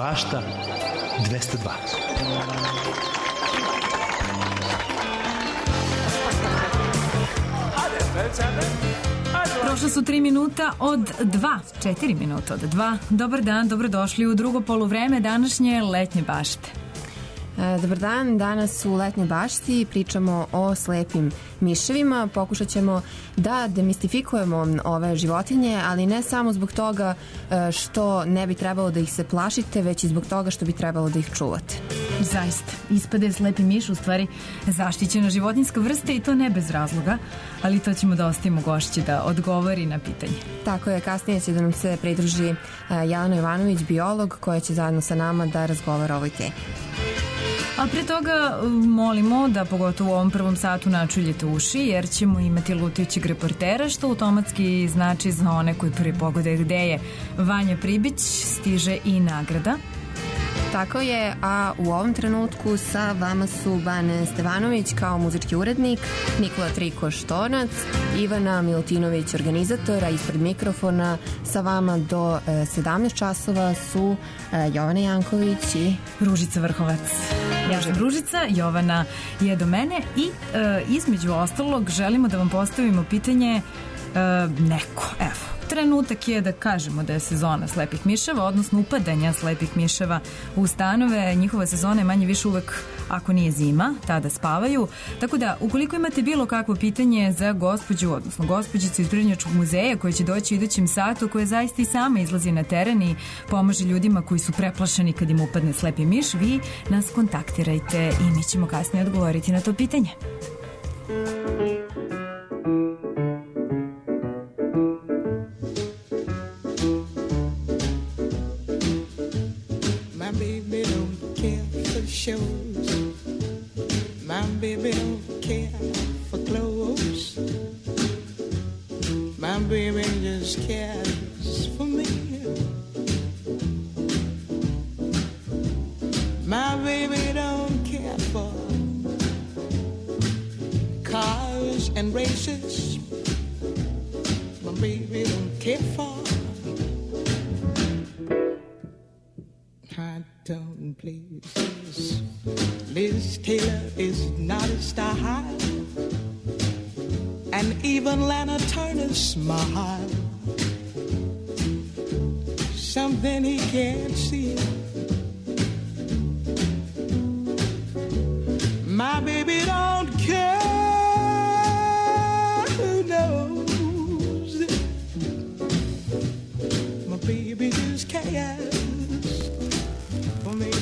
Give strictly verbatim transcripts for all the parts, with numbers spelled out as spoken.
bašta dvesta dva. Prošla su tri minuta od dva, četiri minuta od dva. Dobar dan, dobrodošli u drugo poluvreme današnje letnje bašte. Dobar dan, danas u letnjoj bašti pričamo o slepim miševima. Pokušat ćemo da demistifikujemo ove životinje, ali ne samo zbog toga što ne bi trebalo da ih se plašite, već i zbog toga što bi trebalo da ih čuvate. Zaista, ispade slepi miš u stvari zaštićena životinjska vrsta i to ne bez razloga, ali to ćemo da ostavimo gošći da odgovori na pitanje. Tako je, kasnije će da nam se pridruži Jelena Jovanović, biolog, koja će zajedno sa nama da razgovara o ovoj temi. A pre toga molimo da pogotovo u ovom prvom satu načuljete uši, jer ćemo imati lutajućeg reportera, što automatski znači za one koji prvi pogode gde je Vanja Pribić, stiže i nagrada. Tako je, a u ovom trenutku sa vama su Bane Stevanović kao muzički urednik, Nikola Trikoš tonac, Ivana Milutinović organizatora, ispred mikrofona sa vama do e, sedamnaest časova su e, Jovana Janković i Ružica Vrhovac. Ja sam Ružica, Jovana je do mene i e, između ostalog želimo da vam postavimo pitanje e, neko, evo. Trenutak je da kažemo da je sezona slepih miševa, odnosno upadanja slepih miševa u stanove. Njihova sezona je manje više uvek, ako nije zima, tada spavaju. Tako da, ukoliko imate bilo kakvo pitanje za gospođu, odnosno gospođicu iz Prirodnjačkog muzeja koja će doći u idućem satu, koja zaista i sama izlazi na teren i pomaže ljudima koji su preplašeni kad im upadne slepi miš, vi nas kontaktirajte i mi ćemo kasnije odgovoriti na to pitanje. Shows. My baby don't care for clothes. My baby just cares for me. My baby don't care for cars and races. My baby don't care for high tone places. Liz Taylor is not a style, and even Lana Turner's smile, something he can't see. My baby don't care, who knows it? My baby just cares for me.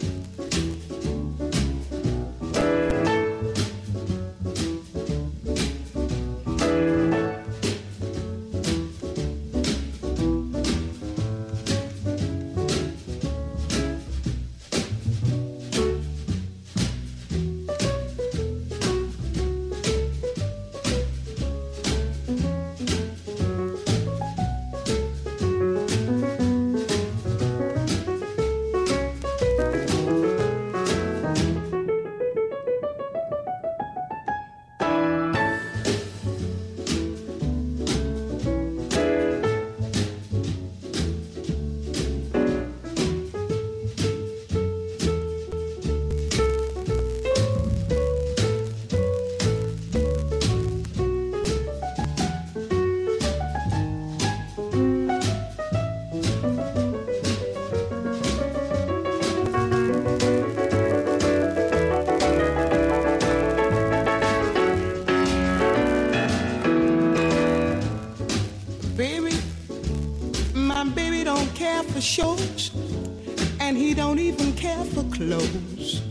Shows, and he don't even care for clothes.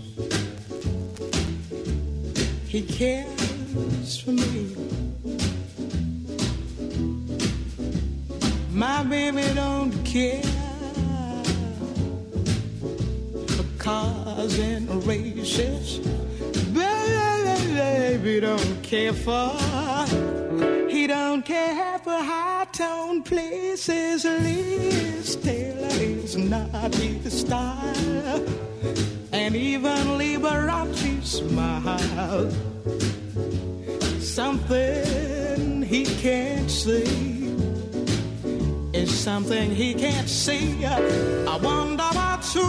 He cares for me. My baby don't care for cars and races. Baby don't care for, he don't care for high-tone places. Liz Taylor is not his style, and even Liberace smile. Something he can't see is something he can't see. I wonder what's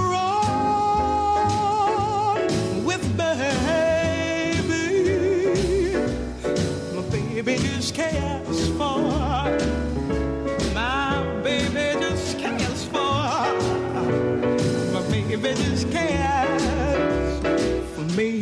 if it just cares for me.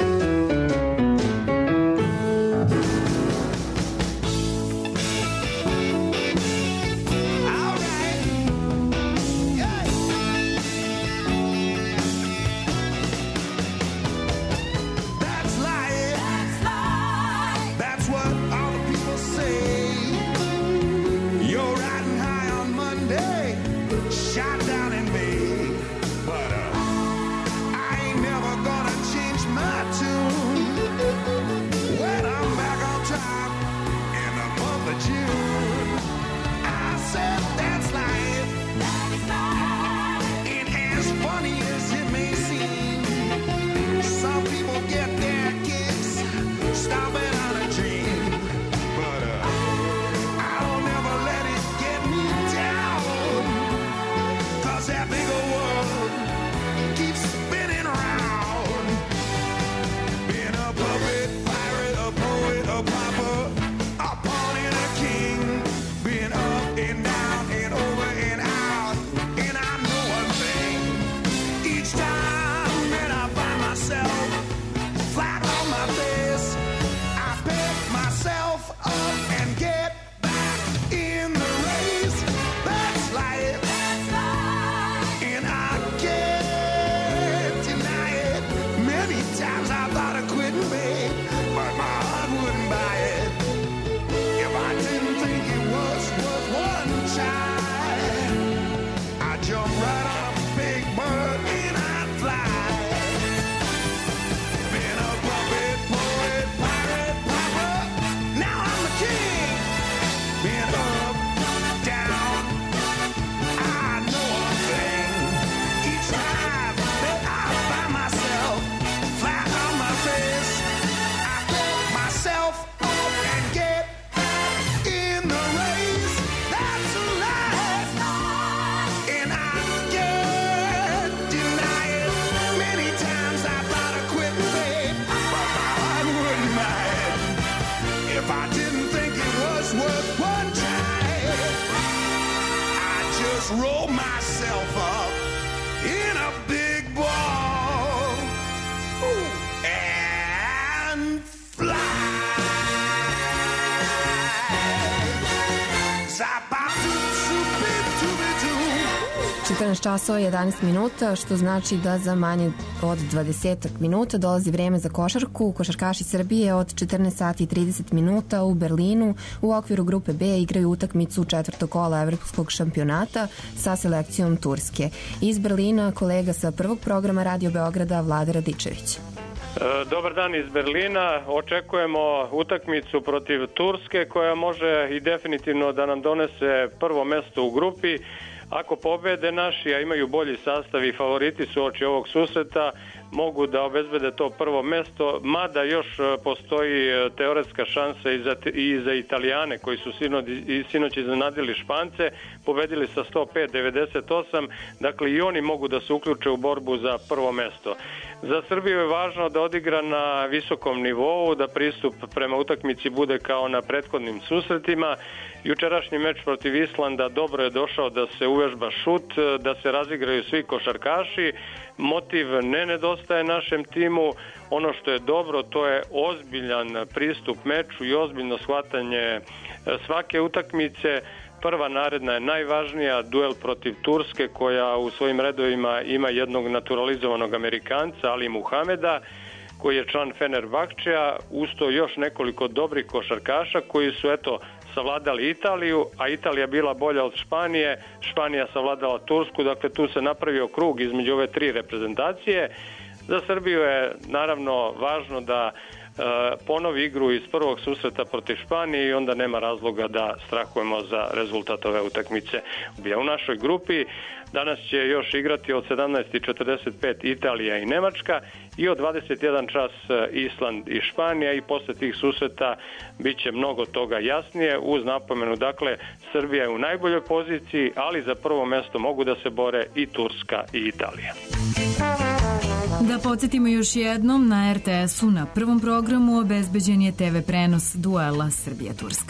četrnaest časova i jedanaest minuta, što znači da za manje od dvadeset minuta dolazi vreme za košarku. Košarkaši Srbije od četrnaest sati i trideset minuta u Berlinu u okviru grupe B igraju utakmicu četvrtog kola evropskog šampionata sa selekcijom Turske. Iz Berlina kolega sa prvog programa Radio Beograda Vlada Radičević. Dobar dan iz Berlina. Očekujemo utakmicu protiv Turske koja može i definitivno da nam donese prvo mesto u grupi. Ako pobede naši, a imaju bolji sastav i favoriti su oči ovog susreta, mogu da obezbede to prvo mesto, mada još postoji teoretska šansa i za, i za Italijane koji su sinoć iznenadili Špance, pobedili sa sto pet devedeset osam, dakle i oni mogu da se uključe u borbu za prvo mesto. Za Srbiju je važno da odigra na visokom nivou, da pristup prema utakmici bude kao na prethodnim susretima. Jučerašnji meč protiv Islanda dobro je došao da se uvežba šut, da se razigraju svi košarkaši. Motiv ne nedostaje našem timu. Ono što je dobro, to je ozbiljan pristup meču i ozbiljno shvatanje svake utakmice. Prva naredna je najvažnija, duel protiv Turske koja u svojim redovima ima jednog naturalizovanog Amerikanca, Ali Muhameda, koji je član Fenerbahčeja, usto još nekoliko dobrih košarkaša koji su eto savladali Italiju, a Italija bila bolja od Španije, Španija savladala Tursku, dakle tu se napravio krug između ove tri reprezentacije. Za Srbiju je naravno važno da ponovi igru iz prvog susreta protiv Španije i onda nema razloga da strahujemo za rezultat ove utakmice. U našoj grupi danas će još igrati od sedamnaest i četrdeset pet Italija i Nemačka i od dvadeset jedan čas Island i Španija i posle tih susreta bit će mnogo toga jasnije uz napomenu, dakle Srbija je u najboljoj poziciji, ali za prvo mesto mogu da se bore i Turska i Italija. Da podsjetimo još jednom, na er te es-u na prvom programu obezbeđen je te ve prenos duela Srbija-Turska.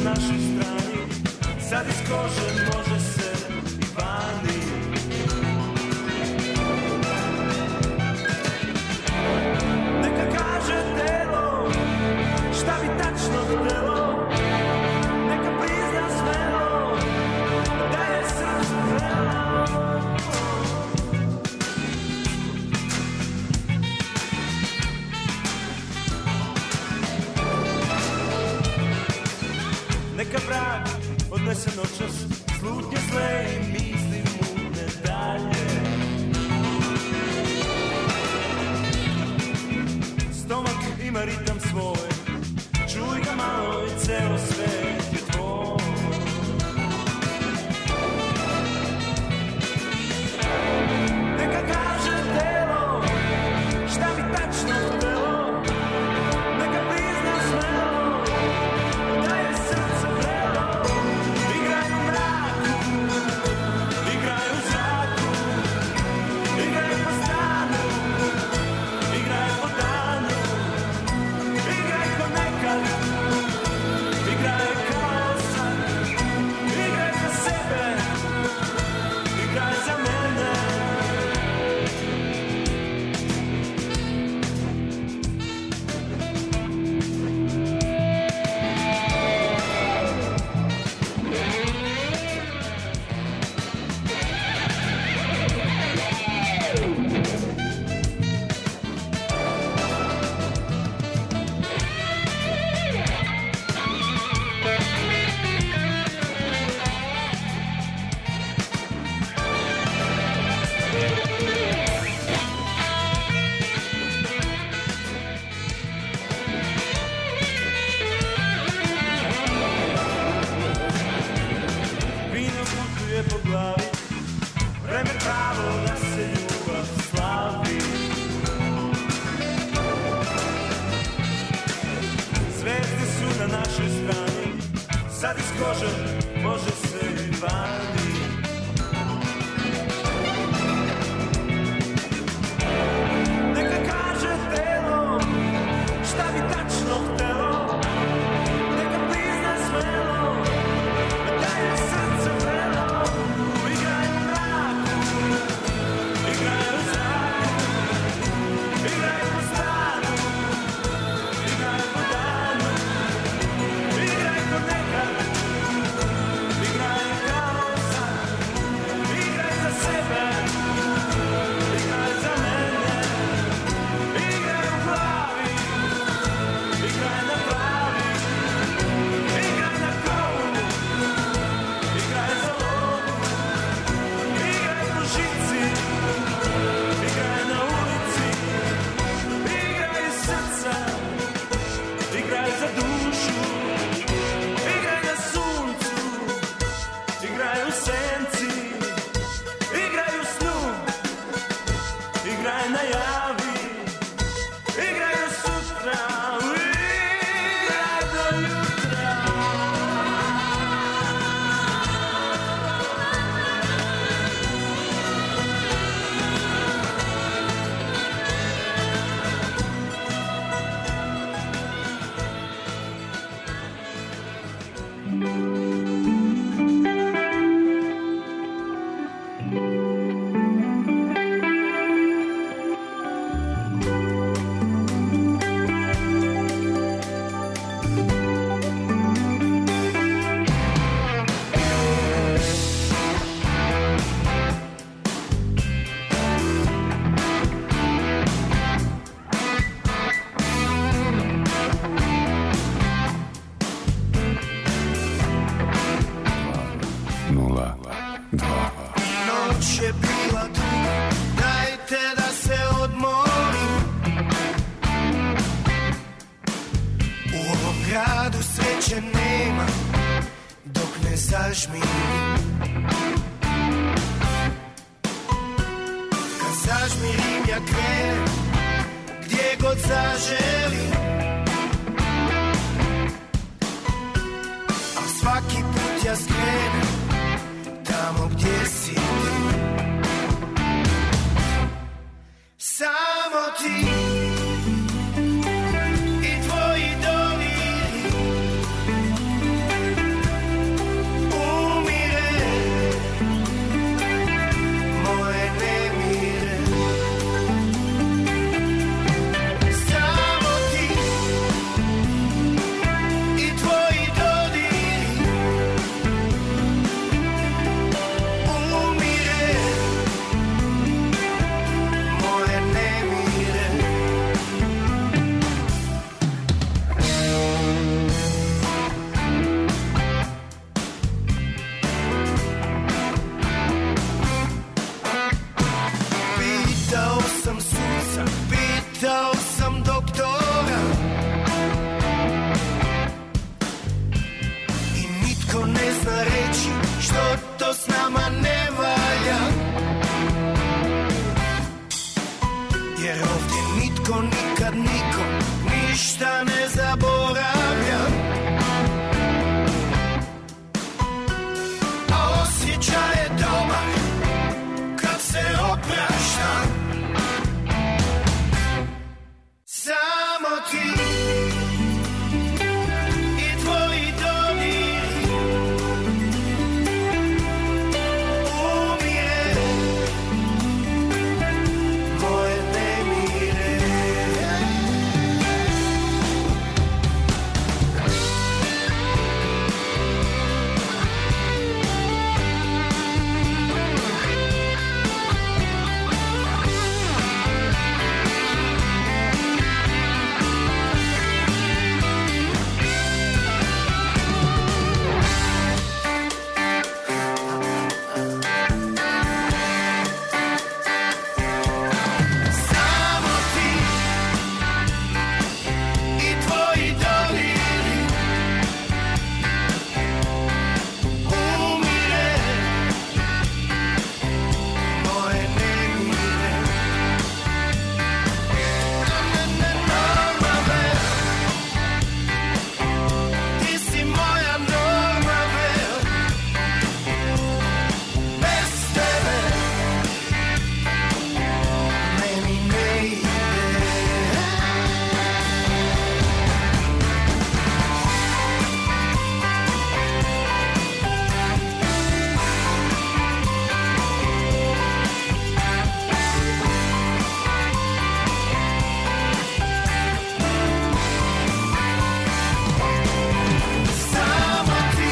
našoj strani, sad iz kože može se i vani. Neka kaže telo šta bi tačno htelo, neka prizna smelo da je srce vrelo. Neka vrag odnese noćas slutnje zle i misli mutne dalje. Stomak ima ritam svoj, čuj ga malo i ceo svet je tvoj. Neka kaže telo šta bi tačno htelo, neka prizna smelo da je srce vrelo. Igraj u mraku, igraj u zraku, igraj po stanu, igraj po danu, igraj ko nekad, igraj kao sad, igraj za sebe, igraj za mene. Vino putuje po glavi, vreme pravo da se ljubav slavi. Zvezde su na našoj strani, sad iz kože može se i vani. Neka kaže telo šta bi tačno htelo, neka prizna smelo da je srce vrelo. Igraj u mraku, igraj u zraku, igraj po stanu, igraj po danu, igraj ko nekad, igraj kao sad, igraj za sebe, igraj za mene, igraj u glavi, igraj na pravi, igraj na krovu, igraj za lovu, igraj po žici, igraj na ulici, igraj iz srca, igraj za dušu, igraj na suncu, igraj u senci, igraj u snu, igraj na javi, igraj do sutra, igraj do jutra. nula dva. Noć je bila duga, dajte da se odmorim. U ovom gradu sreće nema dok ne zažmirim. Kad zažmirim ja krenem gdje god zaželim, a svaki put ja skrenem tamo gdje si ti. Samo ti i tvoji doliri reći što to s nama ne valja. Jer ovdje nitko nikad nikom ništa ne zaboravlja. A osjećaj je dobar kad se oprašta. Samo ti i tvoji dodiri umire moje nemire. Samo ti i tvoji dodiri umire moje nemire. Norma Bell, ti si moja Norma Bell. Bez tebe meni ne ide. Samo ti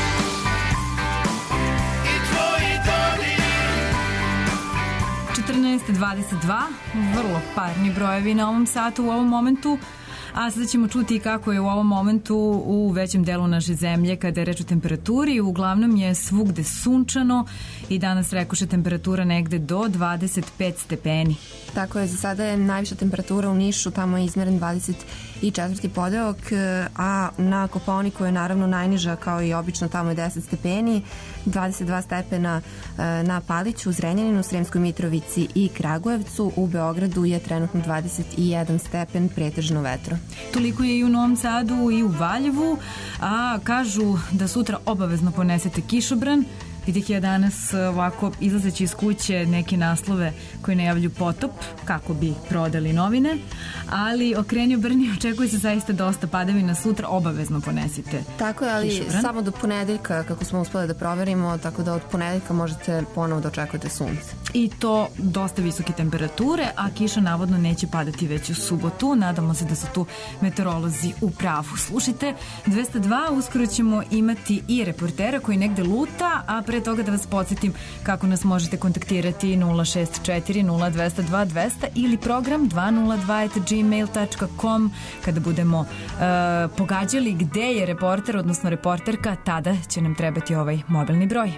i tvoji dodiri. četrnaest dvadeset dva, vrlo parni brojevi na ovom satu u ovom momentu, a sada ćemo čuti kako je u ovom momentu u većem delu naše zemlje kada je reč o temperaturi. Uglavnom je svugde sunčano i danas rekoše temperatura negde do dvadeset pet stepeni. Tako je, za sada je najviša temperatura u Nišu, tamo je izmeren dvadeset četvrti podeok, a na Kopaoniku je naravno najniža kao i obično, tamo je deset stepeni, dvadeset dva stepena na Paliću, Zrenjaninu, Sremskoj Mitrovici i Kragujevcu. U Beogradu je trenutno dvadeset jedan stepen, pretežno vetro. Toliko je i u Novom Sadu i u Valjevu, a kažu da sutra obavezno ponesete kišobran. Vidih ja danas ovako izlazeći iz kuće neke naslove koji najavljuju potop kako bi prodali novine, ali okreni obrni, očekuje se zaista dosta padavina sutra, obavezno ponesite. Tako je, ali kišobran. samo do ponedeljka, kako smo uspeli da proverimo, tako da od ponedeljka možete ponovo da očekujete sunce. I to dosta visoke temperature, a kiša navodno neće padati već u subotu. Nadamo se da su tu meteorolozi u pravu. Slušajte, dvesta dva, uskoro ćemo imati i reportera koji negde luta, a pre toga da vas podsjetim kako nas možete kontaktirati nula šest četiri nula dva nula dva dva nula nula ili program dva nula dva at gmail dot com. Kada budemo uh, pogađali gde je reporter, odnosno reporterka, tada će nam trebati ovaj mobilni broj.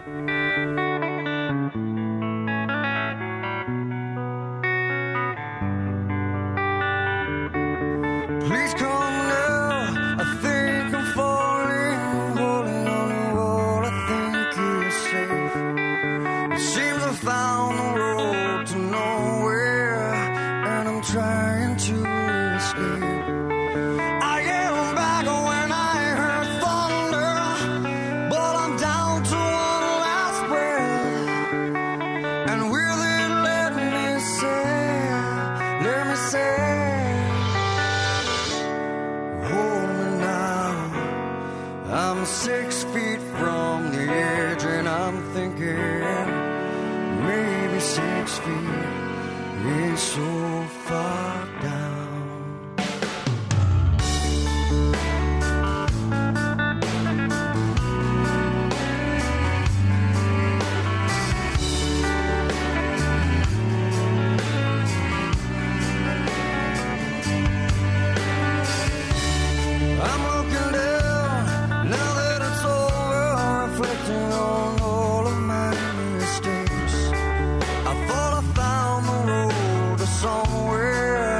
Please come now, I think I'm falling, holding on to what I think is safe. It seems I found the road to nowhere, and I'm trying to escape. I am back when I heard thunder, but I'm down to one last breath. And will it let me say, let me say, hold me now. I'm six feet from the edge and I'm thinking maybe six feet is so far down. I'm looking down, now that it's over, reflecting on all of my mistakes. I thought I found the road to somewhere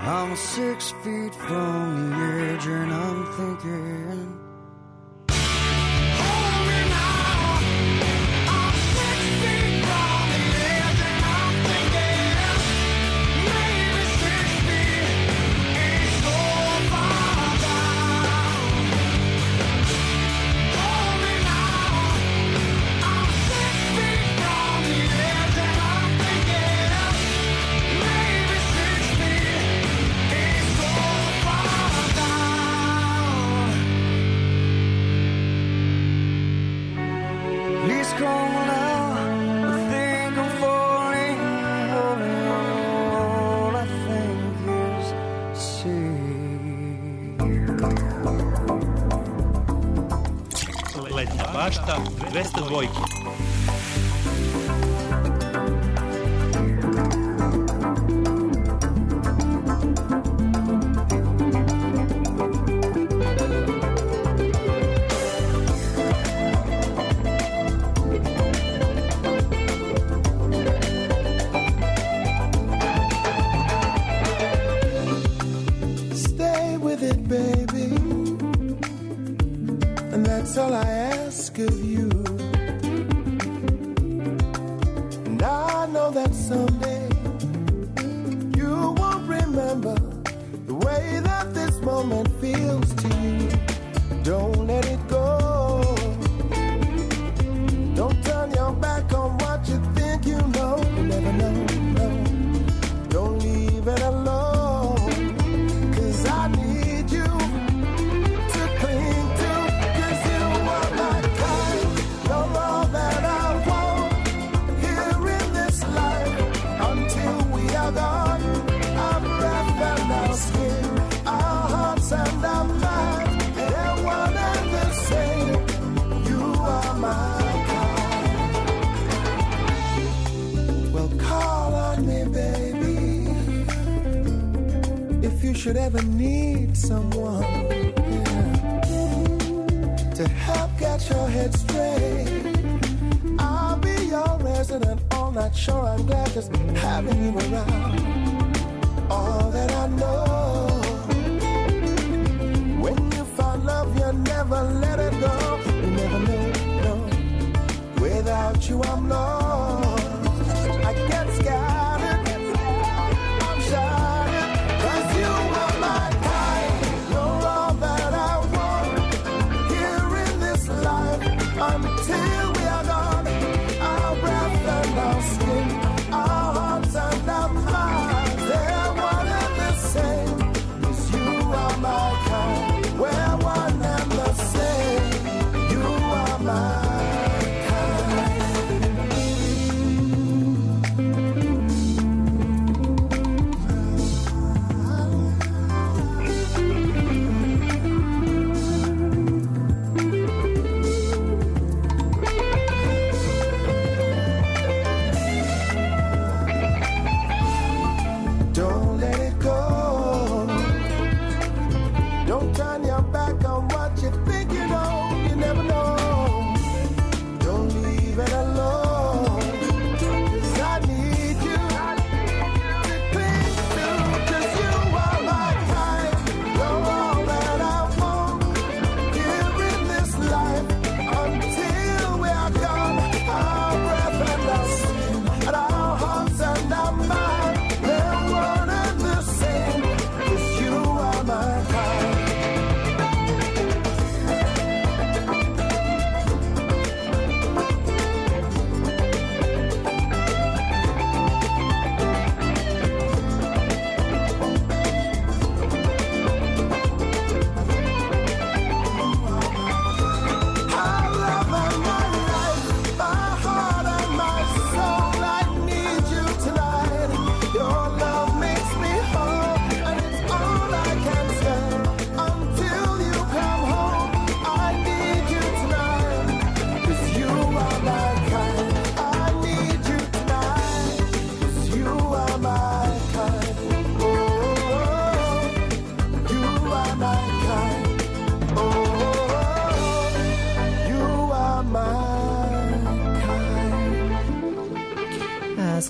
I'm six feet from the edge and I'm thinking, hold me now. I'm six feet from the edge and I'm thinking, maybe six feet ain't so far down. Hold me now. I'm six feet from the edge and I'm thinking, maybe six feet ain't so far down. Please come now. I think I'm falling, falling on the wall. I think is see. Letnja bašta dvesta dva. Stay with it, baby. And that's all I ask of you. And I know that someday you won't remember the way that this moment feels to you. Don't let it go. Don't turn your back on what you think you know. You never know, no. Don't leave it alone. 'Cause I need you to cling to. 'Cause you are my kind. You're all that I want here in this life. Until we are gone, our breath and our skin, our hearts and our minds, they're one and the same. You are my kind. Well, call on me, baby, if you should ever need someone, yeah, to help get your head straight. I'll be your resident all night. Sure, I'm glad just having you around. All that I know, when you find love, you never let it go. You never know, no. Without you, I'm lost. I get scattered, I'm shattered. 'Cause you are my kind. You're all that I want here in this life. Until we are gone, our breath and our skin, our hearts and our minds, they're one and the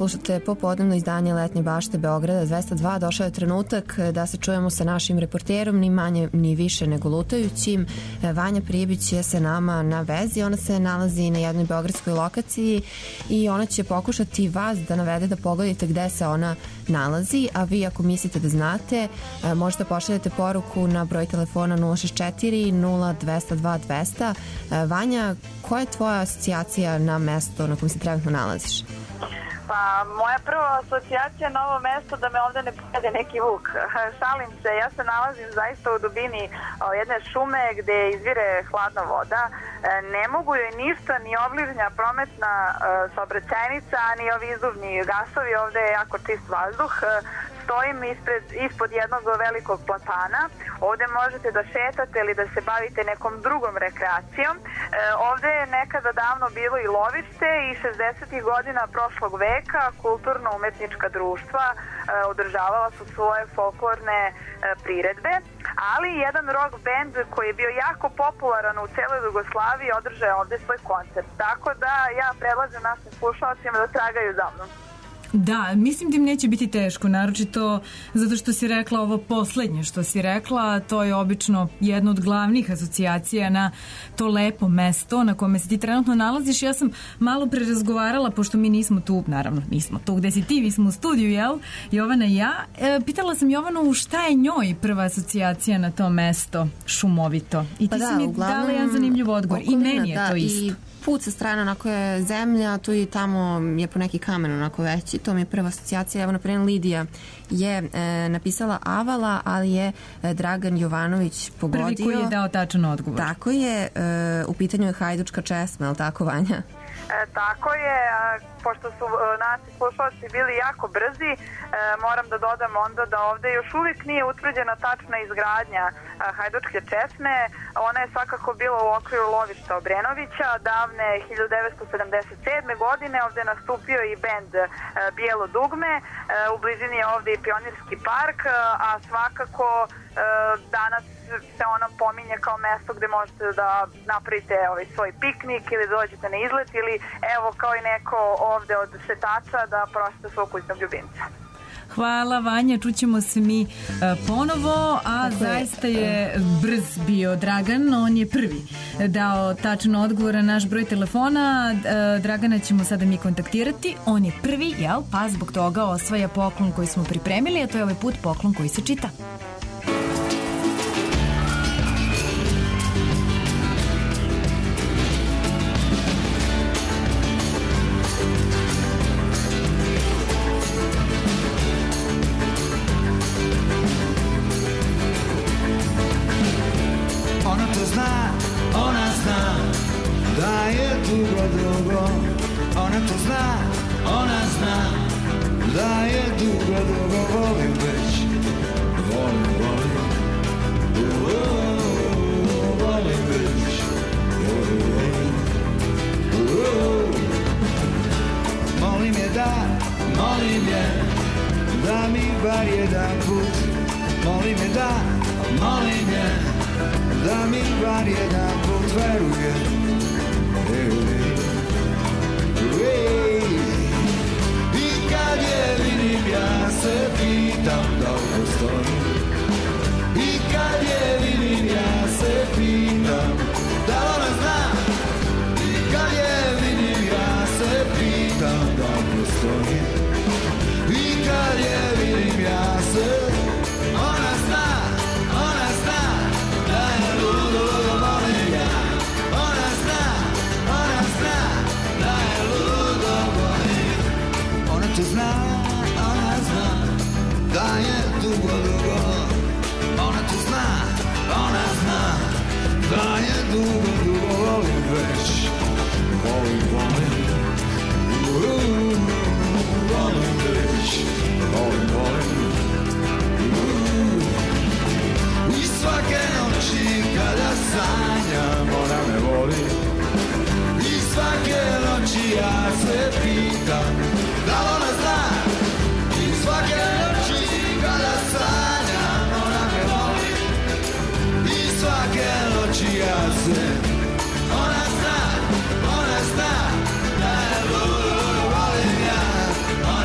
slušate popodnevno izdanje Letnje bašte Beograda dvesta dva. Došao je trenutak da se čujemo sa našim reporterom, ni manje ni više nego lutajućim. Vanja Prijebić je sa nama na vezi, ona se nalazi na jednoj beogradskoj lokaciji i ona će pokušati vas da navede da pogledate gde se ona nalazi, a vi ako mislite da znate, možete pošaljati poruku na broj telefona nula šest četiri nula dvesta dva dvesta. Vanja, koja je tvoja asocijacija na mesto na kojem se trenutno nalaziš? Pa, moja prva asocijacija na ovo mesto da me ovde ne pojede neki vuk. Šalim se, ja se nalazim zaista u dubini jedne šume gde izvire hladna voda. Ne mogu joj ništa, ni obližnja prometna saobraćajnica, ni ovi izduvni gasovi, ovde je jako čist vazduh. Stojim ispred, ispod jednog velikog platana. Ovde možete da šetate ili da se bavite nekom drugom rekreacijom. E, ovde je nekada davno bilo i lovište i šezdesetih godina prošlog veka kulturno-umetnička društva e, održavala su svoje folklorne e, priredbe, ali jedan rock band koji je bio jako popularan u celoj Jugoslaviji održao ovde svoj koncert. Tako da ja predlažem našim slušalcima da tragaju za mnom. Da, mislim da im neće biti teško, naročito zato što si rekla ovo poslednje što si rekla, to je obično jedna od glavnih asocijacija na to lepo mesto na kome se ti trenutno nalaziš. Ja sam malo pre razgovarala, pošto mi nismo tu, naravno nismo tu gde si ti, mi smo u studiju, jel? Jovana i ja. E, pitala sam Jovanu šta je njoj prva asocijacija na to mesto šumovito. I ti pa da, si mi uglavnom, dala jedan zanimljiv odgovor. Okolina, i meni je da, to isto. I put sa strane onako je zemlja, tu i tamo je po neki kamen onako veći. To mi je prva asocijacija. Evo, naprimjer, Lidija je e, napisala Avala, ali je e, Dragan Jovanović pogodio. Prvi koji je dao tačan odgovor. Tako je, e, u pitanju je Hajdučka česma, je li tako, Vanja? E, tako je, a, pošto su a, naši slušalci bili jako brzi, e, moram da dodam onda da ovde još uvijek nije utvrđena tačna izgradnja a, Hajdučke česme. Ona je svakako bila u okviru lovišta Obrenovića. Davne hiljadu devetsto sedamdeset sedme. godine ovde je nastupio i bend a, Bijelo dugme. A, u blizini je ovde i Pionirski park, a, a svakako a, danas se ono pominje kao mesto gde možete da napravite ovaj svoj piknik ili dođete na izlet ili evo kao i neko ovde od šetača da prošete svog kućnog ljubimca. Hvala Vanja, čućemo se mi uh, ponovo, a tako zaista je. je brz bio Dragan, on je prvi dao tačan odgovor na naš broj telefona. uh, Dragana ćemo sada mi kontaktirati, on je prvi, jel, pa zbog toga osvaja poklon koji smo pripremili, a to je ovaj put poklon koji se čita. Ona zna, da je ludo volim ja.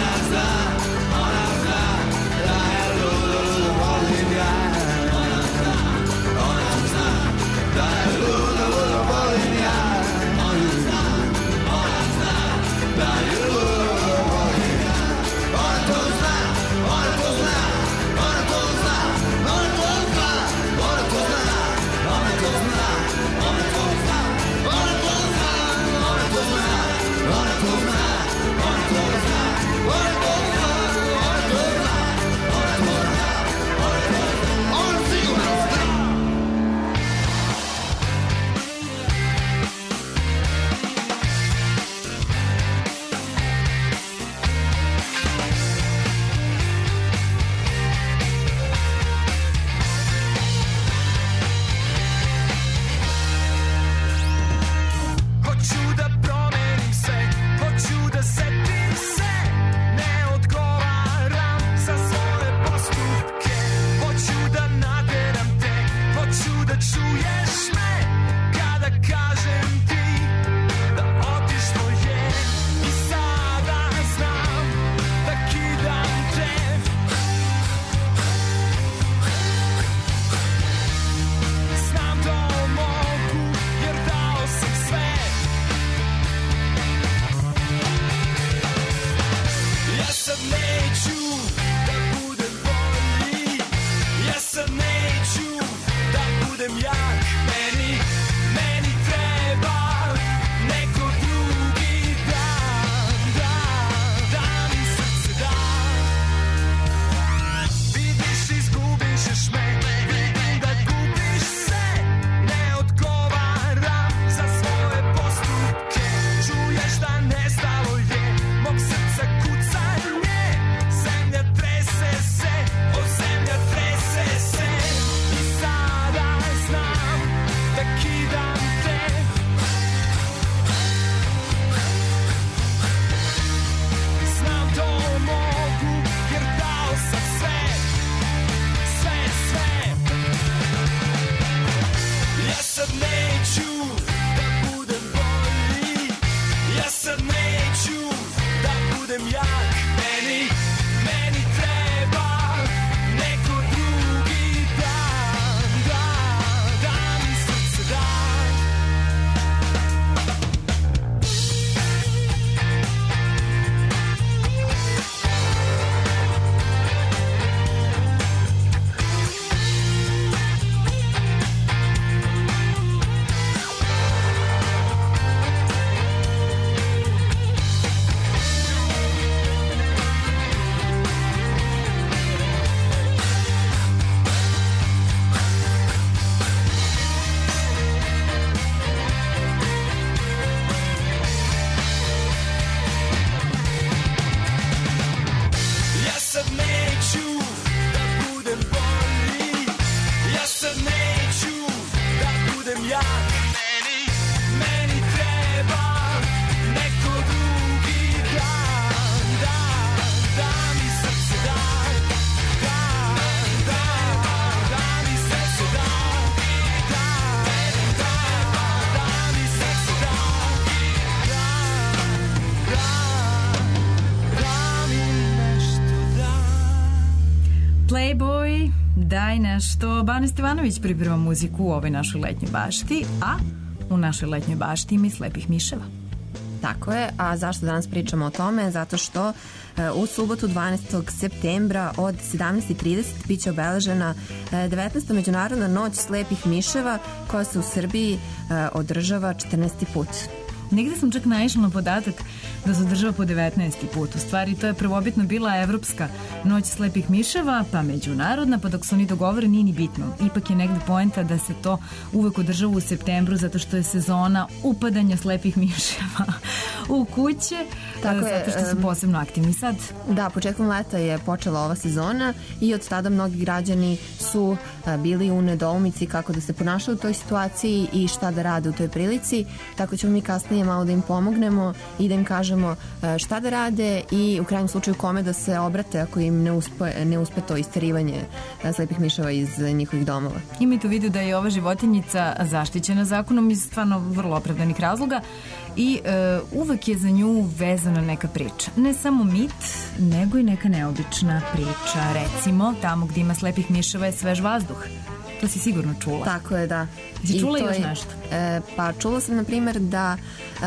Daj nešto. Bane Stevanović priprema muziku u ovoj našoj letnjoj bašti, a u našoj letnjoj bašti ima i slepih miševa. Tako je, a zašto danas pričamo o tome? Zato što u subotu dvanaestog septembra od sedamnaest i trideset biće obeležena devetnaesta Međunarodna noć slepih miševa koja se u Srbiji održava četrnaesti put. Negde sam čak naišla na podatak da se održava po devetnaesti put. U stvari, to je prvobitno bila Evropska noć slepih miševa, pa međunarodna, pa dok su oni dogovore nije ni bitno. Ipak je negde poenta da se to uvek održava u septembru, zato što je sezona upadanja slepih miševa u kuće, tako zato što su posebno aktivni sad. Da, početkom leta je počela ova sezona i od tada mnogi građani su bili u nedoumici kako da se ponašaju u toj situaciji i šta da rade u toj prilici, tako ćemo mi kasnije malo da im pomognemo i da im kažemo šta da rade i u krajnjem slučaju kome da se obrate ako im ne uspe, ne uspe to isterivanje slepih miševa iz njihovih domova. Imajte u vidu da je ova životinjica zaštićena zakonom iz stvarno vrlo opravdanih razloga i e, uvek je za nju vezana neka priča. Ne samo mit, nego i neka neobična priča. Recimo, tamo gdje ima slepih miševa je svež vazduh. To si sigurno čula. Tako je, da. Si čula još je, nešto? E, pa čula sam, na primjer, da e,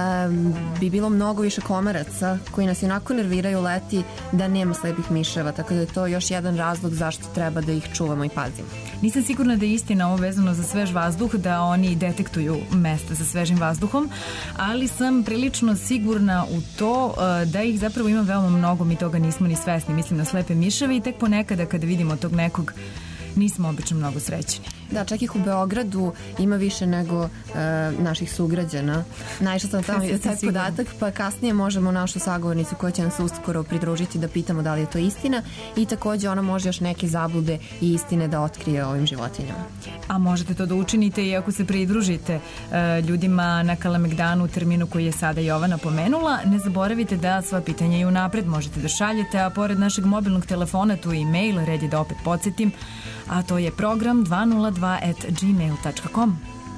bi bilo mnogo više komaraca koji nas onako nerviraju leti da nema slepih miševa, tako da je to još jedan razlog zašto treba da ih čuvamo i pazimo. Nisam sigurna da je istina ovo vezano za svež vazduh, da oni detektuju mesta sa svežim vazduhom, ali sam prilično sigurna u to da ih zapravo ima veoma mnogo, mi toga nismo ni svesni, mislim na slepe miševe i tek ponekada kada vidimo tog nekog nismo obično mnogo srećeni. Da, čak ih u Beogradu ima više nego e, naših sugrađana. Naišla sam tamo i taj podatak, pa kasnije možemo našu sagovornicu koja će nam se uskoro pridružiti da pitamo da li je to istina i takođe ona može još neke zablude i istine da otkrije ovim životinjama. A možete to da učinite i ako se pridružite e, ljudima na Kalemegdanu u terminu koji je sada Jovana pomenula. Ne zaboravite da sva pitanja i unapred možete da šaljete, a pored našeg mobilnog telefona tu je e-mail, red je da opet podsjetim, a to je program dva nula dva at gmail dot com.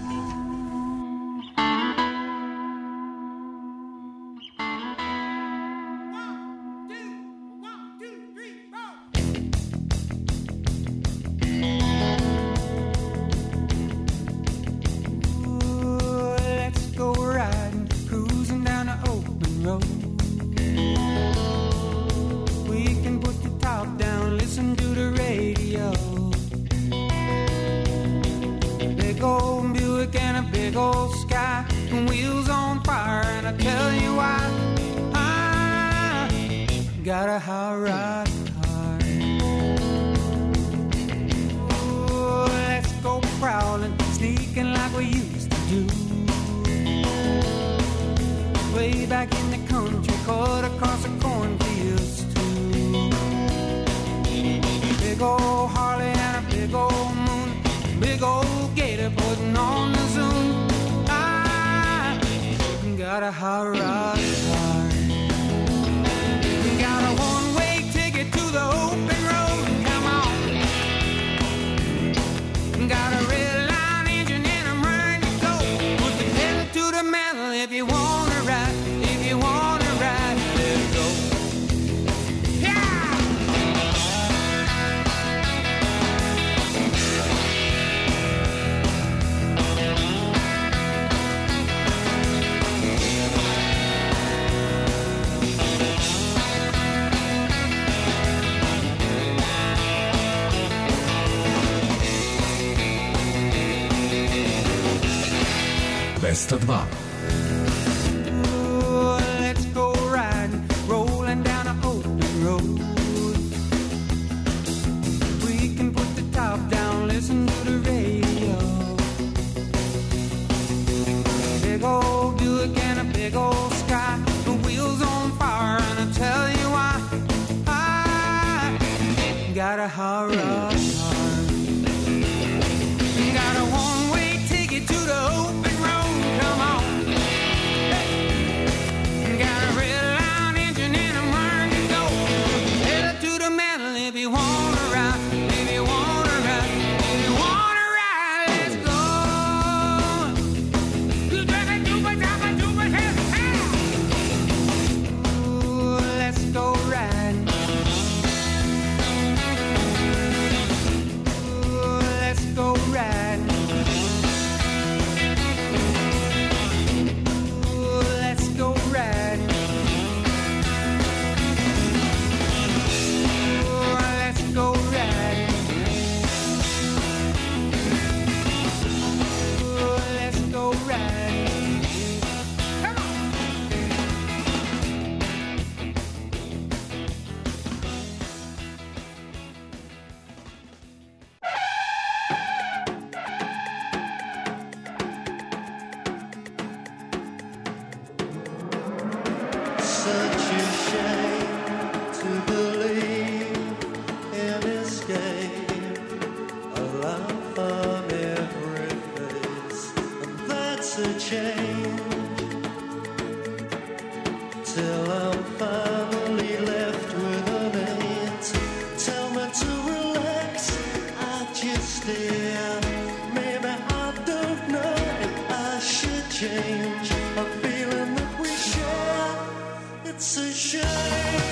dvesta dva. Let's go riding, rolling down an open road. We can put the top down, listen to the radio. Big old Buick and a big old sky, the wheels on fire, and I tell you why. I got a hot rod. Got a one-way ticket to the open road. Come on. change till I'm finally left with an answer. Tell me to relax, I just stare. Maybe I don't know if I should change. A feeling that we share, it's a shame.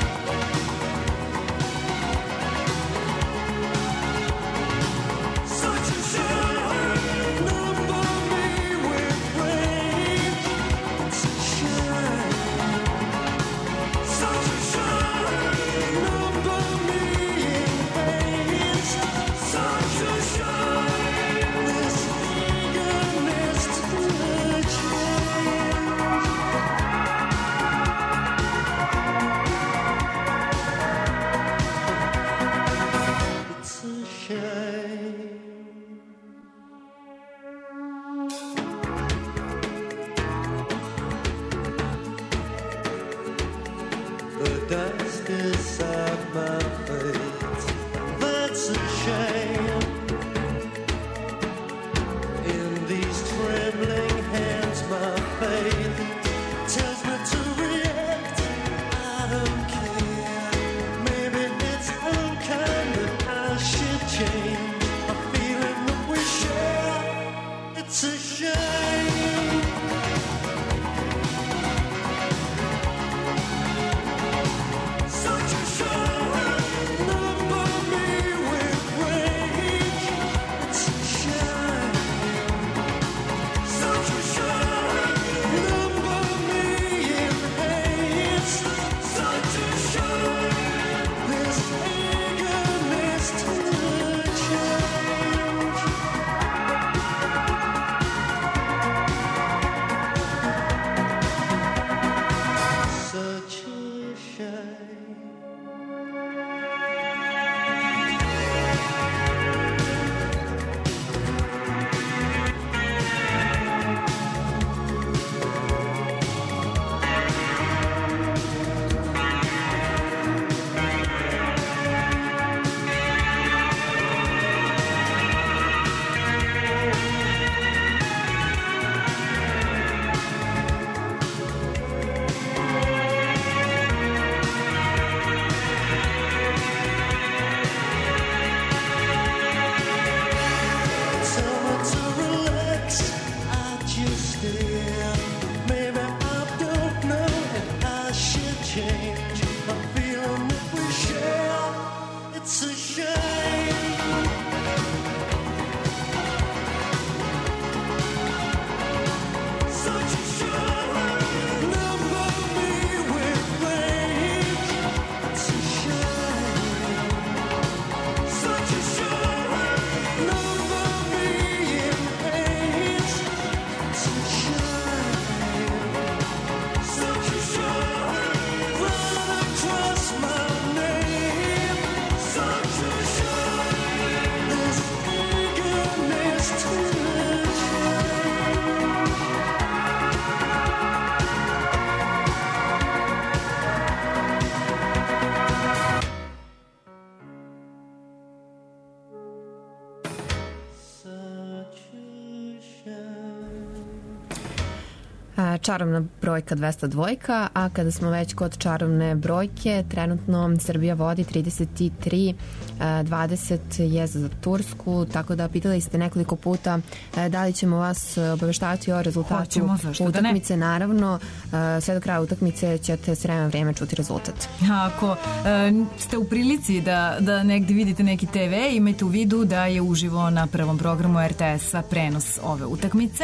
Čarovna brojka dvesta dva, a kada smo već kod čarovne brojke, trenutno Srbija vodi trideset tri dvadeset je za Tursku, tako da pitali ste nekoliko puta da li ćemo vas obaveštavati o rezultatu Hoćemo, utakmice. Naravno, sve do kraja utakmice ćete s vremena vreme čuti rezultat. Ako e, ste u prilici da, da negde vidite neki te ve, imajte u vidu da je uživo na prvom programu er te es-a prenos ove utakmice.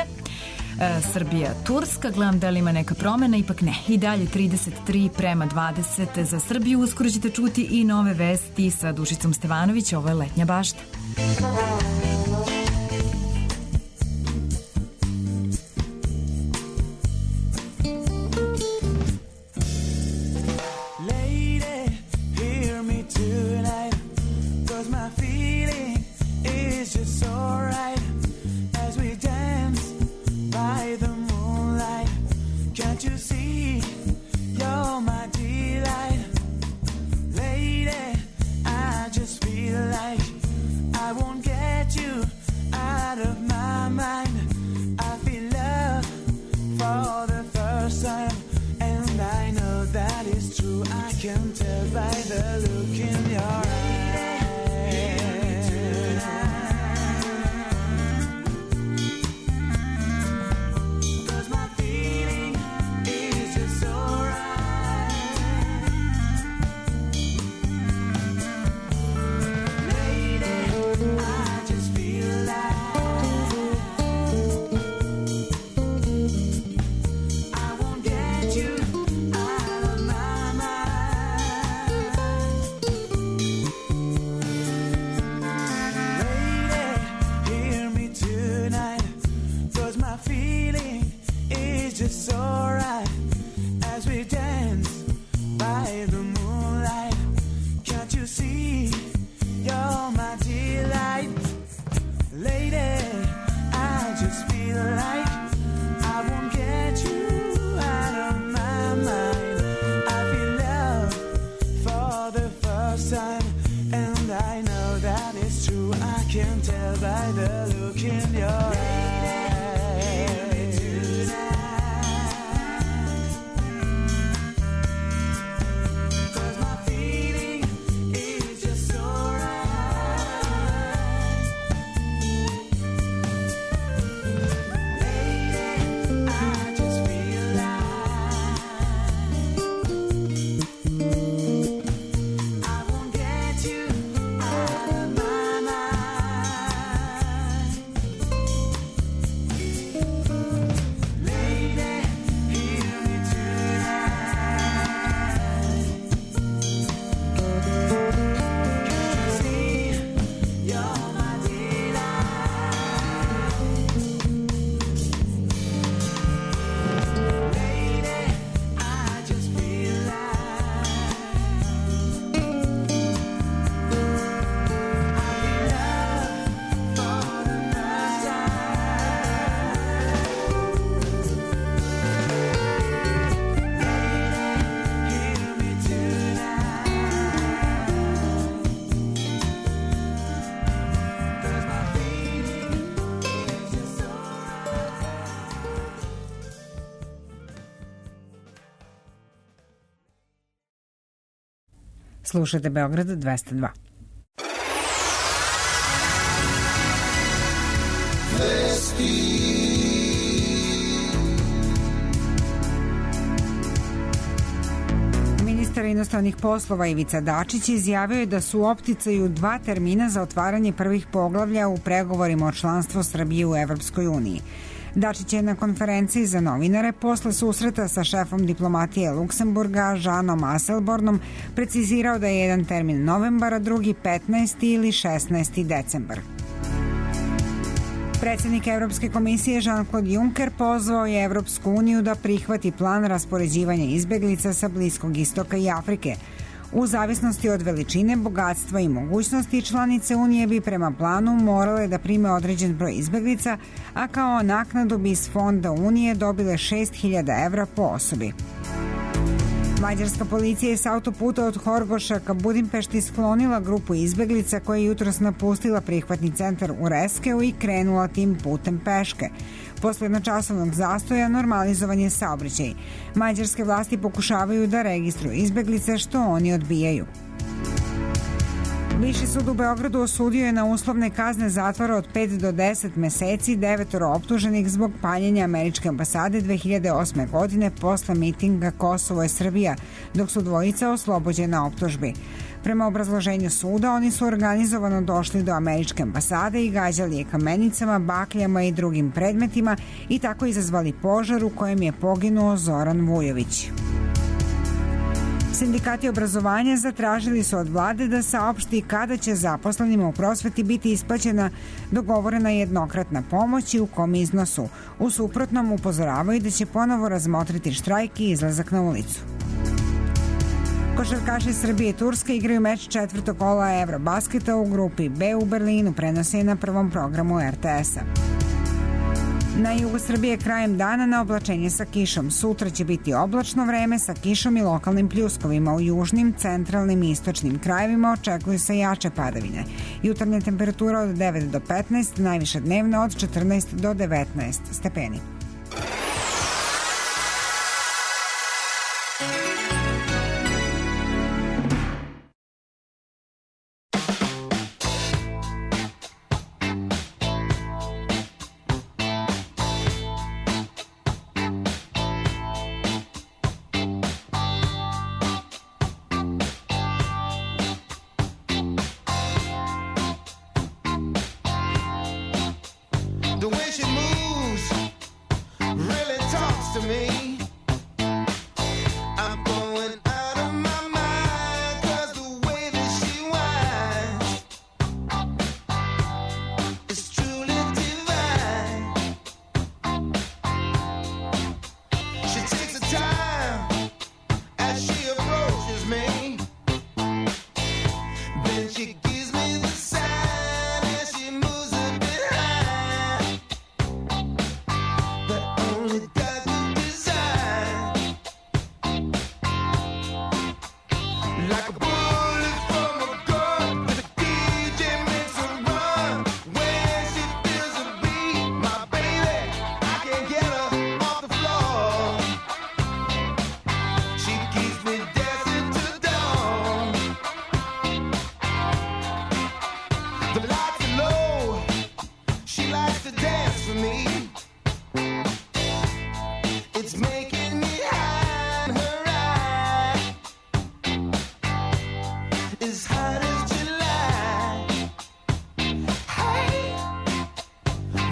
E, Srbija, Turska, gledam da li ima neka promena, ipak ne. I dalje trideset tri prema dvadeset za Srbiju. Uskoro ćete čuti i nove vesti sa Dušicom Stevanović. Ovo je Letnja bašta. Out of my mind, I feel love can tell by the look in your eyes. Cause my feeling is just so right. Lady, I just feel like I won't get you out of my mind. Lady, hear me tonight. Can't you see you're my delight? Lady, I just feel like I feel love for the first time. Lady, hear me tonight. Cause my feeling is just so Slušate Beograd dvesta dva. Ministar inostranih poslova Ivica Dačić izjavio je da su u opticaju dva termina za otvaranje prvih poglavlja u pregovorima o članstvu Srbije u Evropskoj uniji. Dačić je na konferenciji za novinare posle susreta sa šefom diplomatije Luksemburga Žanom Asselbornom precizirao da je jedan termin novembar, a drugi petnaesti ili šesnaesti decembar. Predsjednik Evropske komisije Jean-Claude Juncker pozvao je Evropsku uniju da prihvati plan raspoređivanja izbeglica sa Bliskog istoka i Afrike. U zavisnosti od veličine, bogatstva i mogućnosti, članice Unije bi prema planu morale da prime određen broj izbeglica, a kao naknadu bi iz fonda Unije dobile šest hiljada evra po osobi. Mađarska policija je s autoputa od Horgoša ka Budimpešti sklonila grupu izbeglica koja je jutros napustila prihvatni centar u Reskeu i krenula tim putem peške. Posle jednočasovnog zastoja normalizovan je saobraćaj. Mađarske vlasti pokušavaju da registruju izbeglice, što oni odbijaju. Viši sud u Beogradu osudio je na uslovne kazne zatvora od pet do deset meseci devetoro optuženih zbog paljenja američke ambasade dve hiljade osme godine posle mitinga Kosovo je Srbija, dok su dvojica oslobođena optužbi. Prema obrazloženju suda, oni su organizovano došli do američke ambasade i gađali je kamenicama, bakljama i drugim predmetima i tako izazvali požar u kojem je poginuo Zoran Vujović. Sindikati obrazovanja zatražili su od vlade da saopšti kada će zaposlenima u prosveti biti isplaćena dogovorena jednokratna pomoć i u kom iznosu. U suprotnom upozoravaju da će ponovo razmotriti štrajk i izlazak na ulicu. Košarkaši Srbije i Turske igraju meč četvrtog kola Evrobasketa u grupi B u Berlinu, prenose na prvom programu R T S-a. Na jugu Srbije krajem dana na oblačenje sa kišom. Sutra će biti oblačno vreme sa kišom i lokalnim pljuskovima. U južnim, centralnim i istočnim krajevima očekuju se jače padavine. Jutarnja temperatura od devet do petnaest, najviša dnevna od četrnaest do devetnaest stepeni.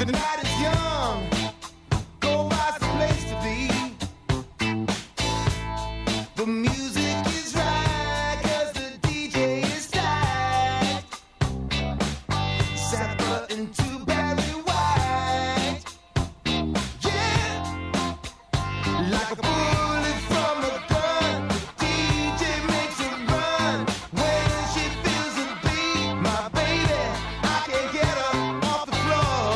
The night is young, go by some place to be. The music is right, cause the D J is tight. Zappa into Barry White. Yeah, like a bullet from a gun, the D J makes a run. When she feels the beat, my baby, I can't get her off the floor.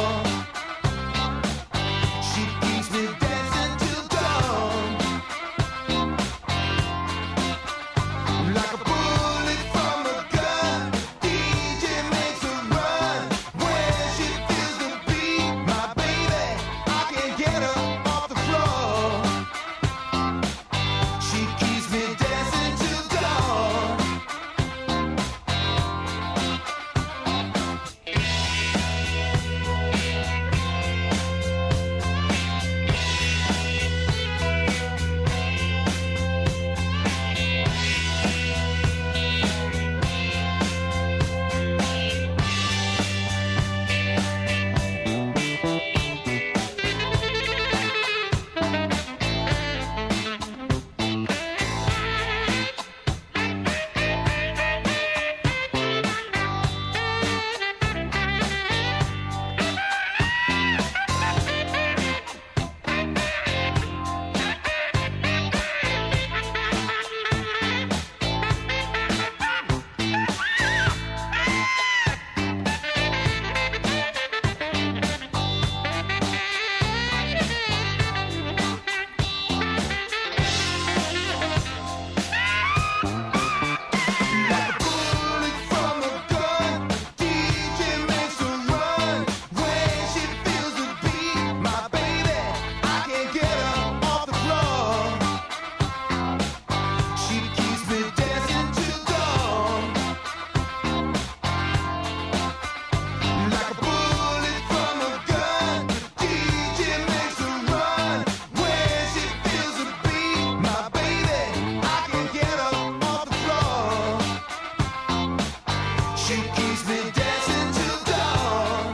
She keeps me dancing till dawn. Like a bullet from a gun, D J makes a run. When she feels the beat, my baby, I can't get her off the floor. She keeps me dancing till dawn. Like a bullet from a gun, D J makes a run. When she feels the beat, my baby, I can't get her off the floor. She keeps me dancing till dawn. Like a bullet from a gun, D J makes a run. When she feels the beat, my baby, I can't get her off the floor. She keeps me dancing till dawn.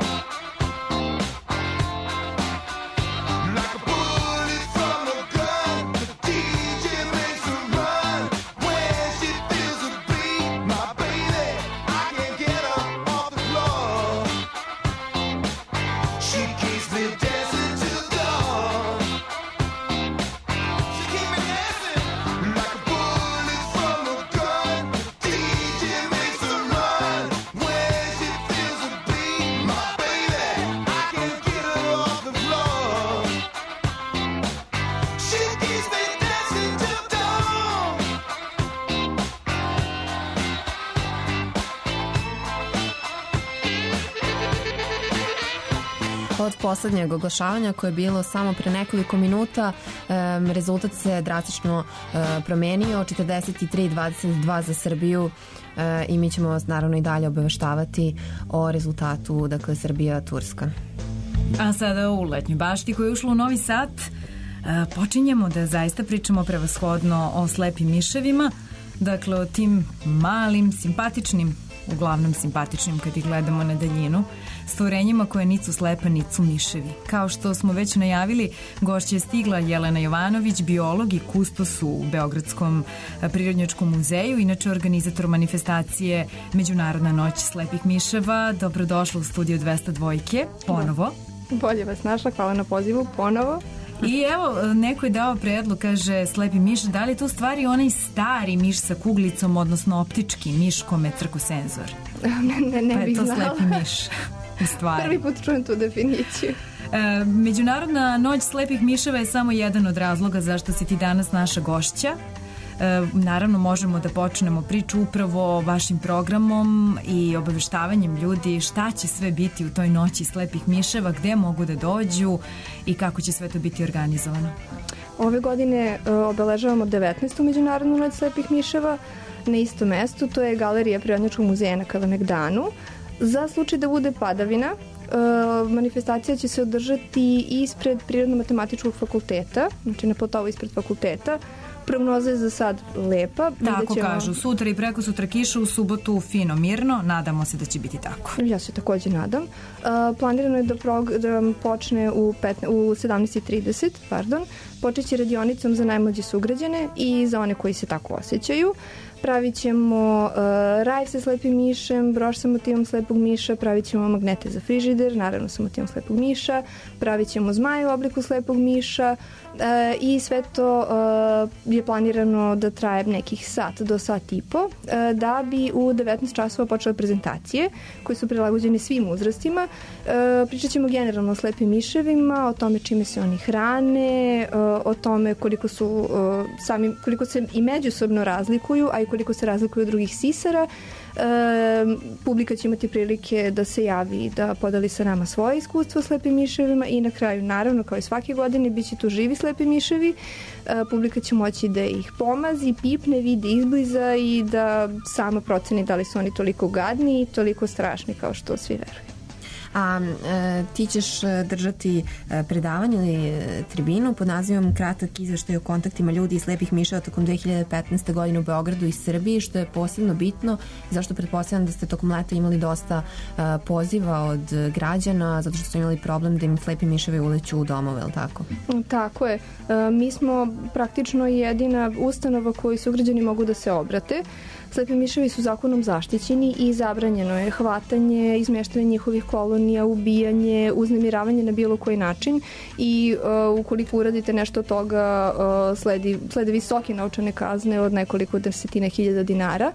Like a bullet from a gun, the D J makes a run. When she feels the beat, my baby, I can't get her off the floor. She keeps me dancing till dawn. She keeps me dancing. Like a bullet from a gun, the D J makes a run. When she feels the beat, my baby, I can't get her off the floor. She keeps me dancing till dawn. Od poslednjeg oglašavanja koje je bilo samo pre nekoliko minuta, em, rezultat se drastično e, promenio, četrdeset tri dvadeset dva za Srbiju, e, i mi ćemo vas naravno i dalje obaveštavati o rezultatu, dakle Srbija-Turska. A sada u letnjoj bašti koja je ušla u Novi Sad, e, počinjemo da zaista pričamo prevashodno o slepim miševima, dakle o tim malim, simpatičnim, uglavnom simpatičnim kad ih gledamo na daljinu, stvorenjima koje nisu slepa, nisu miševi. Kao što smo već najavili, gošća je stigla Jelena Jovanović, biolog i kustos u Beogradskom prirodnjačkom muzeju, inače organizator manifestacije Međunarodna noć slepih miševa. Dobrodošla u studiju dvesta dva ponovo. Bolje vas našla, hvala na pozivu, ponovo. I evo, neko je dao predlog, kaže slepi miš, da li je to u stvari onaj stari miš sa kuglicom, odnosno optički miš kome je crkosenzor? ne, ne, ne pa je bih to znala. slepi miš, u stvari. Prvi put čujem tu definiciju. E, Međunarodna noć slepih miševa je samo jedan od razloga zašto si ti danas naša gošća. E, naravno možemo da počnemo priču upravo vašim programom i obaveštavanjem ljudi šta će sve biti u toj noći slepih miševa, gde mogu da dođu i kako će sve to biti organizovano. Ove godine uh, obeležavamo devetnaestu Međunarodnu noć slepih miševa na istom mestu, to je Galerija Prirodnjačkog muzeja na Kalemegdanu. Za slučaj da bude padavina, uh, manifestacija će se održati ispred Prirodno-matematičkog fakulteta, znači na platovu ispred fakulteta, prognoza je za sad lepa. Tako ćemo... kažu, sutra i preko sutra kiša, u subotu fino, mirno, nadamo se da će biti tako. Ja se takođe nadam. Uh, planirano je da program počne u, petna, u sedamnaest i trideset, pardon, počeće radionicom za najmlađe sugrađane i za one koji se tako osjećaju. Pravit ćemo uh, raj sa slepim mišem, broš sa motivom slepog miša, pravit ćemo magnete za frižider, naravno sa motivom slepog miša, pravit ćemo zmaje u obliku slepog miša uh, i sve to uh, je planirano da traje nekih sat do sat i po, uh, da bi u devetnaest časova počele prezentacije koje su prilagođene svim uzrastima. Uh, pričat ćemo generalno o slepim miševima, o tome čime se oni hrane, uh, o tome koliko su uh, sami, koliko se i međusobno razlikuju, a i koliko se razlikuju od drugih sisara. E, publika će imati prilike da se javi i da podeli sa nama svoje iskustvo s slepim miševima i na kraju, naravno, kao i svake godine, bit će tu živi slepi miševi. E, publika će moći da ih pomazi, pipne, vidi izbliza i da sama proceni da li su oni toliko gadni i toliko strašni kao što svi veruju. A e, ti ćeš držati e, predavanje ili e, tribinu pod nazivom Kratak izveštaj o kontaktima ljudi i slepih miševa tokom dve hiljade petnaeste. godine u Beogradu i Srbiji, što je posebno bitno, zašto pretpostavljam da ste tokom leta imali dosta e, poziva od građana, zato što su imali problem da im slepi miševi uleću u domove, je li tako? Tako je. E, mi smo praktično jedina ustanova koju sugrađani mogu da se obrate. Slepi miševi su zakonom zaštićeni i zabranjeno je hvatanje, izmeštanje njihovih kolonija, ubijanje, uznemiravanje na bilo koji način i uh, ukoliko uradite nešto od toga uh, sledi, slede visoke novčane kazne od nekoliko desetina hiljada dinara.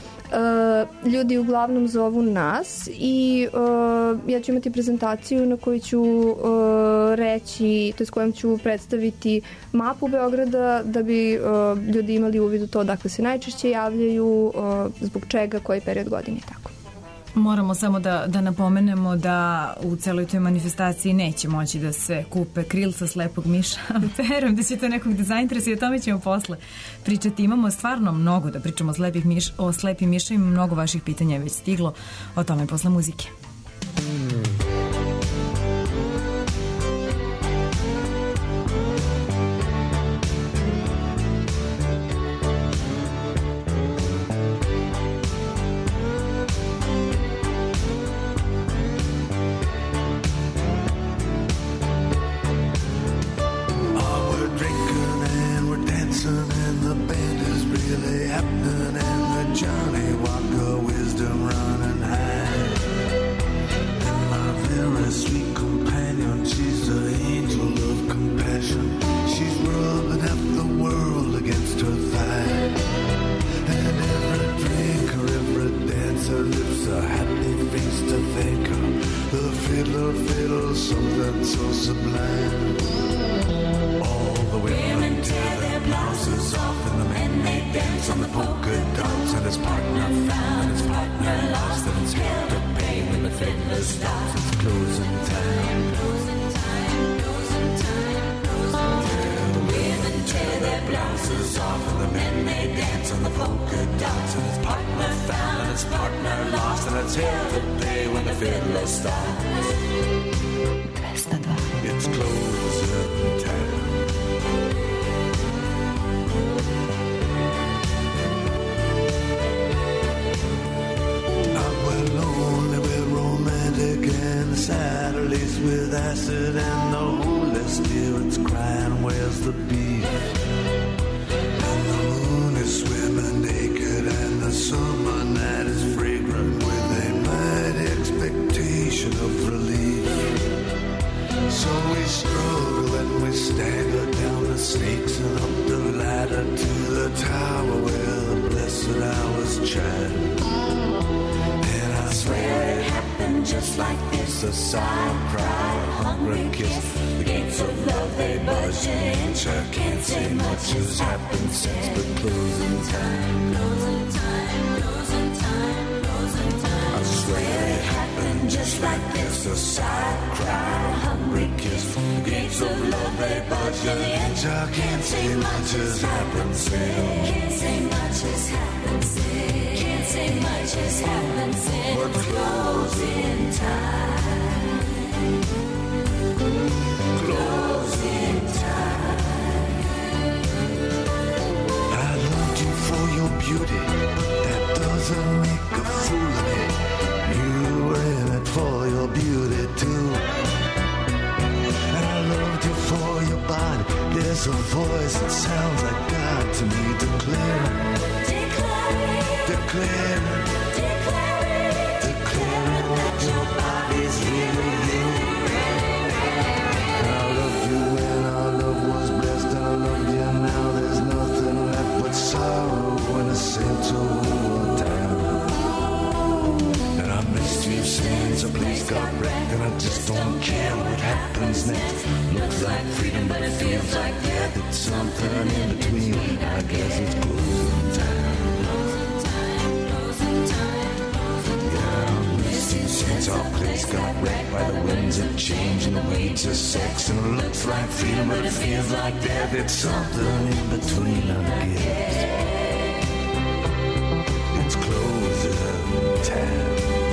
Uh, ljudi uglavnom zovu nas i uh, ja ću imati prezentaciju na kojoj ću uh, reći, to je s kojom ću predstaviti mapu Beograda da bi uh, ljudi imali uvid u to dakle se najčešće javljaju, uh, zbog čega, koji period godine i tako. Moramo samo da, da napomenemo da u celoj toj manifestaciji neće moći da se kupe krilca slepog miša. Verujem da će to nekog da zainteresuje, o tome ćemo posle pričati. Imamo stvarno mnogo da pričamo o, slepih miš, o slepim miševima, mnogo vaših pitanja je već stiglo, o tome posle muzike. beauty too. And I loved you for your body. There's a voice that sounds like God to me, declaring, declaring, declaring, declaring, declaring that your body's really you. And I loved you when our love was blessed, and I love you now. There's nothing left but sorrow when the saints over down. And I missed you since a place got wrecked, and I just don't care what happens next. Looks like freedom, but it feels like death. It's something in between. I guess it's closing time. Yeah, I missed you since our place got wrecked by the winds of change and the weeds of sex. And it looks like freedom, but it feels like death. It's something in between, I guess. It's closing time.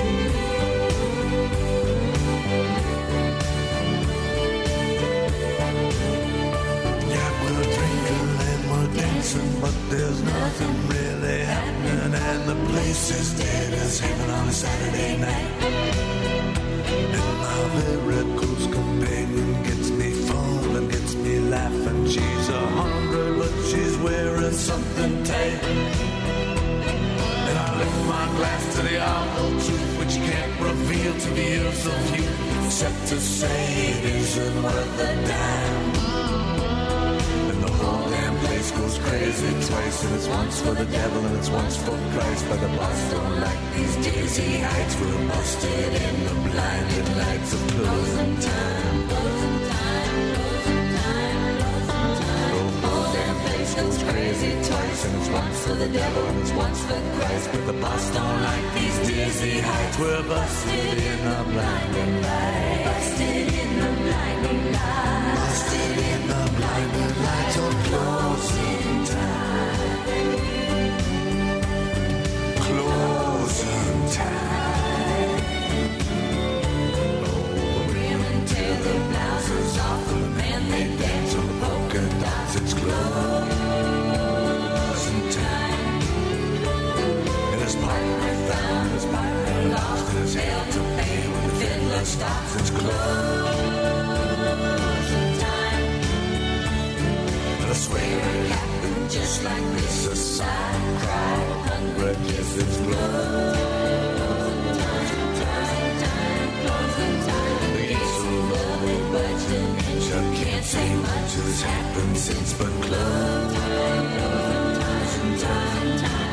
But there's nothing really happening, and the place is dead as heaven on a Saturday night. And my very close companion gets me fun and gets me laughing. She's a hundred, but she's wearing something tight. And I lift my glass to the awful truth, which you can't reveal to the ears of you, except to say it isn't worth a dime. Goes crazy twice, and it's once for the devil and it's once for Christ. But the boss don't like these dizzy heights. We're busted in the blinding lights of closing time. Closing time, closing time, closing time. The whole damn place goes crazy twice, and it's once for the devil and it's once for Christ. But the boss don't like these dizzy heights. We're busted in the blinding lights. Busted in the blinding lights. Busted in the blinding lights of closing time. Closing time. Oh, brim and tear the blouses off the men. They dance on polka dots. It's closing time. And his partner found, his partner lost, and his hell to pay when the fiddler stops. It's closing time. And I swear it happened just like this. A sigh, cry, hunger, kiss, it's closing time. Closing time. The gates of love, they budged an inch. I can't say much has happened since, but closing time.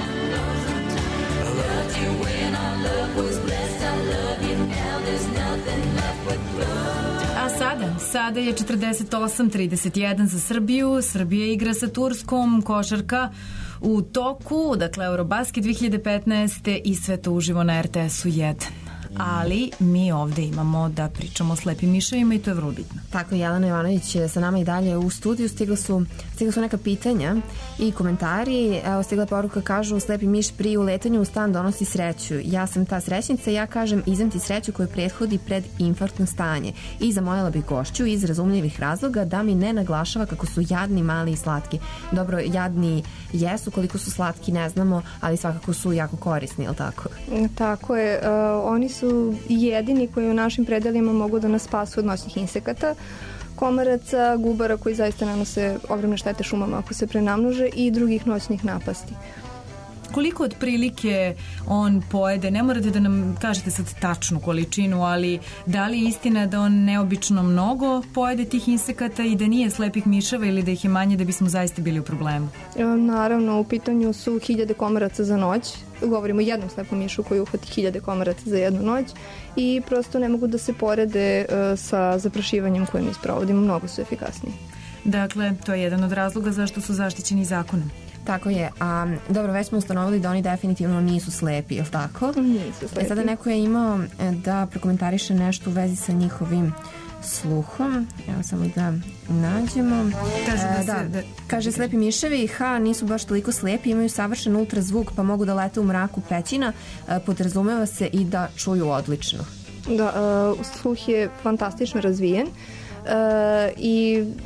I loved you when our love was blessed. I love you now. There's nothing left but closing. A sada, sada je četrdeset osam trideset jedan za Srbiju. Srbija igra sa Turskom, košarka u toku, dakle Eurobasket dve hiljade petnaeste i sve to uživo na R T S-u jedan. Ali mi ovde imamo da pričamo o slepim miševima i to je vrlo bitno. Tako, Jelena Jovanović je sa nama i dalje u studiju. Stigla su, stigla su neka pitanja i komentari. Evo, stigla poruka, kažu, slepi miš pri uletanju u stan donosi sreću. Ja sam ta srećnica, ja kažem izem ti sreću koju prethodi pred infarktno stanje. I zamoljala bih gošću iz razumljivih razloga da mi ne naglašava kako su jadni, mali i slatki. Dobro, jadni jesu, koliko su slatki ne znamo, ali svakako su jako korisni, je li tako? Tako je. Uh, oni su jedini koji u našim predelima mogu da nas spasu od noćnih insekata, komaraca, gubara koji zaista nanose ogromne štete šumama ako se prenamnože i drugih noćnih napasti. Koliko otprilike on pojede, ne morate da nam kažete sad tačnu količinu, ali da li je istina da on neobično mnogo pojede tih insekata i da nije slepih miševa ili da ih je manje da bismo zaista bili u problemu? E, naravno, u pitanju su hiljade komaraca za noć. Govorimo o jednom slepom mišu koji uhvati hiljade komaraca za jednu noć i prosto ne mogu da se porede uh, sa zaprašivanjem koje mi sprovodimo. Mnogo su efikasniji. Dakle, to je jedan od razloga zašto su zaštićeni zakonom. Tako je, a dobro, već smo ustanovili da oni definitivno nisu slepi, je li tako? Nisu slepi. E, sada neko je imao da prokomentariše nešto u vezi sa njihovim sluhom. Evo samo da nađemo. Kaže, da, e, da, se, da, kaže slepi miševi, ha, nisu baš toliko slepi, imaju savršen ultrazvuk pa mogu da lete u mraku pećina, e, podrazumeva se i da čuju odlično. Da, uh, sluh je fantastično razvijen uh, i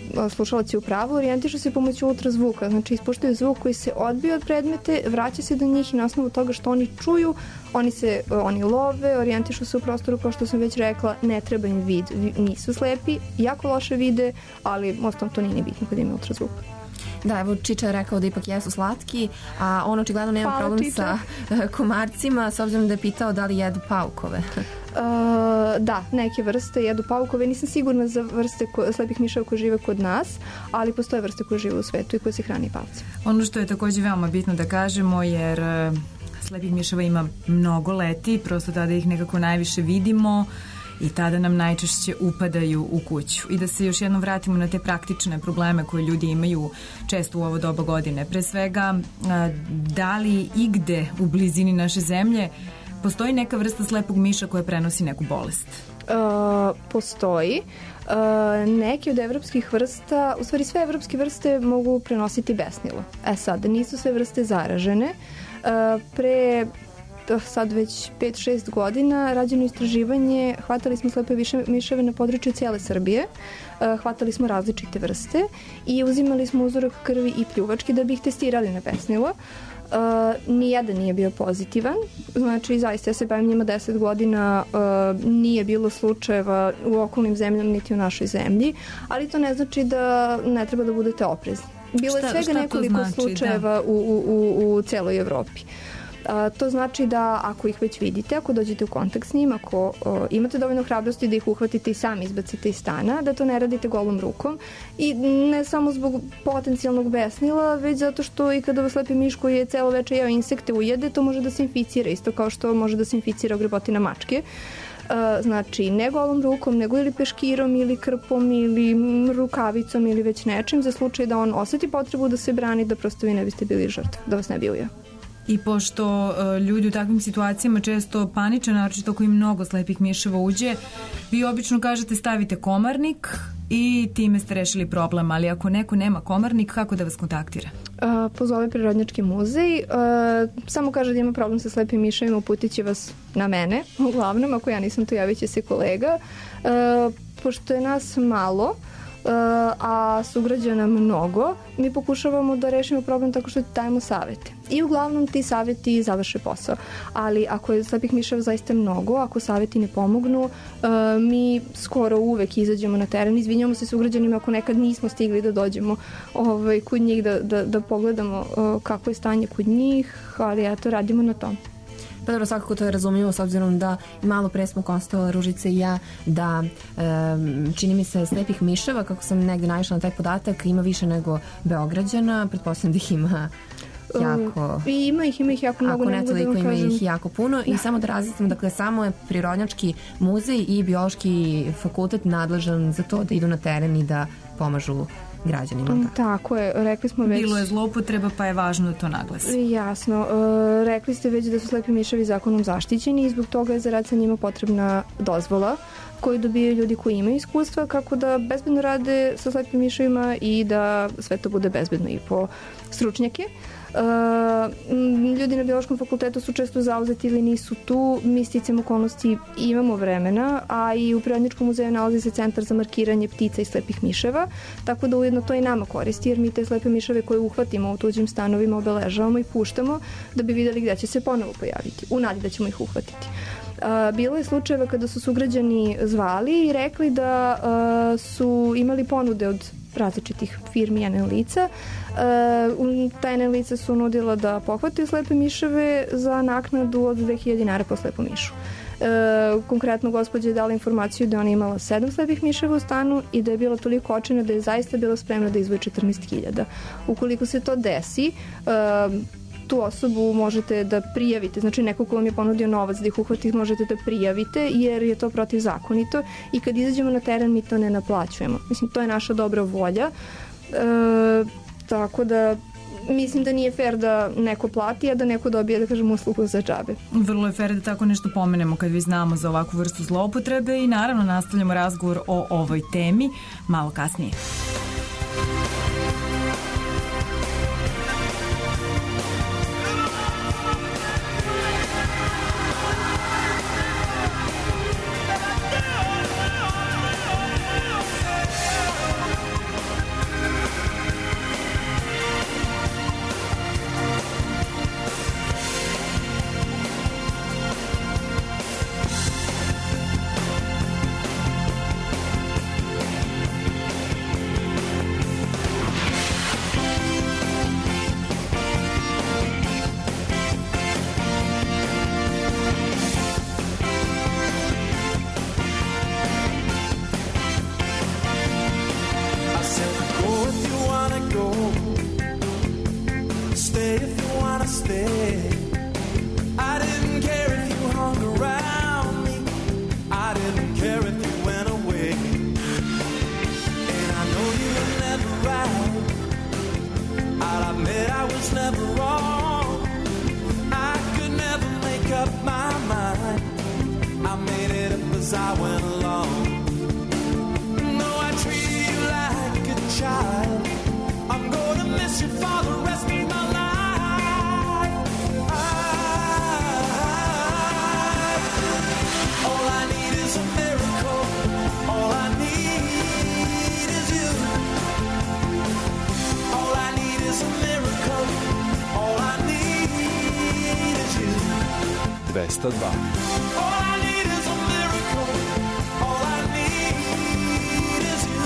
slušalac u pravu, orijentišu se pomoću ultrazvuka, znači ispuštaju zvuk koji se odbija od predmete, vraća se do njih i na osnovu toga što oni čuju, oni se oni love, orijentišu se u prostoru, kao što sam već rekla, ne treba im vid, nisu slepi, jako loše vide, ali ostalom to nije ni bitno kad ima ultrazvuk. Da, evo Čiča je rekao da ipak jesu slatki, a on očigledno nema Hvala, problem Čiča. sa komarcima, s obzirom da je pitao da li jedu paukove. Uh, da, neke vrste jedu paukove. Nisam sigurna za vrste ko, slepih miševa koje žive kod nas, ali postoje vrste koje žive u svetu i koje se hrani pavcem. Ono što je takođe veoma bitno da kažemo, jer uh, slepih miševa ima mnogo leti, prosto tada ih nekako najviše vidimo i tada nam najčešće upadaju u kuću. I da se još jednom vratimo na te praktične probleme koje ljudi imaju često u ovo doba godine. Pre svega, uh, da li igde u blizini naše zemlje postoji neka vrsta slepog miša koja prenosi neku bolest? Uh, postoji. Uh, neke od evropskih vrsta, u stvari sve evropske vrste mogu prenositi besnilo. E sad, nisu sve vrste zaražene. Uh, pre sad već pet šest godina rađeno istraživanje, hvatali smo slepe miševe na području cijele Srbije, uh, hvatali smo različite vrste i uzimali smo uzorak krvi i pljuvačke da bi ih testirali na besnilo. Uh, nijedan nije bio pozitivan, znači zaista ja se bavim njima deset godina, uh, nije bilo slučajeva u okolnim zemljama niti u našoj zemlji, ali to ne znači da ne treba da budete oprezni. Bilo je svega nekoliko znači, slučajeva da. u, u, u celoj Evropi. A, to znači da ako ih već vidite, ako dođete u kontakt s njim, ako o, imate dovoljno hrabrosti da ih uhvatite i sami izbacite iz stana, da to ne radite golom rukom i ne samo zbog potencijalnog besnila, već zato što i kada vas slepi miš koji je celo veče jeo insekte ujede, to može da se inficira, isto kao što može da se inficira ogrebotina mačke. Uh, znači ne golom rukom, nego ili peškirom ili krpom ili rukavicom ili već nečim za slučaj da on oseti potrebu da se brani, da prosto vi ne biste bili žrtve, da vas ne bi ujeo. I pošto uh, ljudi u takvim situacijama često paniče, naročito ako im mnogo slepih miševa uđe, vi obično kažete stavite komarnik i time ste rešili problem, ali ako neko nema komarnik, kako da vas kontaktira? Uh, pozove Prirodnjački muzej, uh, samo kaže da ima problem sa slepim miševima, uputit će vas na mene, uglavnom, ako ja nisam tu, javit će se kolega. Uh, pošto je nas malo, Uh, a sugrađana mnogo, mi pokušavamo da rešimo problem tako što dajemo savete. I uglavnom ti saveti završe posao. Ali ako je slepih miševa zaista mnogo, ako saveti ne pomognu, uh, mi skoro uvek izađemo na teren, izvinjamo se sugrađanima ako nekad nismo stigli da dođemo ovaj, kod njih, da, da, da pogledamo uh, kako je stanje kod njih, ali eto, radimo na tom. Pa dobro, svakako to je razumljivo s obzirom da malo pre smo konstatovali, Ružica i ja, da um, čini mi se slepih miševa, kako sam negde naišla na taj podatak, ima više nego Beograđana, pretpostavljam da ih ima jako... I ima ih, ima ih jako mnogo. Ako ne toliko, da ima kažem. ih jako puno. I samo da različimo, dakle, samo je Prirodnjački muzej i Biološki fakultet nadležan za to da idu na teren i da pomažu građanima. Mm, tako je, rekli smo već... Bilo je zloupotreba, pa je važno da to naglasi. Jasno. E, rekli ste već da su slepi miševi zakonom zaštićeni i zbog toga je za rad sa njima potrebna dozvola koju dobijaju ljudi koji imaju iskustva kako da bezbedno rade sa slepim miševima i da sve to bude bezbedno i po stručnjake. Uh, ljudi na Biološkom fakultetu su često zauzeti ili nisu tu, mi sticam okolnosti imamo vremena, a i u Prirodnjačkom muzeju nalazi se centar za markiranje ptica i slepih miševa, tako da ujedno to i nama koristi, jer mi te slepe miševe koje uhvatimo u tuđim stanovima obeležavamo i puštamo da bi videli gde će se ponovo pojaviti, u nadi da ćemo ih uhvatiti. Uh, bilo je slučajeva kada su sugrađani zvali i rekli da uh, su imali ponude od različitih firmi N L lica. Uh, ta N L lica su nudila da pohvataju slepe miševe za naknadu od dve hiljade dinara po slepu mišu. Uh, konkretno gospođa je dala informaciju da ona imala sedam slepih miševa u stanu i da je bila toliko očajna da je zaista bila spremna da izvoji četrnaest hiljada. Ukoliko se to desi, uh, tu osobu možete da prijavite, znači neko ko vam je ponudio novac da ih uhvati možete da prijavite jer je to protivzakonito i kad izađemo na teren mi to ne naplaćujemo. Mislim, to je naša dobra volja, e, tako da mislim da nije fair da neko plati, a da neko dobije, da kažem, uslugu za džabe. Vrlo je fair da tako nešto pomenemo kad vi znamo za ovakvu vrstu zloupotrebe i naravno nastavljamo razgovor o ovoj temi malo kasnije. went along. No, I treated you like a child. I'm gonna miss you for the rest of my life. I, all I need is a miracle. All I need is you. All I need is a miracle. All I need is you. duecentodva. All I need is a miracle. All I need is you.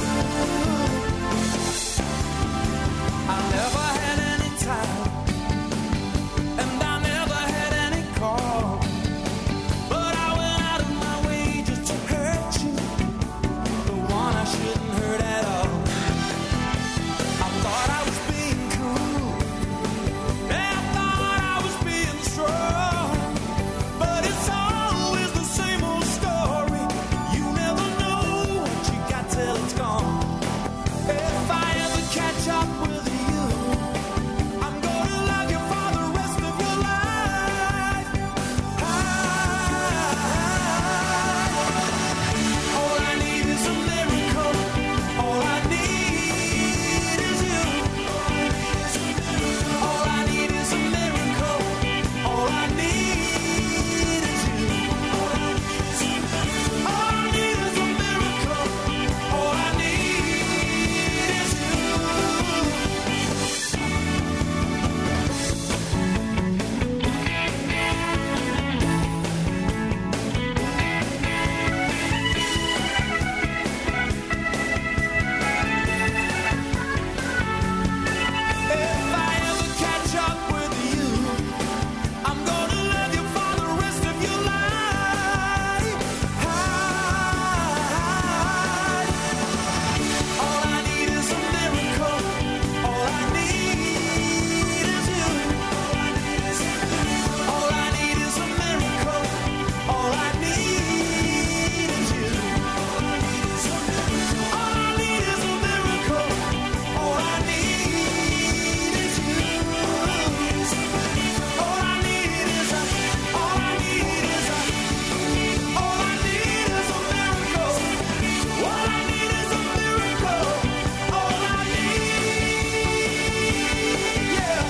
I never had any time, and I never had any call, but I went out of my way just to hurt you, the one I shouldn't hurt at all. I thought I was being cool, and I thought I was being strong, but it's always the same old story. You never know what you got till it's gone. If I ever catch up with you, I'm gonna love you for the rest of your life. All I need is a miracle. All I need is you. All I need is a miracle. All I need is you. All I need is a miracle. All I need is you. If I ever catch up with you, I'm gonna love you for the rest of your life. All I need is a miracle. All I need is you. All I need is a miracle. All I need is you. All I need is a miracle. All I need is you. All I need is a, all I need is a, all I need is a miracle. All I need is a miracle. All I need, yeah.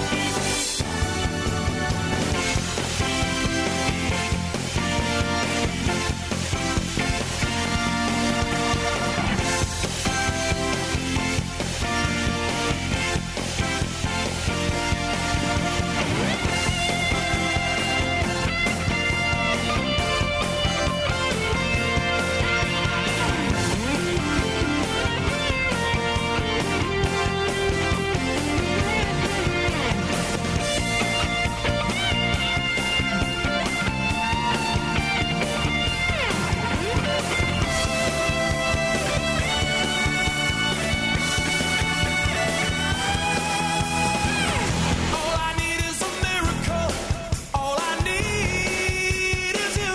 All I need is a miracle. All I need is you.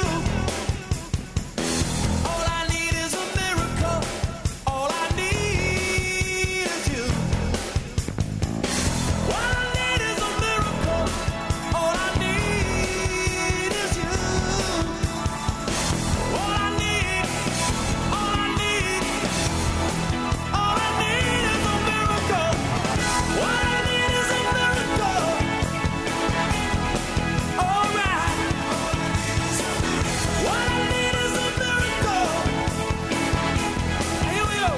All I need is a miracle. All I need is you. All I need is a miracle. All I need is you. All I need, all I need, all I need is a miracle. What I need is a miracle. All right. What I need is a miracle. Here we go.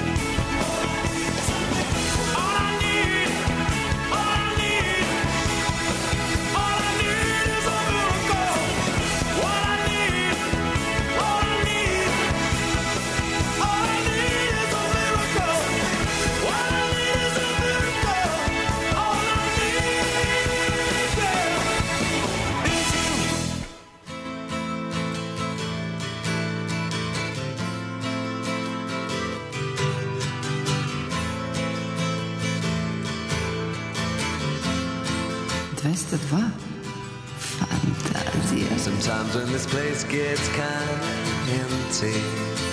All I need, all I need, all I need is a miracle. What I need, all I need, all I need is a miracle. What I need is a miracle. All I need, yeah, is you. dvesta dva. Fantazija. Sometimes when this place gets kind of empty,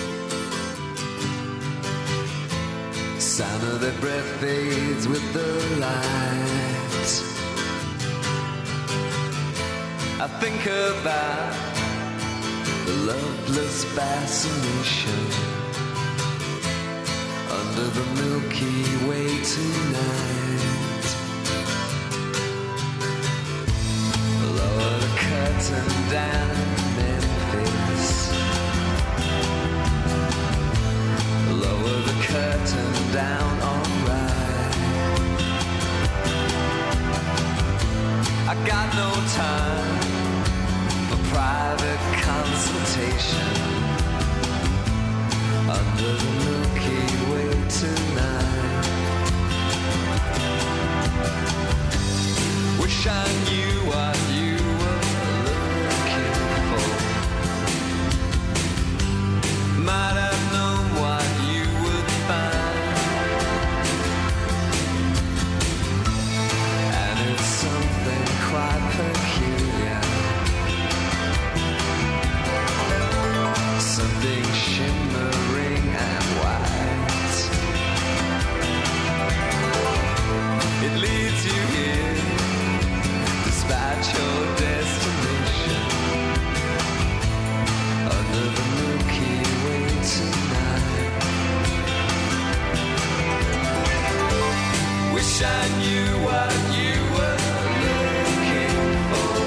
sound of their breath fades with the light. I think about the loveless fascination under the Milky Way tonight. Lower the curtain down, Memphis. Lower the curtain down, alright. I got no time for private consultation under the Milky Way tonight. Wish I knew what you were looking for. Might have known what you would find. And it's something quite peculiar, something shimmering and white. It leads you here, despite your destination, under the Milky Way tonight. Wish I knew what you were looking for.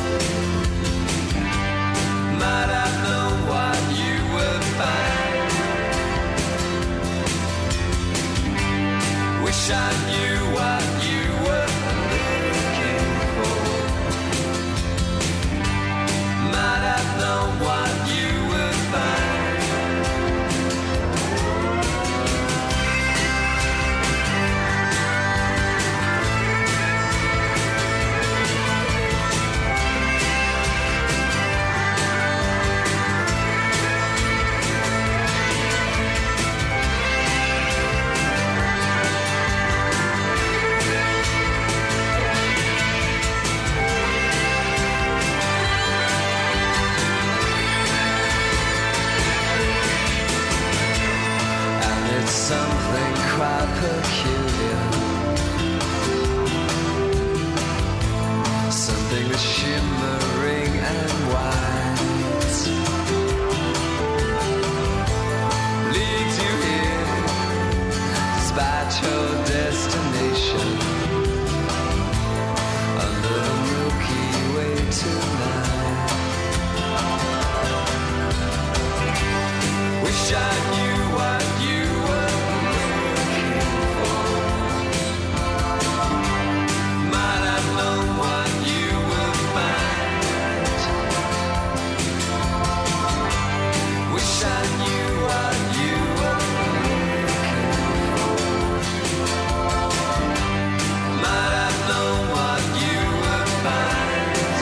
Might have known what you would find. Wish I knew what you were looking for. Might have known what you would find. Something quite peculiar, something that's shimmering and white, leads you here, despite your destination, under the Milky Way tonight. Wish I knew what you were looking for. Might have known what you would find. Wish I knew what you were looking for. Might have known what you would find.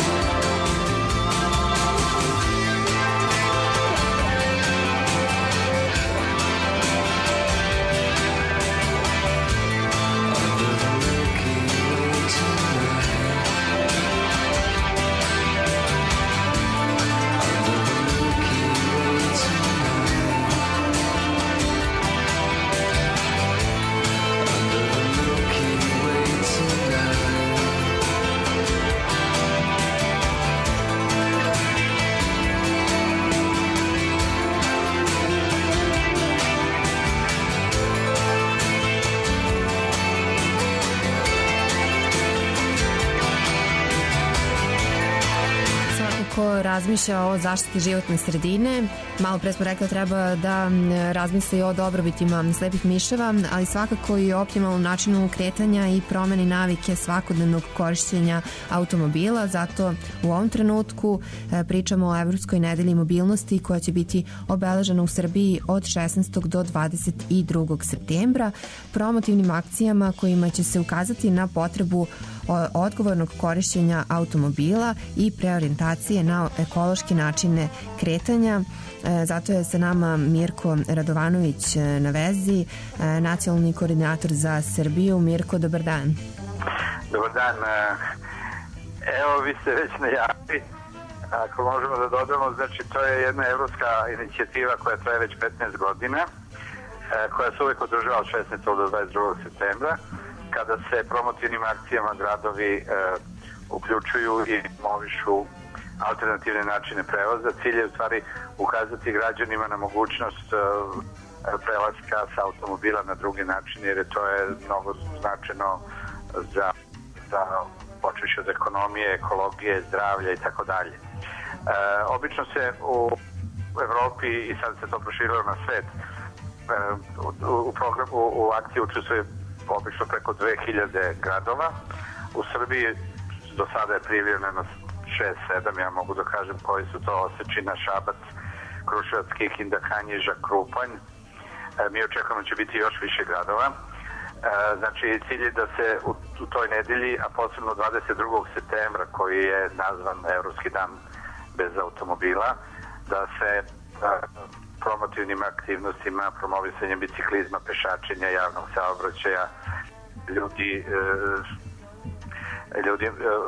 Ko razmišlja o zaštiti životne sredine, malo pre smo rekli treba da razmisli o dobrobitima slepih miševa, ali svakako i o optimalnom načinu kretanja i promeni navike svakodnevnog korišćenja automobila. Zato u ovom trenutku pričamo o Evropskoj nedelji mobilnosti koja će biti obeležena u Srbiji od šesnaestog do dvadeset drugog septembra, promotivnim akcijama kojima će se ukazati na potrebu odgovornog korišćenja automobila i preorijentacije na ekološke načine kretanja. Zato je sa nama Mirko Radovanović na vezi, nacionalni koordinator za Srbiju. Mirko, dobar dan. Dobar dan. Evo, vi ste već najavili. Ako možemo da dodamo, znači to je jedna evropska inicijativa koja traje već petnaest godina, koja se uvek održava od šesnaestog do dvadeset drugog septembra, kada se promotivnim akcijama gradovi e, uključuju i movišu alternativne načine prevoza. Cilj je u stvari ukazati građanima na mogućnost prelaska sa automobila na drugi način, jer je to je mnogo značajno za, za počeši od ekonomije, ekologije, zdravlja i tako dalje. Obično se u Evropi, i sad se to proširilo na svet, u, u, programu, u akciji učestvuje obično preko dve hiljade gradova. U Srbiji do sada je prijavljeno šest sedam, ja mogu da kažem koji su to: Osečina, Šabac, Kruševac, Kikinda, Kanjiža, Krupanj. Mi očekujemo da će biti još više gradova. Znači, cilj je da se u, u toj nedelji, a posebno dvadeset drugog septembra, koji je nazvan Evropski dan bez automobila, da se promotivnim aktivnostima, promovisanjem biciklizma, pešačenja, javnog saobraćaja, ljudi, ljudi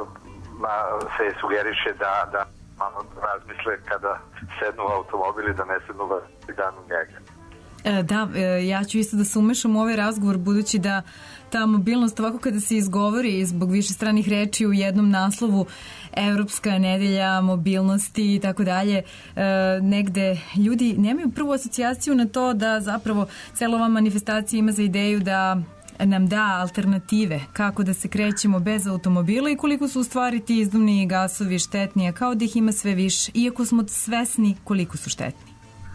se sugeriše da, da malo razmisle kada sednu u automobil i da ne sednu dan u njega. Da, ja ću isto da se umešam u ovaj razgovor, budući da ta mobilnost, ovako kada se izgovori zbog više stranih reči u jednom naslovu, Evropska nedelja mobilnosti i tako dalje, negde ljudi nemaju prvu asocijaciju na to da zapravo cela ova manifestacija ima za ideju da nam da alternative kako da se krećemo bez automobila i koliko su u stvari ti izduvni gasovi štetni, kao da ih ima sve više, iako smo svesni koliko su štetni.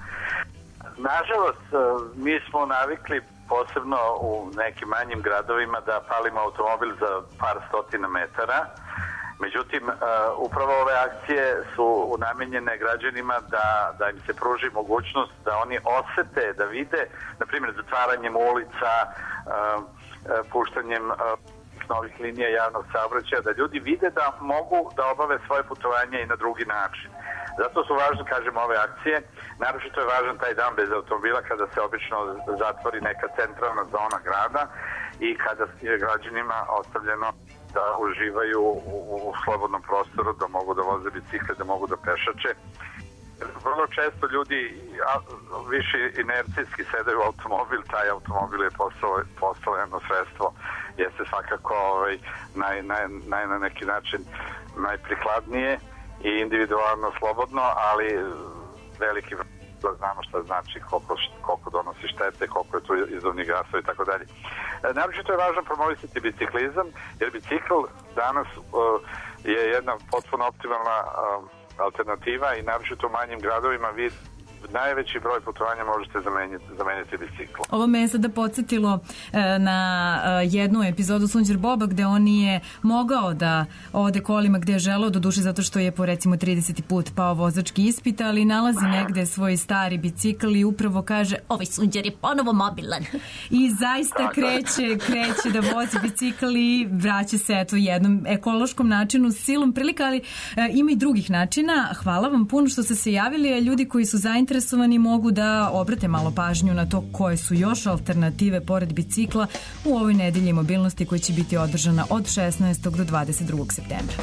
Nažalost, mi smo navikli posebno u nekim manjim gradovima da palimo automobil za par stotina metara. Međutim, upravo ove akcije su namenjene građanima da, da im se pruži mogućnost da oni osete, da vide, na primjer, zatvaranjem ulica, puštanjem novih linija javnog saobraćaja, da ljudi vide da mogu da obave svoje putovanje i na drugi način. Zato su važne, kažem, ove akcije. Naročito je važan taj dan bez automobila kada se obično zatvori neka centralna zona grada i kada je građanima ostavljeno da uživaju u, u slobodnom prostoru, da mogu da voze bicikle, da mogu da pešače. Vrlo često ljudi a, više inercijski sedaju u automobil, taj automobil je postalo, postalo jedno sredstvo, jeste svakako ovaj, naj, naj, naj, na neki način najprikladnije i individualno slobodno, ali veliki da znamo šta znači, koliko, koliko donosi štete, koliko je tu izduvnih gasova i tako dalje. Naročito je važno promovisati biciklizam, jer bicikl danas uh, je jedna potpuno optimalna uh, alternativa i naročito u manjim gradovima vi najveći broj putovanja možete zameniti, zameniti biciklo. Ovo me je sada podsjetilo e, na e, jednu epizodu Sunđer Boba gde on nije mogao da ode kolima gde je želeo, do duše zato što je po recimo trideseti put pao vozački ispit, ali nalazi negde svoj stari bicikl i upravo kaže, ovaj Sunđer je ponovo mobilan. I zaista kreće, kreće da vozi bicikl i vraća se eto jednom ekološkom načinu, silom prilika, ali e, ima i drugih načina. Hvala vam puno što ste se javili, a ljudi koji su zainteresovani interesovani mogu da obrate malo pažnju na to koje su još alternative pored bicikla u ovoj nedelji mobilnosti koja će biti održana od šesnaestog do dvadeset drugog septembra.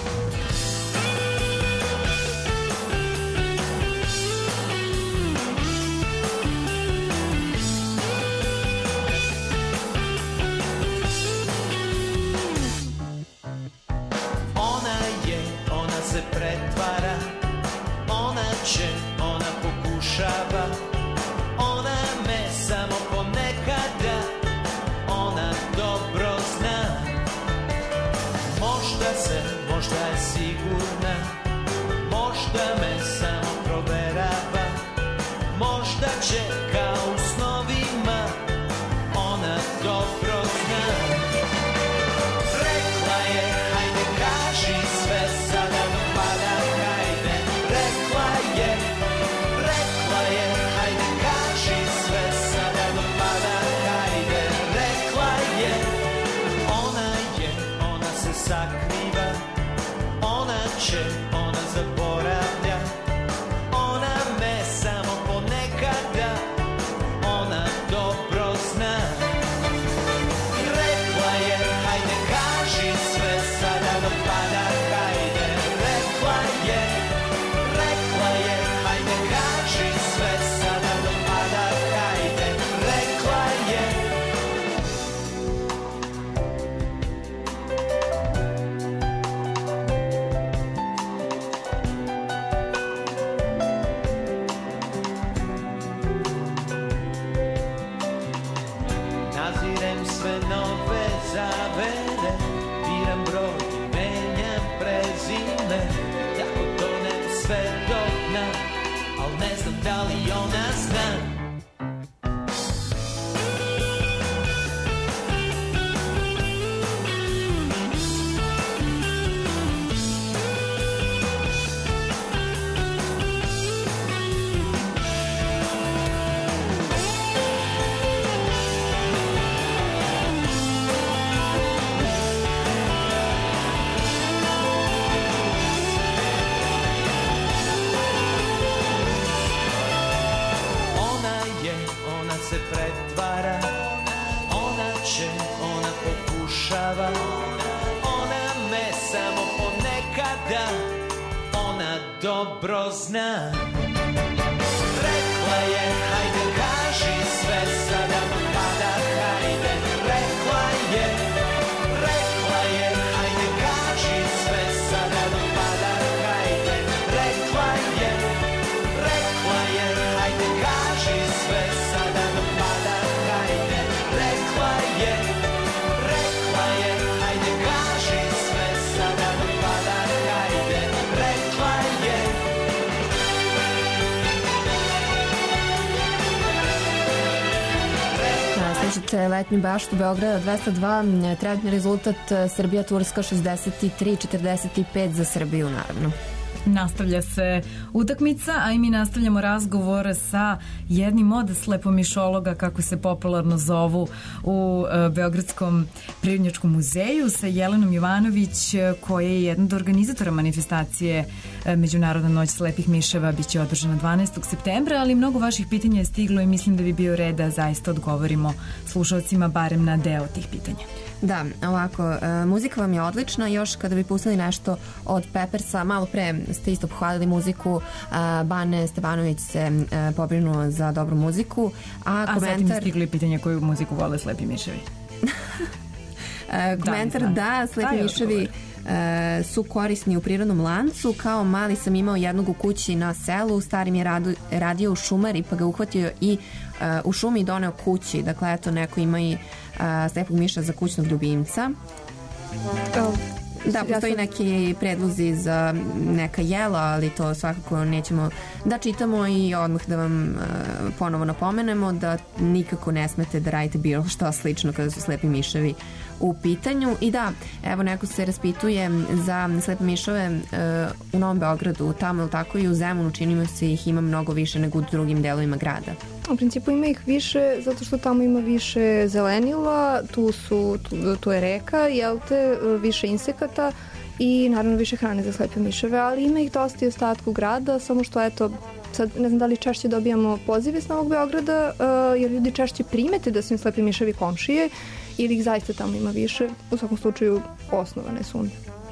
Ona je, ona se pretvara, ona će, ona pokušava, ona me samo ponekada, ona dobro zna. Možda se, možda je sigurna, možda me samo proverava, možda će kao u snovima, ona dobro zna. Rekla je, hajde kaži sve, sada dopada, hajde. Rekla je, rekla je, hajde kaži sve, sada dopada, hajde. Rekla je, ona je, ona se sakriva, ona će, ona zaboravlja, ona me samo ponekada sve nove zavere, biram broj, menjam prezime, tako tonem sve do dna, al ne znam da li ona zna. Dobro zna. Rekla je, hajde kaži sve, sada pada, hajde. Rekla je, rekla je, hajde kaži sve, sada pada, hajde. Rekla je, rekla je, hajde kaži sve, sada pada, hajde. Rekla je, rekla je, hajde kaži sve, sada pada, hajde. Rekla je. Slušajte letnju baštu Beograda dvesta dva, trenutni rezultat Srbija-Turska šezdeset tri četrdeset pet za Srbiju, naravno. Nastavlja se utakmica, a i mi nastavljamo razgovor sa jednim od slepomišologa, kako se popularno zovu u e, Beogradskom prirodnjačkom muzeju, sa Jelenom Jovanović, koja je jedna od organizatora manifestacije e, Međunarodna noć slepih miševa. Biće održana dvanaestog septembra, ali mnogo vaših pitanja je stiglo i mislim da bi bio red da zaista odgovorimo slušalcima barem na deo tih pitanja. Da, ovako, e, muzika vam je odlična, još kada bi pustili nešto od Peppersa, malo pre ste isto pohvalili muziku, e, Bane Stevanović se e, pobrinuo za dobru muziku, a, a komentar... zatim stigli pitanje koju muziku vole slepi miševi. e, komentar da, da slepi miševi e, su korisni u prirodnom lancu. Kao mali sam imao jednog u kući na selu, starim je radu, radio u šumari, pa ga uhvatio i uh, u šumi i doneo kući. Dakle, eto, neko ima i uh, slepog miša za kućnog ljubimca. Oh. Da, postoji neki predlozi za neka jela, ali to svakako nećemo da čitamo i odmah da vam uh, ponovo napomenemo da nikako ne smete da radite bilo što slično kada su slepi miševi u pitanju. I da, evo neko se raspituje za slepe miševe uh, u Novom Beogradu, tamo ili tako i u Zemunu, činimo se ih ima mnogo više nego u drugim delovima grada. U principu ima ih više zato što tamo ima više zelenila, tu, su, tu, tu je reka, jel te, više insekata i naravno više hrane za slepe miševe, ali ima ih dosta i ostatku grada, samo što eto, sad ne znam da li češće dobijamo pozive s Novog Beograda, uh, jer ljudi češće primete da su im slepi miševi komšije ili ih zaista tamo ima više, u svakom slučaju osnovane sumnje.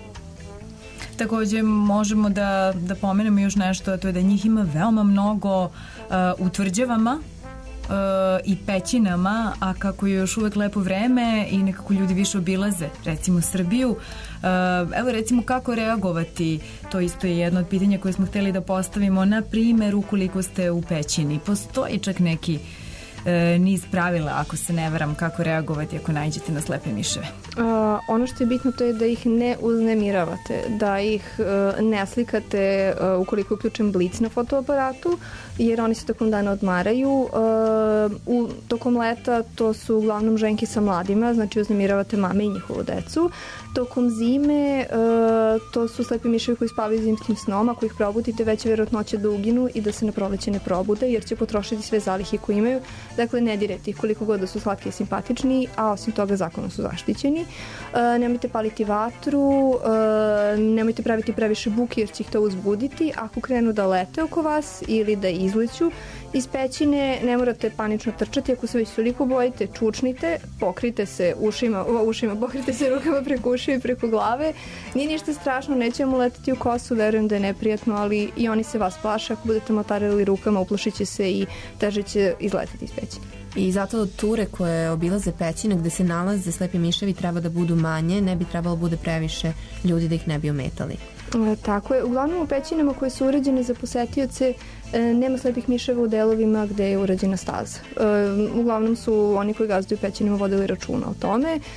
Takođe možemo da, da pomenemo još nešto, a to je da njih ima veoma mnogo uh, u tvrđavama uh, i pećinama, a kako je još uvek lepo vreme i nekako ljudi više obilaze, recimo Srbiju. Uh, evo recimo kako reagovati, to isto je jedno od pitanja koje smo hteli da postavimo, na primer ukoliko ste u pećini. Postoji čak neki E, niz pravila, ako se ne varam, kako reagovati ako naiđete na slepe miševe. Uh, ono što je bitno to je da ih ne uznemiravate, da ih uh, ne slikate uh, ukoliko je uključen blic na fotoaparatu, jer oni se tokom dana odmaraju. Uh, u, tokom leta to su uglavnom ženke sa mladima, znači uznemiravate mame i njihovu decu. Tokom zime uh, to su slepi miševi koji spavaju zimskim snom, ako ih probudite veća verovatnoća da uginu i da se na proleće ne probude, jer će potrošiti sve zalihe koje imaju. Dakle, ne direte ih koliko god da su slatki i simpatični, a osim toga zakonom su zaštićeni. E, nemojte paliti vatru, e, nemojte praviti previše buke jer će ih to uzbuditi. Ako krenu da lete oko vas ili da izleću iz pećine, ne morate panično trčati. Ako se već toliko bojite, čučnite, pokrite se ušima, o, ušima, pokrite se rukama preko ušima i preko glave. Nije ništa strašno, neće vam uletiti u kosu, verujem da je neprijatno, ali i oni se vas plaše. Ako budete motarili rukama, uplašit će se i teže će izletiti iz pećine. I zato ture koje obilaze pećine gde se nalaze slepi miševi treba da budu manje, ne bi trebalo bude previše ljudi da ih ne bi ometali. E, tako je. Uglavnom u pećinama koje su uređene za posetioce e, nema slepih miševa u delovima gde je urađena staza. E, uglavnom su oni koji gazduju pećinama vodili računa o tome, e,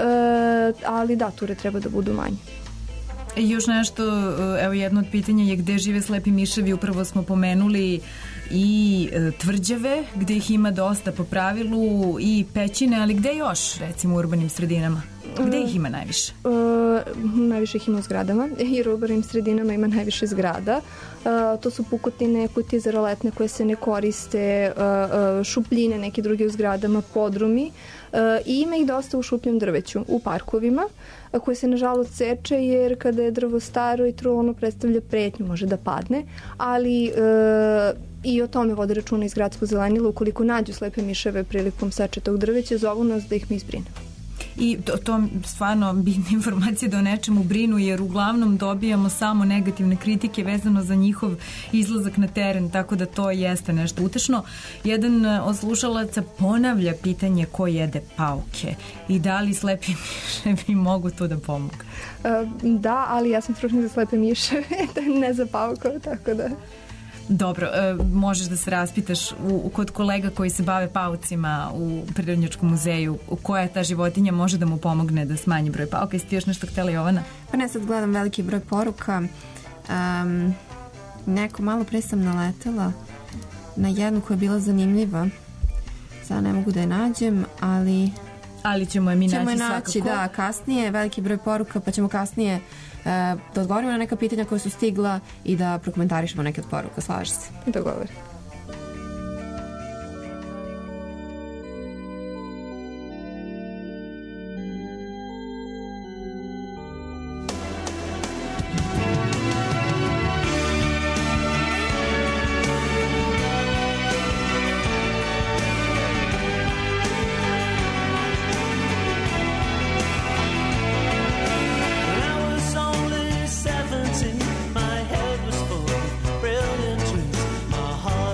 ali da, ture treba da budu manje. I još nešto, evo jedno od pitanja je gde žive slepi miševi, upravo smo pomenuli i e, tvrđave, gde ih ima dosta po pravilu, i pećine, ali gde još, recimo u urbanim sredinama? Gde ih ima najviše? E, najviše ih ima u zgradama, jer u urbanim sredinama ima najviše zgrada. E, to su pukotine, kutije za roletne koje se ne koriste, e, e, šupljine, neke druge u zgradama, podrumi. E, I ima ih dosta u šupljem drveću, u parkovima, koje se nažalost seče, jer kada je drvo staro i trulo, ono predstavlja pretnju, može da padne, ali e, i o tome vode računa iz gradskog zelenila. Ukoliko nađu slepe miševe prilikom seče tog drveća, zovu nas da ih mi izbrinemo. I to, to stvarno bitna informacija da o nečemu brinu, jer uglavnom dobijamo samo negativne kritike vezano za njihov izlazak na teren, tako da to jeste nešto utešno. Jedan od slušalaca ponavlja pitanje ko jede pauke i da li slepi miševi mogu to da pomogu. Uh, da, ali ja sam stručnjak za slepe miševe, ne za paukove, tako da... Dobro, e, možeš da se raspitaš u, kod kolega koji se bave paucima u Prirodnjačkom muzeju, koja ta životinja može da mu pomogne da smanji broj pauka. Jesi ti još nešto htjela, Jovana? Pa ne, sad gledam veliki broj poruka. Um, neko malo pre sam naletela na jednu koja je bila zanimljiva. Sad ne mogu da je nađem, ali... Ali ćemo je mi ćemo naći, je naći svakako. Da, kasnije, veliki broj poruka, pa ćemo kasnije da odgovorimo na neka pitanja koja su stigla i da prokomentarišemo neke od poruka. Slažeš se? Dogovor. My head was full of brilliant dreams. My heart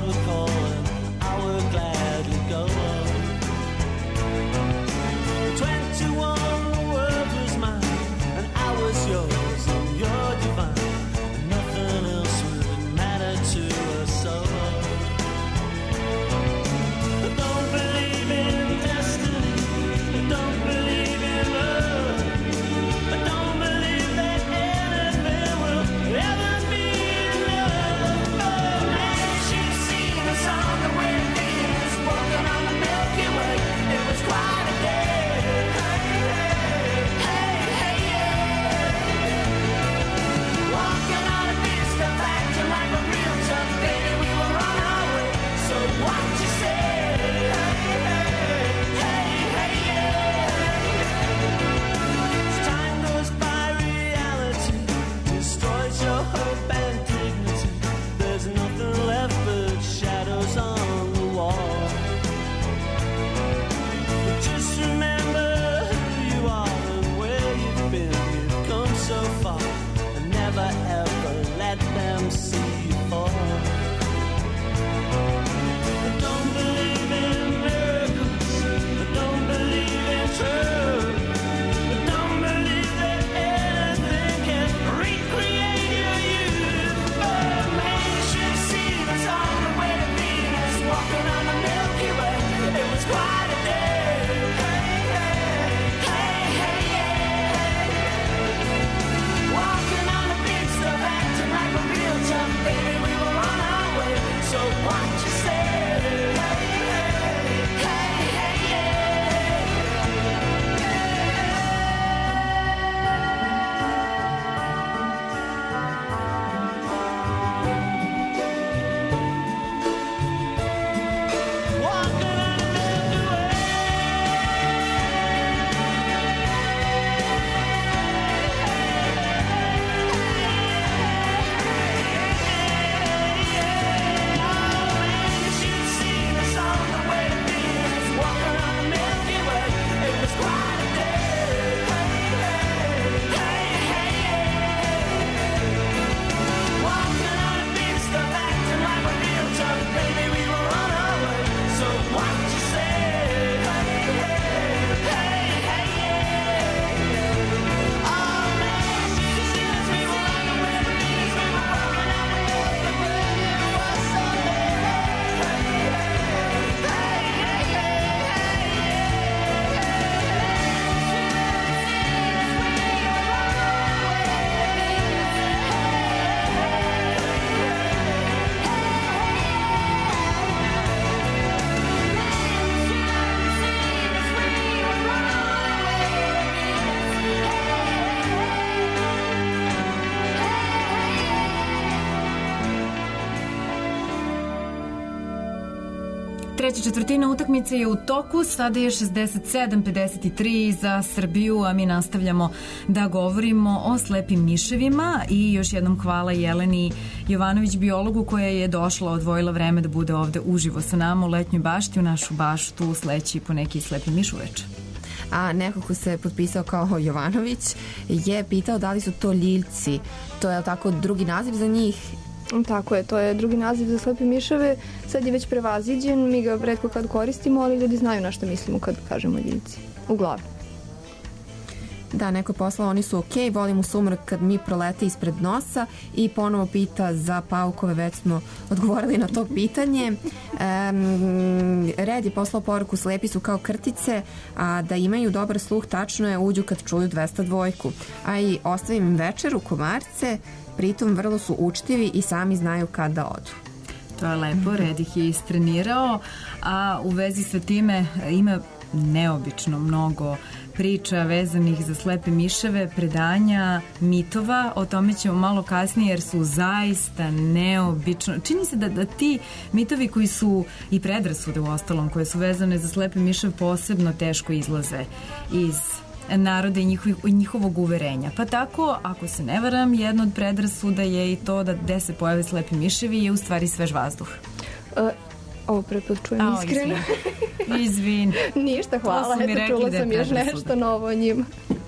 treća četvrtina utakmice je u toku, sada je šezdeset sedam pedeset tri za Srbiju, a mi nastavljamo da govorimo o slepim miševima i još jednom hvala Jeleni Jovanović, biologu, koja je došla, odvojila vreme da bude ovde uživo sa nama u letnjoj bašti, u našu baštu sleći po neki slepi miš uveče. A neko ko se potpisao kao Jovanović je pitao da li su to ljiljci. To je tako drugi naziv za njih? Tako je, to je drugi naziv za slepe miševe. Sad je već prevaziđen, mi ga retko kad koristimo, ali ljudi znaju na što mislimo kad kažemo ljiljci. Uglavnom. Da, neko je poslao, oni su okej, volim u sumrak kad mi prolete ispred nosa, i ponovo pita za paukove, već smo odgovorili na to pitanje. Um, Red je poslao poruku, slepi su kao krtice, a da imaju dobar sluh tačno je uđu kad čuju dvesta dvojku. A i ostavim im večeru, komarce, pritom vrlo su učtivi i sami znaju kada odu. To je lepo, Red ih je istrenirao, a u vezi sa time ima neobično mnogo priča vezanih za slepe miševe, predanja, mitova. O tome ćemo malo kasnije jer su zaista neobično. Čini se da, da ti mitovi koji su i predrasude u ostalom, koje su vezane za slepe miševe, posebno teško izlaze iz naroda i njihov, njihovog uverenja. Pa tako, ako se ne varam, jedna od predrasuda je i to da gde se pojave slepi miševi je u stvari svež vazduh. Uh. Ovo prepod čujem A, iskreno. Izvin. izvin. Ništa, hvala. Eto, rekli čula da sam još nešto novo o njima.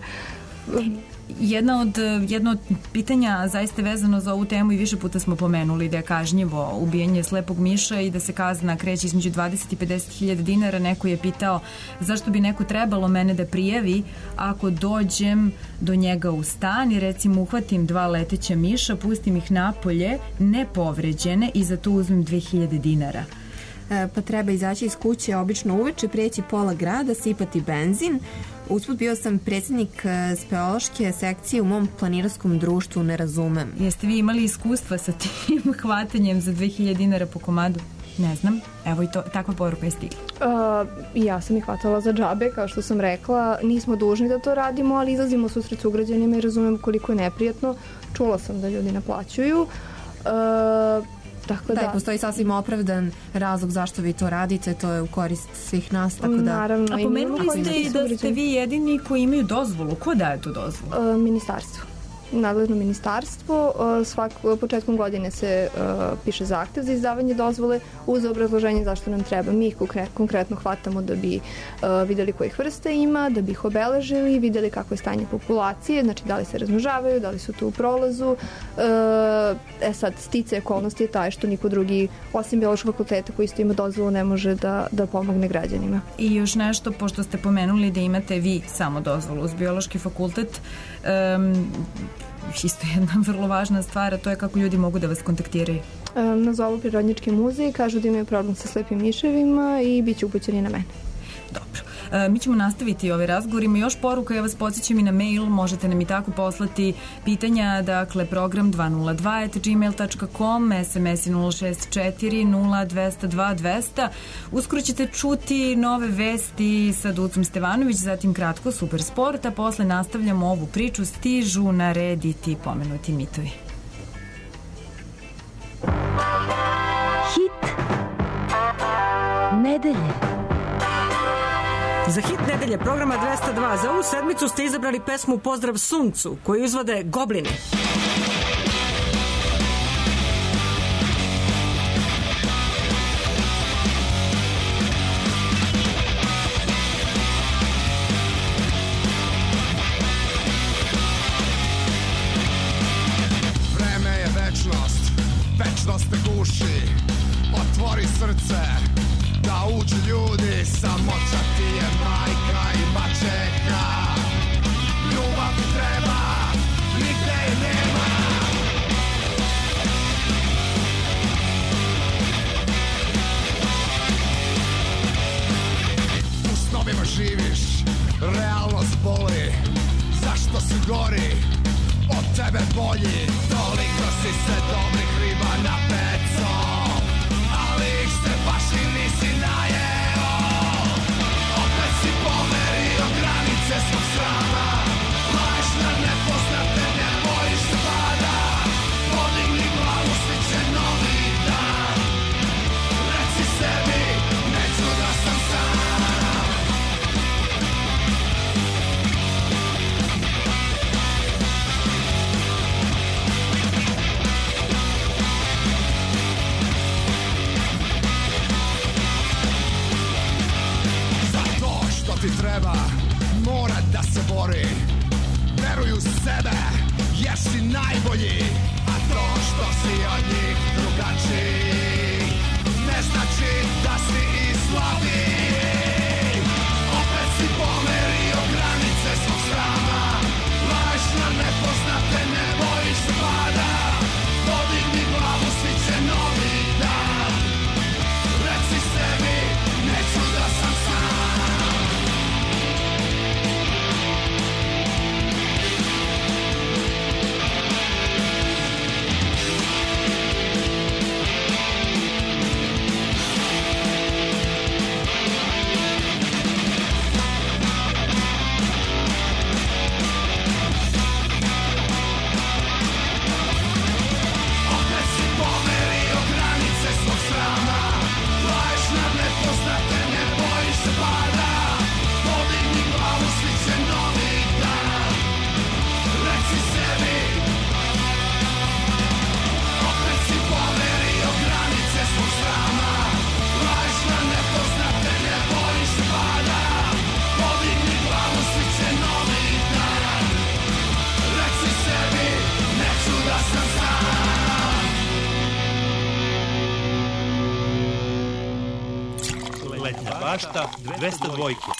Jedna od, jedno od pitanja zaista vezano za ovu temu i više puta smo pomenuli da je kažnjivo ubijanje slepog miša i da se kazna kreće između dvadeset i pedeset hiljada dinara. Neko je pitao zašto bi neko trebalo mene da prijavi ako dođem do njega u stan i recimo uhvatim dva leteća miša, pustim ih napolje nepovređene i za to uzmem dve hiljade dinara. Pa treba izaći iz kuće obično uveče, preći pola grada, sipati benzin. Usput bio sam predsjednik speološke sekcije u mom planinarskom društvu, ne razumem. Jeste vi imali iskustva sa tim hvatanjem za dve hiljade dinara po komadu? Ne znam. Evo i to, takva poruka je stigla. Uh, ja sam ih hvatala za džabe, kao što sam rekla. Nismo dužni da to radimo, ali izlazimo u susret s ugrađanima i razumem koliko je neprijatno. Čula sam da ljudi naplaćuju. Uh, Dakle, da, da, postoji sasvim opravdan razlog zašto vi to radite, to je u korist svih nas, tako da... Naravno, a pomenuli ste i da ste vi jedini koji imaju dozvolu. Ko daje tu dozvolu? Uh, ministarstvo. Nadležno ministarstvo. Uh, svak, početkom godine se uh, piše zahtev za izdavanje dozvole uz obrazloženje zašto nam treba. Mi ih konkretno hvatamo da bi uh, videli kojih vrsta ima, da bi ih obeležili, videli kako je stanje populacije, znači da li se razmnožavaju, da li su tu u prolazu. Uh, e sad, stice okolnosti je taj što niko drugi, osim biološkog fakulteta koji isto ima dozvolu, ne može da, da pomogne građanima. I još nešto, pošto ste pomenuli da imate vi samo dozvolu uz biološki fakultet, um, isto jedna vrlo važna stvar, a to je kako ljudi mogu da vas kontaktiraju. Um, nazovu Prirodnjački muzej, kažu da imaju problem sa slepim miševima i bit će upućeni na mene. Dobro. E, mi ćemo nastaviti ove razgovor. Ima još poruka, ja vas podsjećam i na mail, možete nam i tako poslati pitanja, dakle program dvesta nula dva at gmail dot com, sms nula šest četiri nula dvesta dva dvesta. Uskoro ćete čuti nove vesti sa Ducom Stevanović, zatim kratko Super sport, a posle nastavljamo ovu priču, stižu na red i ti pomenuti mitovi. Hit nedelje. Za hit nedelje programa dvesta dva za ovu sedmicu ste izabrali pesmu Pozdrav suncu koju izvode Goblini. Vreme je večnost, večnost te guši, otvori srce, da uđu ljudi, samoća ti je majka i mačeha. Ljubav ti treba, nigde je nema. U snovima živiš, realnost boli. Zašto si gori, od tebe bolji? Toliko si se dobrih riba napecao, ali ih se baš i nisi najeo. Opet si pomerio granice svog srama, laješ na nepoznate, ne bojiš se pada. Podigni glavu, svi će novi dan. Reci sebi, neću ti treba, mora da se bori. Veruj u sebe, jer si najbolji, a to što si od njih drugačiji ne znači da si i slabiji. Opet si pomerio granice svog srama, laž na nepoznate, ne bojiš se pada. Podigni glavu, svi će novi dan. Reci sebi, neću da sam sam. Letnja bašta, dvesta dvojke.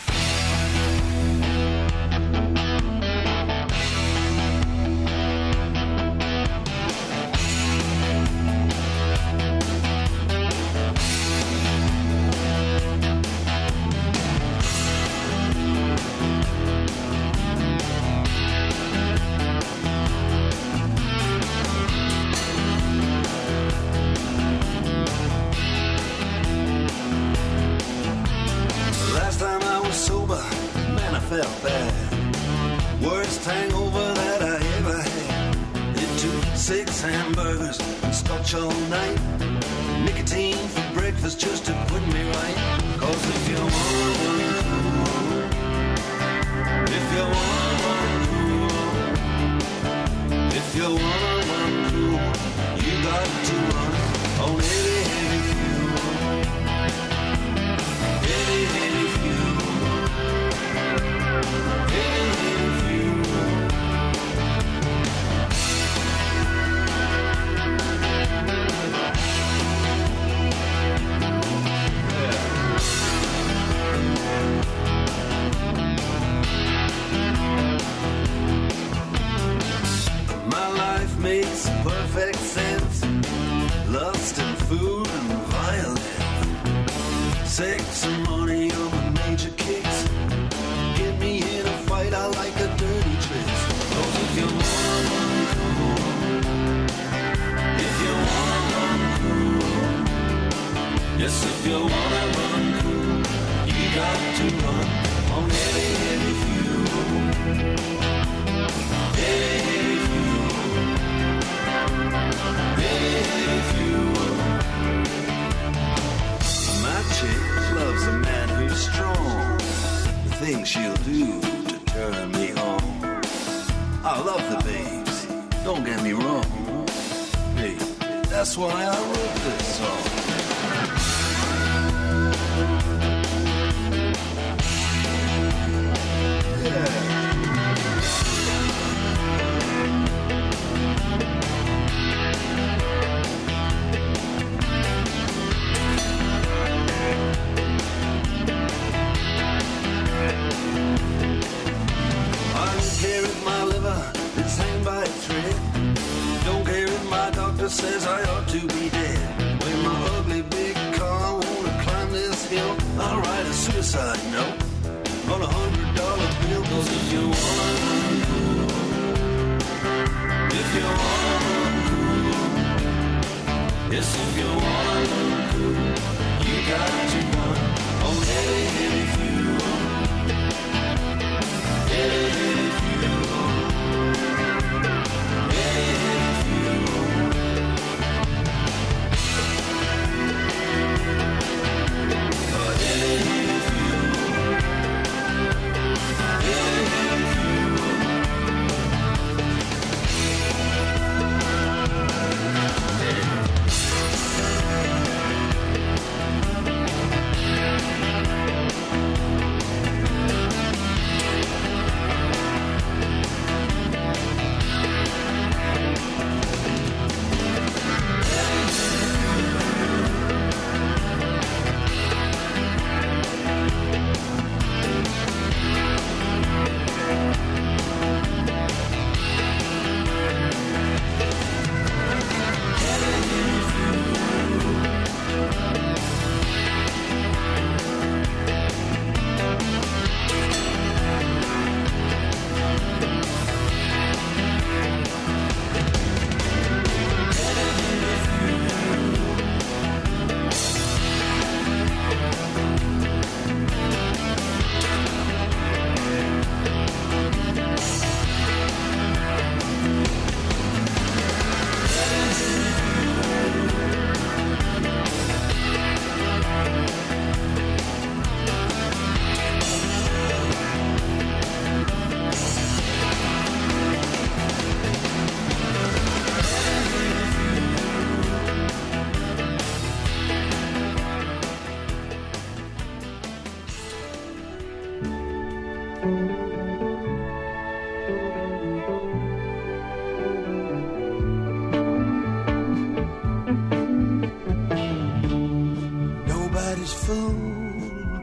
Felt bad. Worst hangover that I ever had. It took six hamburgers and scotch all night. Nicotine for breakfast just to put me right. Cause if you want one cool, if you want one cool, if you want one cool, you got to run on heavy, heavy fuel. Heavy, heavy fuel. Makes perfect sense. Lust and food and violence. Sex and money are my major kicks. Get me in a fight, I like a dirty trick. Oh, if you want one cool, if you want one cool, yes, if you want one cool, you got to run on heavy, heavy fuel. Heavy, heavy fuel. My chick loves a man who's strong. The things she'll do to turn me on. I love the babes, don't get me wrong. Hey, that's why I wrote this song. Yeah. Says I ought to be dead. When my ugly big car wanna climb this hill, I'll write a suicide note on a hundred dollar bill. Cause if you want one cool, if you want one cool, yes, if you want one cool, you got to run on heavy, heavy fuel. Heavy, heavy fuel. Heavy, heavy fuel.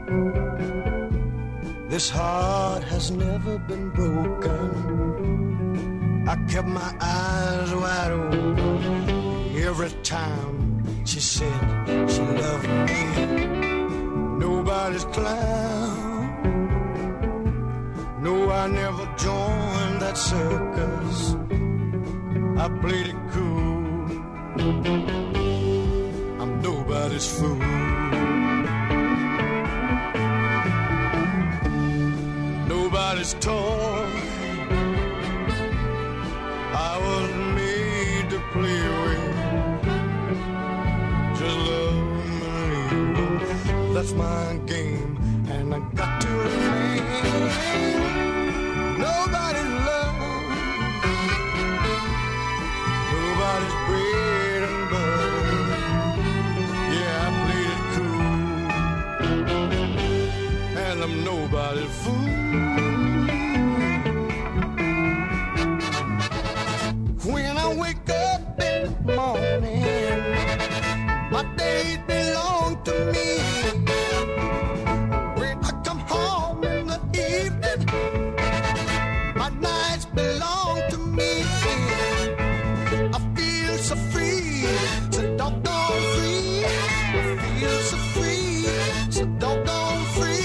This heart has never been broken. I kept my eyes wide open every time she said she loved me. Nobody's clown. No, I never joined that circus. I played it cool. I'm nobody's fool. Nobody's toy. I was made to play with. Just love me. That's my game, and I got to remain. Nobody's love. Nobody's bread and butter. Yeah, I played it cool, and I'm nobody's fool. When I wake up in the morning, my days belong to me. When I come home in the evening, my nights belong to me. I feel so free, so doggone free. I feel so free, so doggone free.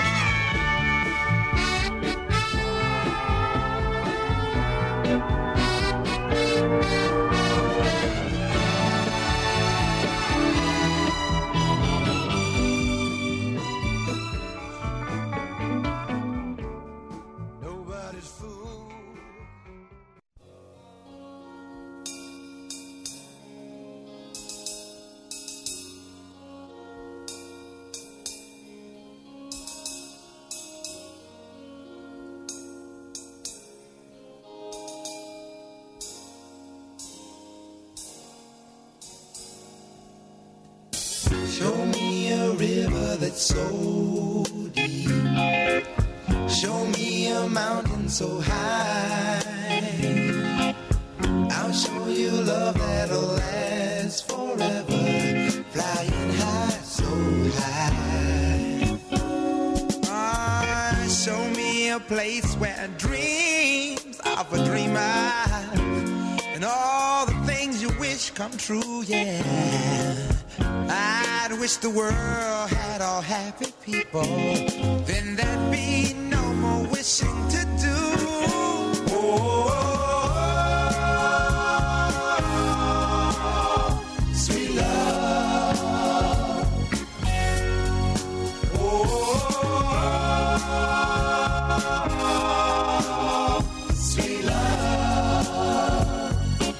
Show me a river that's so deep. Show me a mountain so high. I'll show you love that'll last forever. Flying high, so high. Ah, show me a place where dreams of a dreamer and all the things you wish come true, yeah. I'd wish the world had all happy people. Then there'd be no more wishing to do. Oh, sweet love. Oh, sweet love.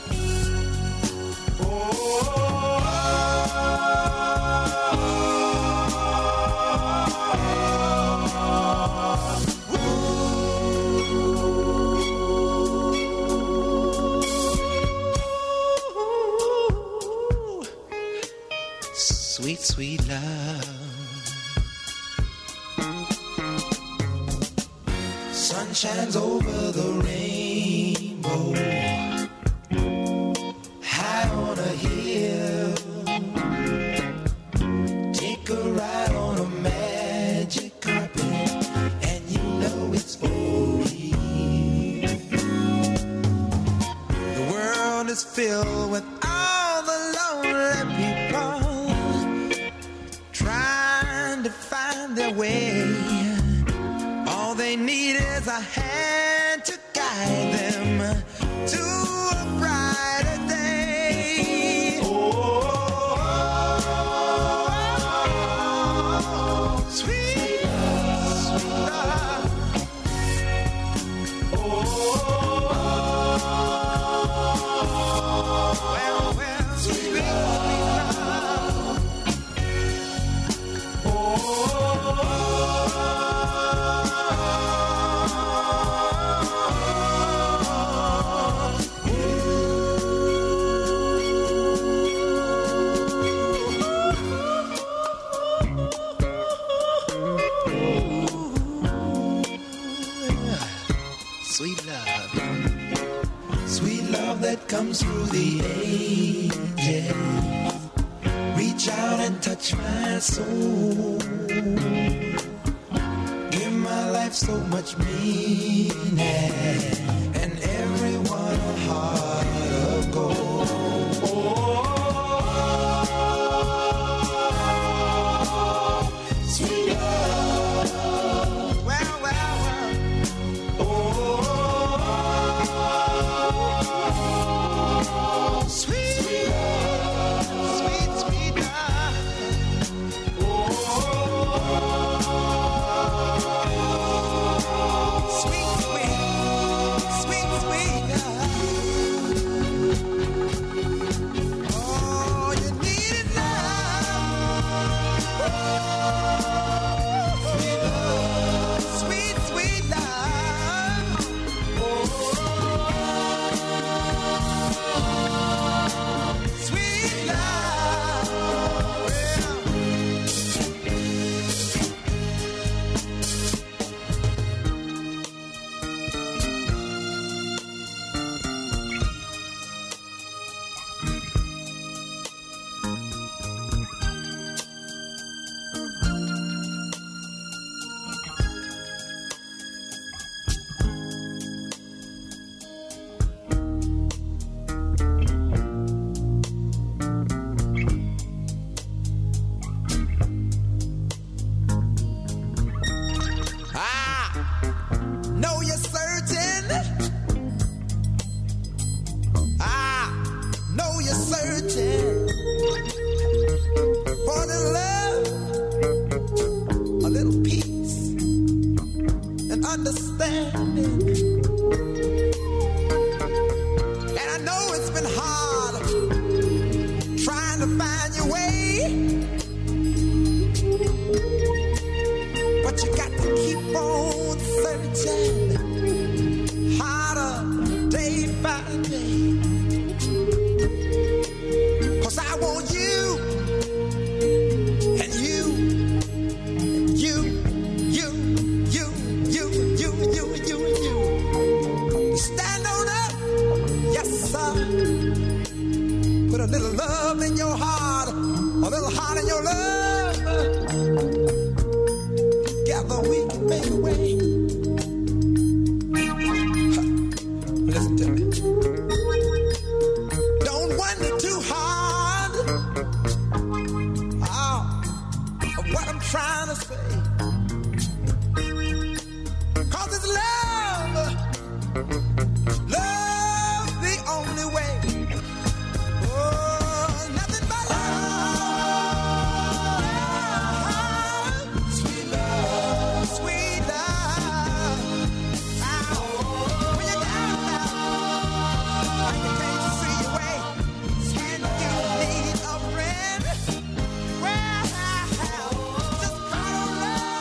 Sweet, sweet love. Sun shines over the rainbow, high on a hill. Take a ride on a magic carpet, and you know it's for real. The world is filled with all the lonely people trying to find their way. All they need is a hand to guide them to a brighter day. Oh, sweet love, sweet love. Oh, well, well, sweet love. Sweet love, sweet love that comes through the ages. Reach out and touch my soul. so much meaning, and everyone a heart of gold. Oh, sweet love. Well, well, well. Oh, sweet, sweet love. Sweet, sweet love. Oh, sweet, sweet, sweet, sweet love. Oh, you needed love. Sweet love, sweet, sweet love. Oh, sweet love. I know you're searching. I know you're searching for the love, a little peace and understanding. And I know it's been hard trying to find your way. But you got to keep on searching harder day by day. 'Cause I want you and you and you, you, you, you, you, you, you, you. Stand on up, yes sir. Put a little love in your heart, a little heart in your love. Together we can make a way. Huh. Listen to me. Don't wonder too hard oh, of what I'm trying to say. 'Cause it's love, love the only way. Oh, nothing but love. Sweet love, sweet love. Oh, when you're down now, and you can't see your way, and you need a friend, well, just call on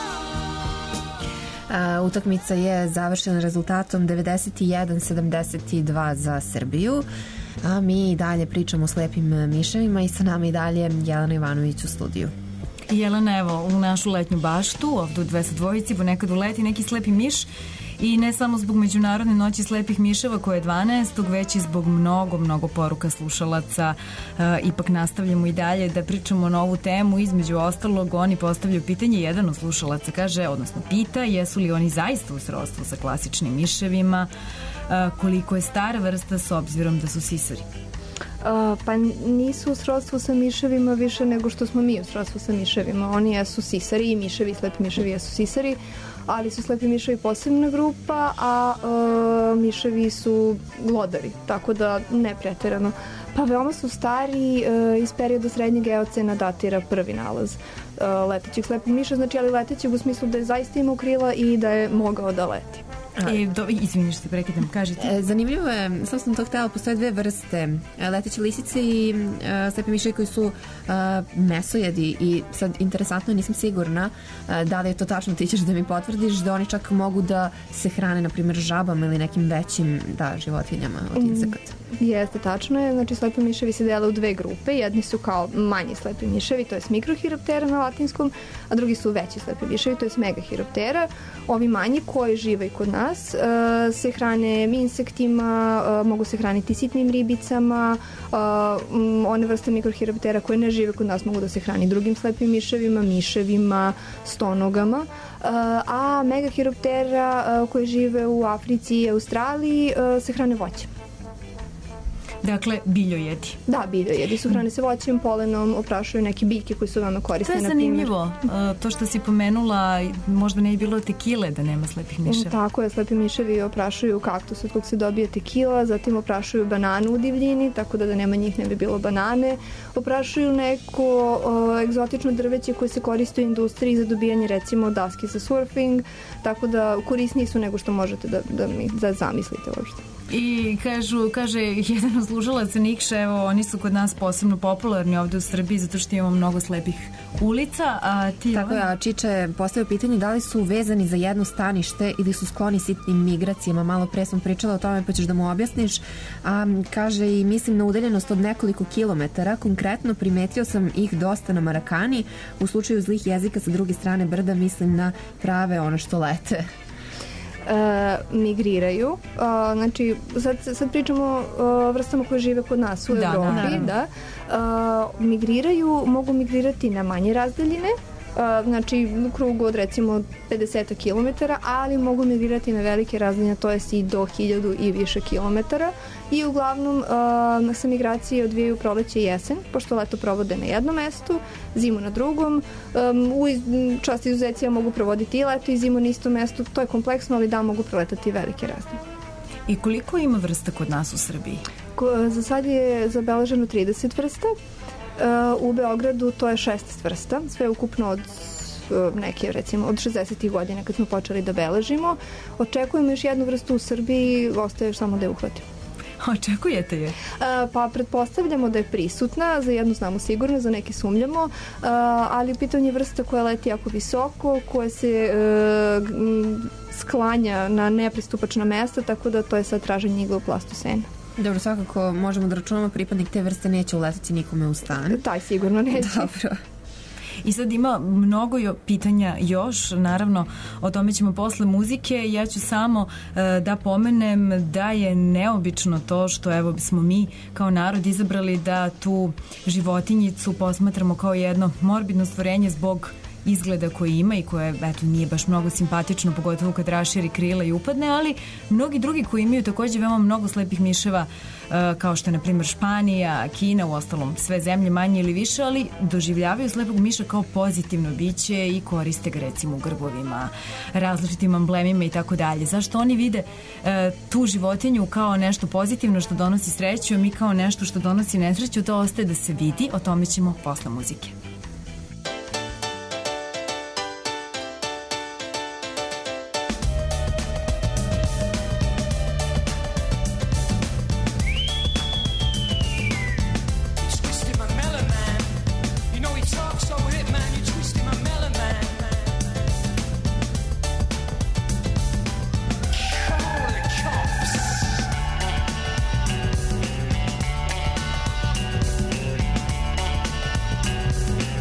love. A, utakmica je završena rezultatom devedeset jedan sedamdeset dva za Srbiju. A mi dalje pričamo o slepim miševima i sa nama i dalje Jelena Ivanović u studiju. Jelena, evo, u našu letnju baštu, ovdje u dvesta dvojici, ponekad uleti neki slepi miš i ne samo zbog Međunarodne noći slepih miševa koje je dvanaestog već i zbog mnogo, mnogo poruka slušalaca. E, ipak nastavljamo i dalje da pričamo na ovu temu. Između ostalog, oni postavljaju pitanje, jedan od slušalaca kaže, odnosno pita, jesu li oni zaista u srodstvu sa klasičnim miševima, e, koliko je stara vrsta s obzirom da su sisari? Uh, pa nisu u srodstvu sa miševima više nego što smo mi u srodstvu sa miševima. Oni jesu sisari i miševi, slepi miševi jesu sisari, ali su slepi miševi posebna grupa, a uh, miševi su glodari, tako da ne preterano. Pa veoma su stari, uh, iz perioda srednjeg eocena datira prvi nalaz uh, letećeg slepog miša, znači ali letećeg u smislu da je zaista imao krila i da je mogao da leti. E, do, izvini što te prekidam, kažete. E, zanimljivo je, sam sam to htjela, postoje dve vrste, leteće lisice i uh, slepi miševi koji su uh, mesojedi i sad interesantno, nisam sigurna uh, da li je to tačno, ti ćeš da mi potvrdiš da oni čak mogu da se hrane na primjer žabama ili nekim većim da, životinjama od insekata. Mm, jeste, tačno je, znači slepi miševi se dele u dve grupe, jedni su kao manji slepi miševi, to je mikrohiroptera na latinskom, a drugi su veći slepi miševi, to je megahiroptera. Ovi manji koji žive i kod nas uh, se hrane insektima, uh, mogu se hraniti sitnim ribicama, uh, um, one vrste mikrohiroptera koje ne žive kod nas mogu da se hrani drugim slepim miševima, miševima, stonogama. a Megachiroptera koji žive u Africi i Australiji se hrane voćem. Dakle, biljojedi. Da, biljojedi su hrane se voćem, polenom, oprašuju neke biljke koje su veoma korisne. To je zanimljivo. To što si pomenula, možda ne je bilo tekile da nema slepih miševa. Tako je, slepi miševi oprašuju kaktus od kog se dobije tekila, zatim oprašuju bananu u divljini, tako da da nema njih ne bi bilo banane. Oprašuju neko o, egzotično drveće koje se koristi u industriji za dobijanje recimo daske za surfing, tako da korisniji su nego što možete da, da, da zamislite uopšte. I kažu, kaže jedan od slušalaca Nikša, evo oni su kod nas posebno popularni ovde u Srbiji zato što imamo mnogo slepih ulica, a ti... Tako je, a Čiče je postavio pitanje da li su vezani za jedno stanište ili su skloni sitnim migracijama. Malo pre sam pričala o tome pa ćeš da mu objasniš. A, kaže i mislim na udaljenost od nekoliko kilometara, konkretno primetio sam ih dosta na Marakani, u slučaju zlih jezika sa druge strane brda mislim na prave ono što lete. E, migriraju. E, znači, sad, sad pričamo o vrstama koje žive kod nas u da, Evropi. Da, da. E, migriraju, mogu migrirati na manje razdaljine, e, znači u krugu od recimo pedeset kilometara, ali mogu migrirati na velike razdaljine, to jest i do hiljadu i više kilometara. I uglavnom e, sa migracije odvijaju proleće i jesen, pošto leto provode na jednom mestu, zimu na drugom. Um, u iz, čast izuzecija mogu provoditi i leto i zimu na istom mestu. To je kompleksno, ali da, mogu proletati velike razlike. I koliko ima vrsta kod nas u Srbiji? Ko, za sad je zabeleženo trideset vrsta. Uh, u Beogradu to je šesnaest vrsta. Sve ukupno od neke, recimo, od šezdesetih godina kad smo počeli da beležimo. Očekujemo još jednu vrstu u Srbiji, ostaje još samo da je uhvatimo. Očekujete je? Pa pretpostavljamo da je prisutna, za jednu znamo sigurno, za neke sumnjamo, ali pitanje vrsta koja leti jako visoko, koja se sklanja na nepristupačna mesta, tako da to je sad traženje igle u plastu sena. Dobro, svakako možemo da računamo pripadnik te vrste neće uletiti nikome u stan. Taj sigurno neće. Dobro. I sad ima mnogo jo, pitanja još, naravno o tome ćemo posle muzike. Ja ću samo e, da pomenem da je neobično to što evo smo mi kao narod izabrali da tu životinjicu posmatramo kao jedno morbidno stvorenje zbog izgleda koji ima i koje eto nije baš mnogo simpatično, pogotovo kad raširi krila i upadne, ali mnogi drugi koji imaju takođe veoma mnogo slepih miševa, kao što je na primjer Španija, Kina, u ostalom sve zemlje manje ili više, ali doživljavaju slepog miša kao pozitivno biće i koriste ga recimo u grbovima, različitim amblemima i tako dalje. Zašto oni vide tu životinju kao nešto pozitivno što donosi sreću, a mi kao nešto što donosi nesreću, to ostaje da se vidi. O tome ćemo posle muzike. Thank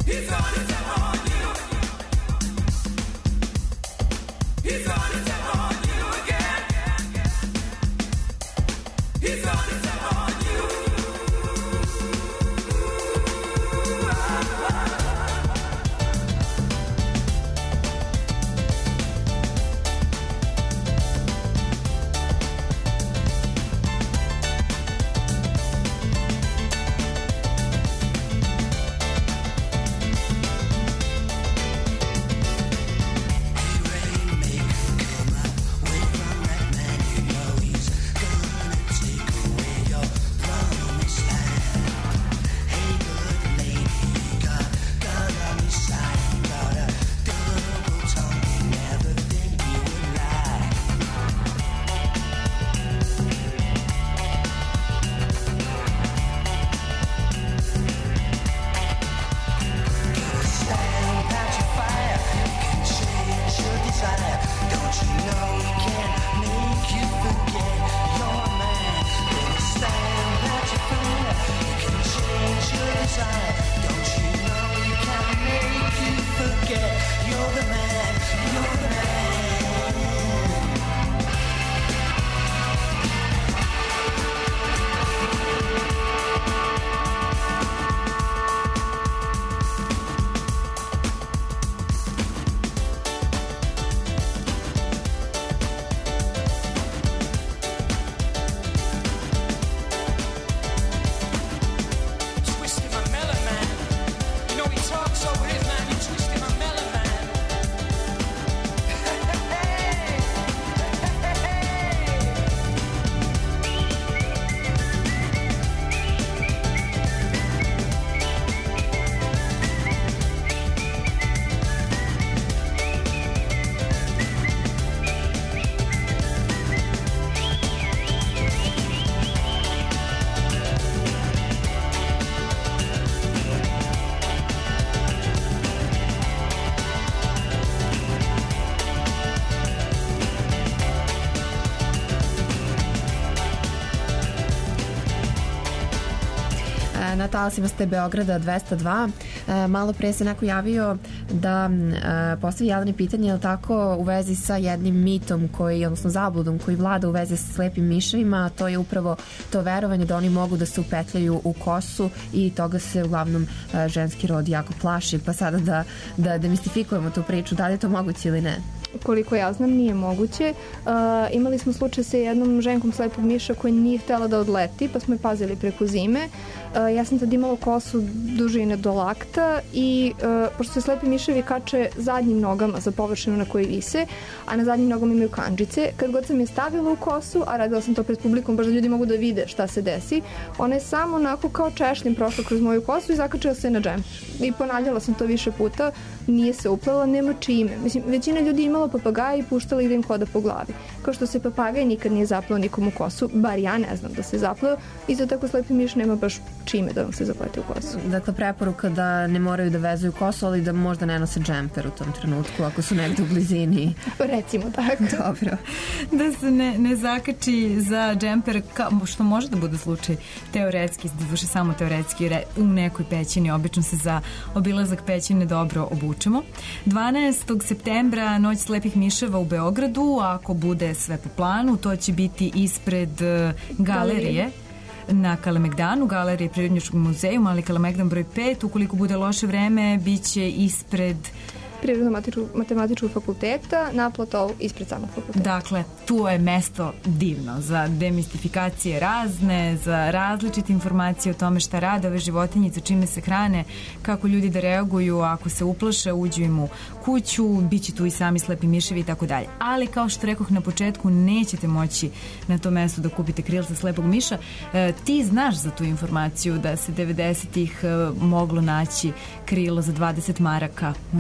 Na talasima ste Beograda dvesta dva. E, malo pre se neko javio da e, postavi Jeleni pitanje, je tako, u vezi sa jednim mitom koji, odnosno zabludom koji vlada u vezi sa slepim miševima, a to je upravo to verovanje da oni mogu da se upetljaju u kosu i toga se uglavnom e, ženski rod jako plaši. Pa sada da, da demistifikujemo tu priču, da li je to moguće ili ne? Koliko ja znam, nije moguće. Uh, imali smo slučaj sa jednom ženkom slepog miša koja nije htjela da odleti, pa smo je pazili preko zime. Uh, ja sam tad imala kosu dužine do lakta i uh, pošto se slepi miševi kače zadnjim nogama za površinu na kojoj vise, a na zadnjim nogama imaju kandžice, kad god sam je stavila u kosu, a radila sam to pred publikom, baš da ljudi mogu da vide šta se desi, ona je samo onako kao češljim prošla kroz moju kosu i zakačila se na džem. I ponavljala sam to više puta, nije se uplela, nema čime. Mislim, većina ljudi imala papagaja i puštala ih da im hoda po glavi. Kao što se papagaj nikad nije zaplao nikom u kosu, bar ja ne znam da se zaplao, i za tako slepi miš nema baš čime da vam se zaplete u kosu. Dakle, preporuka da ne moraju da vezuju kosu, ali da možda ne nose džemper u tom trenutku, ako su negde u blizini. Recimo tako. Dobro. Da se ne, ne zakači za džemper, ka, što može da bude slučaj teoretski, da duše samo teoretski, u nekoj pećini, obično se za obilazak pećine dobro obučemo. dvanaestog septembra Noć slepih miševa u Beogradu, ako bude sve po planu, to će biti ispred galerije na Kalemegdanu, galerije Prirodnjačkog muzeja, Mali Kalemegdan broj pet. Ukoliko bude loše vreme, bit će ispred Prirodno-matematičkog fakulteta na platovu ispred samog fakulteta. Dakle, tu je mesto divno za demistifikacije razne, za različite informacije o tome šta rade ove životinjice, čime se hrane, kako ljudi da reaguju ako se uplaše, uđu im u kuću, bit će tu i sami slepi miševi i tako dalje. Ali kao što rekoh na početku, nećete moći na tom mestu da kupite krilca slepog miša. E, ti znaš za tu informaciju da se devedesetih e, moglo naći krilo za dvadeset maraka, možda negdje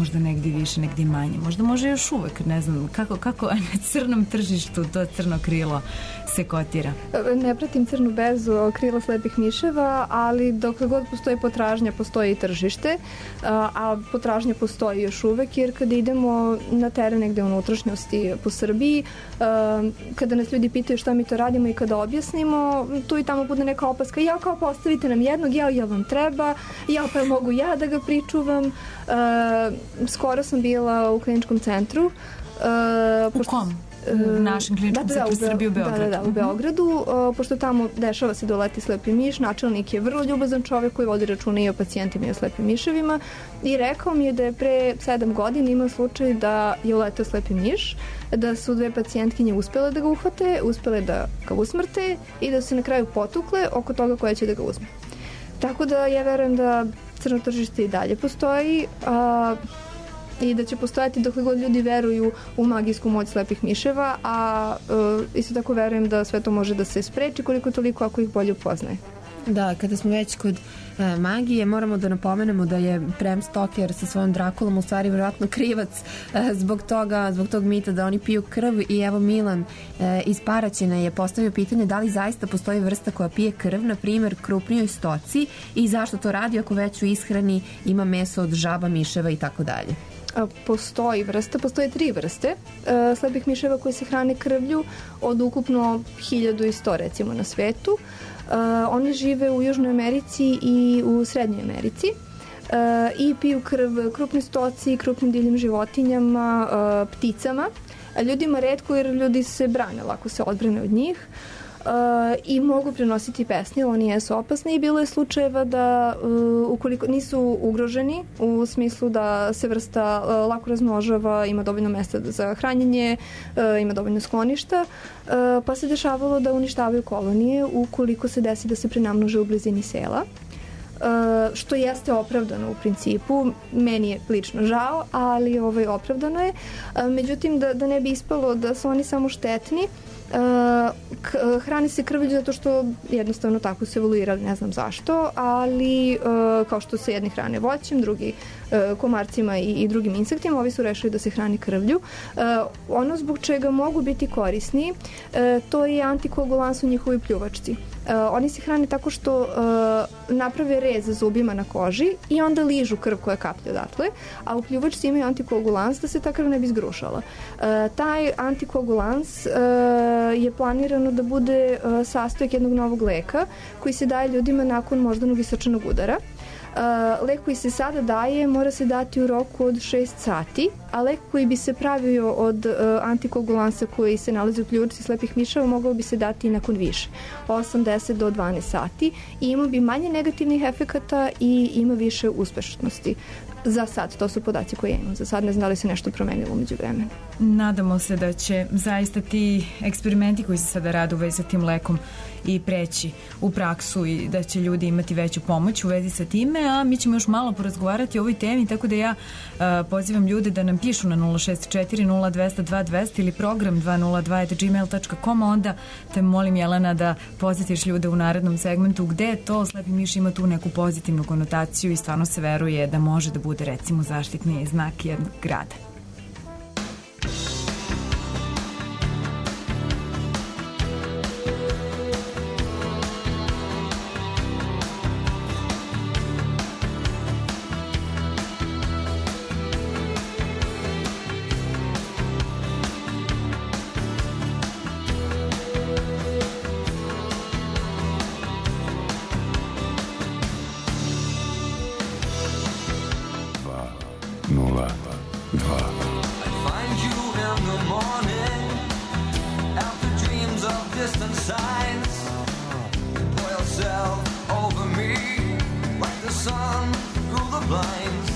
negdje više, negdje manje. Možda može još uvek, ne znam, kako, kako na crnom tržištu to crno krilo se kotira? Ne pratim crnu berzu krila slepih miševa, ali dok god postoji potražnja, postoji i tržište, a potražnja postoji još uvek, jer kada idemo na teren negde u unutrašnjosti po Srbiji, kada nas ljudi pitaju šta mi to radimo i kada objasnimo, tu i tamo bude neka opaska, ja kao postavite nam jednog, ja jel vam treba, ja pa mogu ja da ga pričuvam. Skoro sam bila u kliničkom centru. U kom? U našem kliničkom centru Srbije u Beogradu. Da, da, da, u Beogradu, pošto tamo dešava se doleti slepi miš, načelnik je vrlo ljubazan čovek koji vodi računa i o pacijentima i o slepim miševima i rekao mi je da je pre sedam godina imao slučaj da je uletao slepi miš, da su dve pacijentkinje uspele da ga uhvate, uspele da ga usmrte i da su se na kraju potukle oko toga koja će da ga uzme. Tako da ja verujem da crno tržište i dalje postoji, a, i da će postojati dok god ljudi veruju u magijsku moć slepih miševa, a uh, isto tako verujem da sve to može da se spreči koliko toliko ako ih bolje upoznaje. Da, kada smo već kod e, magije, moramo da napomenemo da je Bram Stoker sa svojom Drakulom u stvari vjerojatno krivac e, zbog toga, zbog tog mita da oni piju krv i evo Milan e, iz Paraćina je postavio pitanje da li zaista postoji vrsta koja pije krv, na primjer krupnijoj stoci i zašto to radi ako već u ishrani ima meso od žaba, miševa i tako dalje. Postoji vrsta, postoje tri vrste uh, slepih miševa koji se hrane krvlju od ukupno hiljadu i sto recimo na svetu. Uh, oni žive u Južnoj Americi i u Srednjoj Americi uh, i piju krv krupnoj stoci, krupnim divljim životinjama, uh, pticama. A ljudima retko jer ljudi se brane, lako se odbrane od njih. Uh, i mogu prenositi pesnje, oni jesu opasni i bilo je slučajeva da uh, ukoliko nisu ugroženi u smislu da se vrsta uh, lako razmnožava, ima dovoljno mesta za hranjenje, uh, ima dovoljno skloništa, uh, pa se dešavalo da uništavaju kolonije ukoliko se desi da se prenamnože u blizini sela. Uh, što jeste opravdano u principu, meni je lično žao, ali ovaj, opravdano je. Uh, međutim, da, da ne bi ispalo da su oni samo štetni, Uh, k- hrani se krvlju zato što jednostavno tako se evoluirali, ne znam zašto, ali uh, kao što se jedni hrane voćem, drugi uh, komarcima i, i drugim insektima, ovi su rešili da se hrani krvlju. Uh, ono zbog čega mogu biti korisni, uh, to je antikoagulans u njihovoj pljuvačci. Uh, oni se hrane tako što uh, naprave rez zubima na koži i onda ližu krv koja kaplje odatle, a u pljuvačci imaju antikoagulans da se ta krv ne bi zgrušala. Uh, taj antikoagulans uh, je planirano da bude uh, sastojak jednog novog leka koji se daje ljudima nakon moždanog i srčanog udara. Uh, lek koji se sada daje mora se dati u roku od šest sati, a lek koji bi se pravio od uh, antikoagulansa koji se nalazi u pljuvačci slepih miševa mogao bi se dati i nakon više, osam, deset do dvanaest sati i ima bi manje negativnih efekata i ima više uspešnosti. Za sad, to su podaci koje imam. Za sad ne znam da li se nešto promenilo umeđu vremenu. Nadamo se da će zaista ti eksperimenti koji se sada rade u vezi sa tim lekom i preći u praksu i da će ljudi imati veću pomoć u vezi sa time, a mi ćemo još malo porazgovarati o ovoj temi, tako da ja uh, pozivam ljude da nam pišu na nula šest četiri nula dva nula dva dva nula zero ili program dva nula dva at gmail dot com, a onda te molim, Jelena, da posjetiš ljude u narednom segmentu gde je to slepi miš ima tu neku pozitivnu konotaciju i stvarno se veruje da može da bude recimo zaštitni znak jednog grada. Nula dva. Find you in the morning after dreams of distant sights. Pour yourself over me like the sun through the blinds.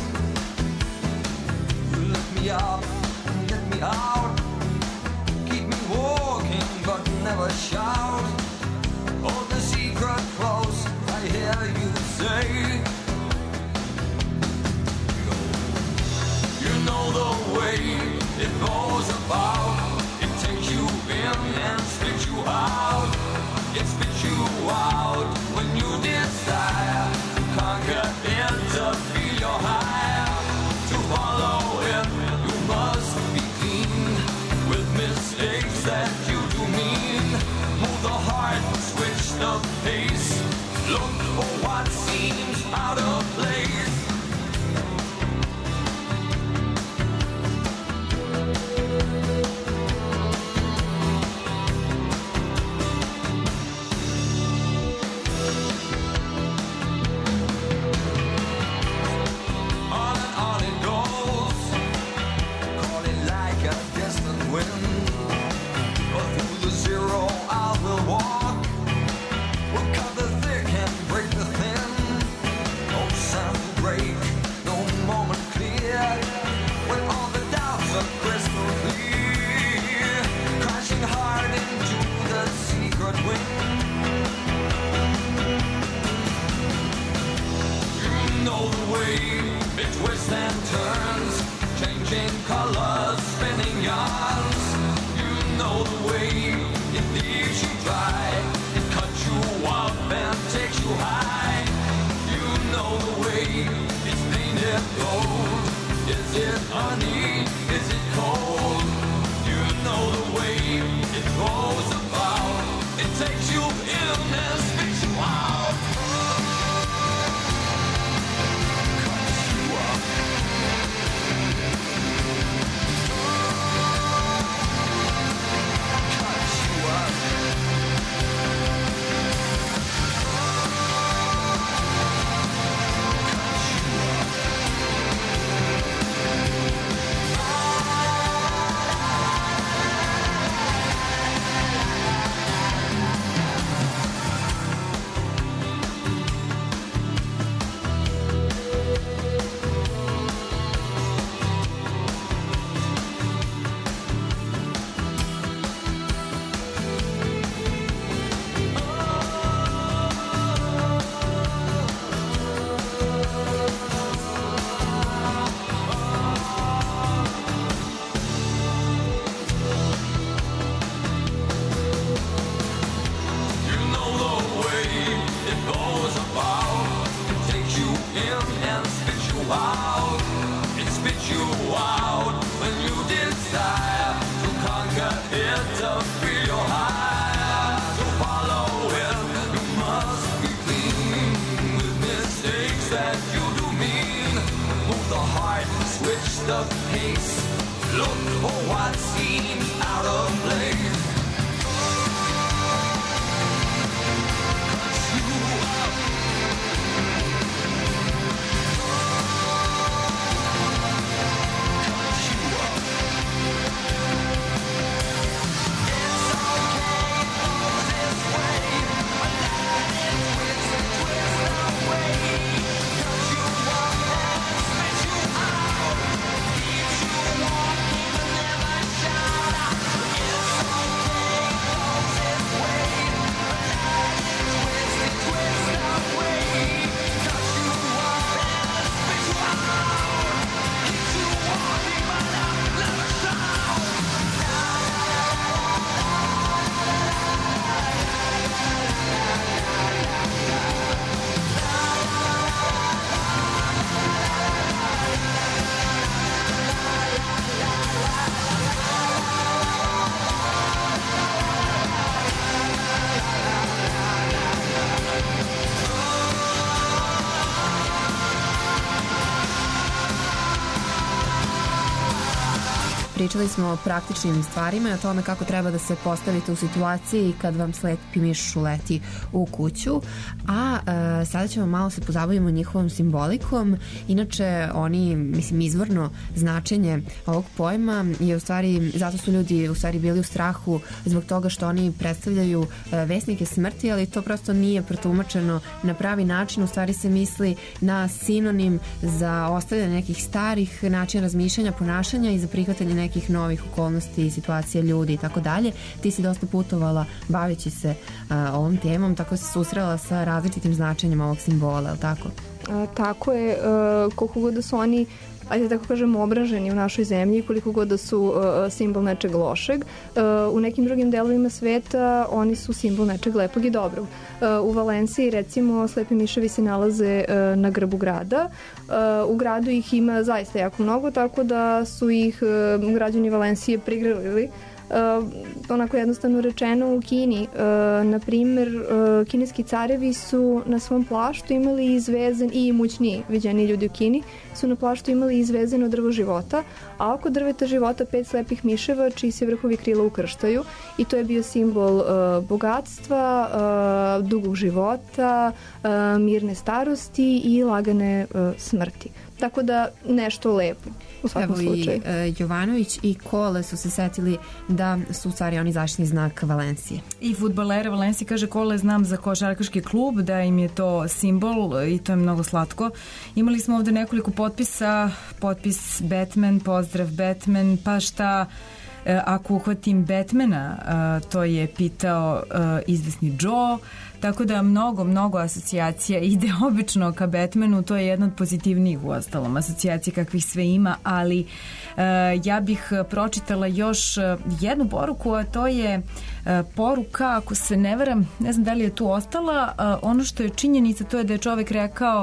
You lift me up and get me out, keep me walking but never shout. Hold the secret close, I hear you say. You know the way it goes about. It takes you in and spits you out. It spits you out when you desire to conquer it, to feel your the way it twists and turns, changing colors, spinning yarns. You know the way it leaves you dry, it cuts you up and takes you high. You know the way it's painted gold. Is it honey? Is it cold? You know the way it goes about. It takes you in and spits you out. Cuts you up. Cuts you up. The pace, look for what seems out of place. Cuts you up. Cuts you up. It's okay, it goes this way, but that it twists and twists away. Cuts you up and spits you out. Pričali smo o praktičnim stvarima i o tome kako treba da se postavite u situaciji kad vam slepi miš uleti u kuću, a e, sada ćemo malo se pozabavimo njihovom simbolikom. Inače, oni, mislim, izvorno značenje ovog pojma je u stvari, zato su ljudi u stvari bili u strahu zbog toga što oni predstavljaju e, vesnike smrti, ali to prosto nije protumačeno na pravi način. U stvari se misli na sinonim za ostavljanje nekih starih načina razmišljanja, ponašanja i za prihvatanje nekih nekih novih okolnosti, situacija ljudi i tako dalje. Ti si dosta putovala baveći se a, ovom temom, tako se susrela sa različitim značenjem ovog simbola, je li tako? A, tako je, a, koliko god da su oni, ajde tako kažemo, obraženi u našoj zemlji, koliko god da su uh, simbol nečeg lošeg. Uh, u nekim drugim delovima sveta oni su simbol nečeg lepog i dobrog. Uh, u Valenciji, recimo, slepi miševi se nalaze uh, na grbu grada. Uh, u gradu ih ima zaista jako mnogo, tako da su ih uh, građani Valencije prigrlili. Uh, onako jednostavno rečeno u Kini, uh, na primer, uh, kineski carevi su na svom plaštu imali izvezen, i imućniji viđeni ljudi u Kini su na plaštu imali izvezeno drvo života, a oko drveta života pet slepih miševa čiji se vrhovi krila ukrštaju, i to je bio simbol uh, bogatstva, uh, dugog života, uh, mirne starosti i lagane uh, smrti. Tako da nešto lepo u svakom Evo slučaju. Evo i uh, Jovanović i Kole su se setili da su u stvari oni zaštitni znak Valencije. I fudbalera Valencije, kaže Kole, znam za košarkaški klub, da im je to simbol i to je mnogo slatko. Imali smo ovde nekoliko potpisa, potpis Batman, pozdrav Batman, pa šta ako uhvatim Batmana, to je pitao izvesni Joe. Tako da mnogo, mnogo asocijacija ide obično ka Batmanu, to je jedna od pozitivnijih u ostalom asocijacija kakvih sve ima, ali uh, ja bih pročitala još jednu poruku, a to je uh, poruka, ako se ne varam, ne znam da li je tu ostala, uh, ono što je činjenica, to je da je čovek rekao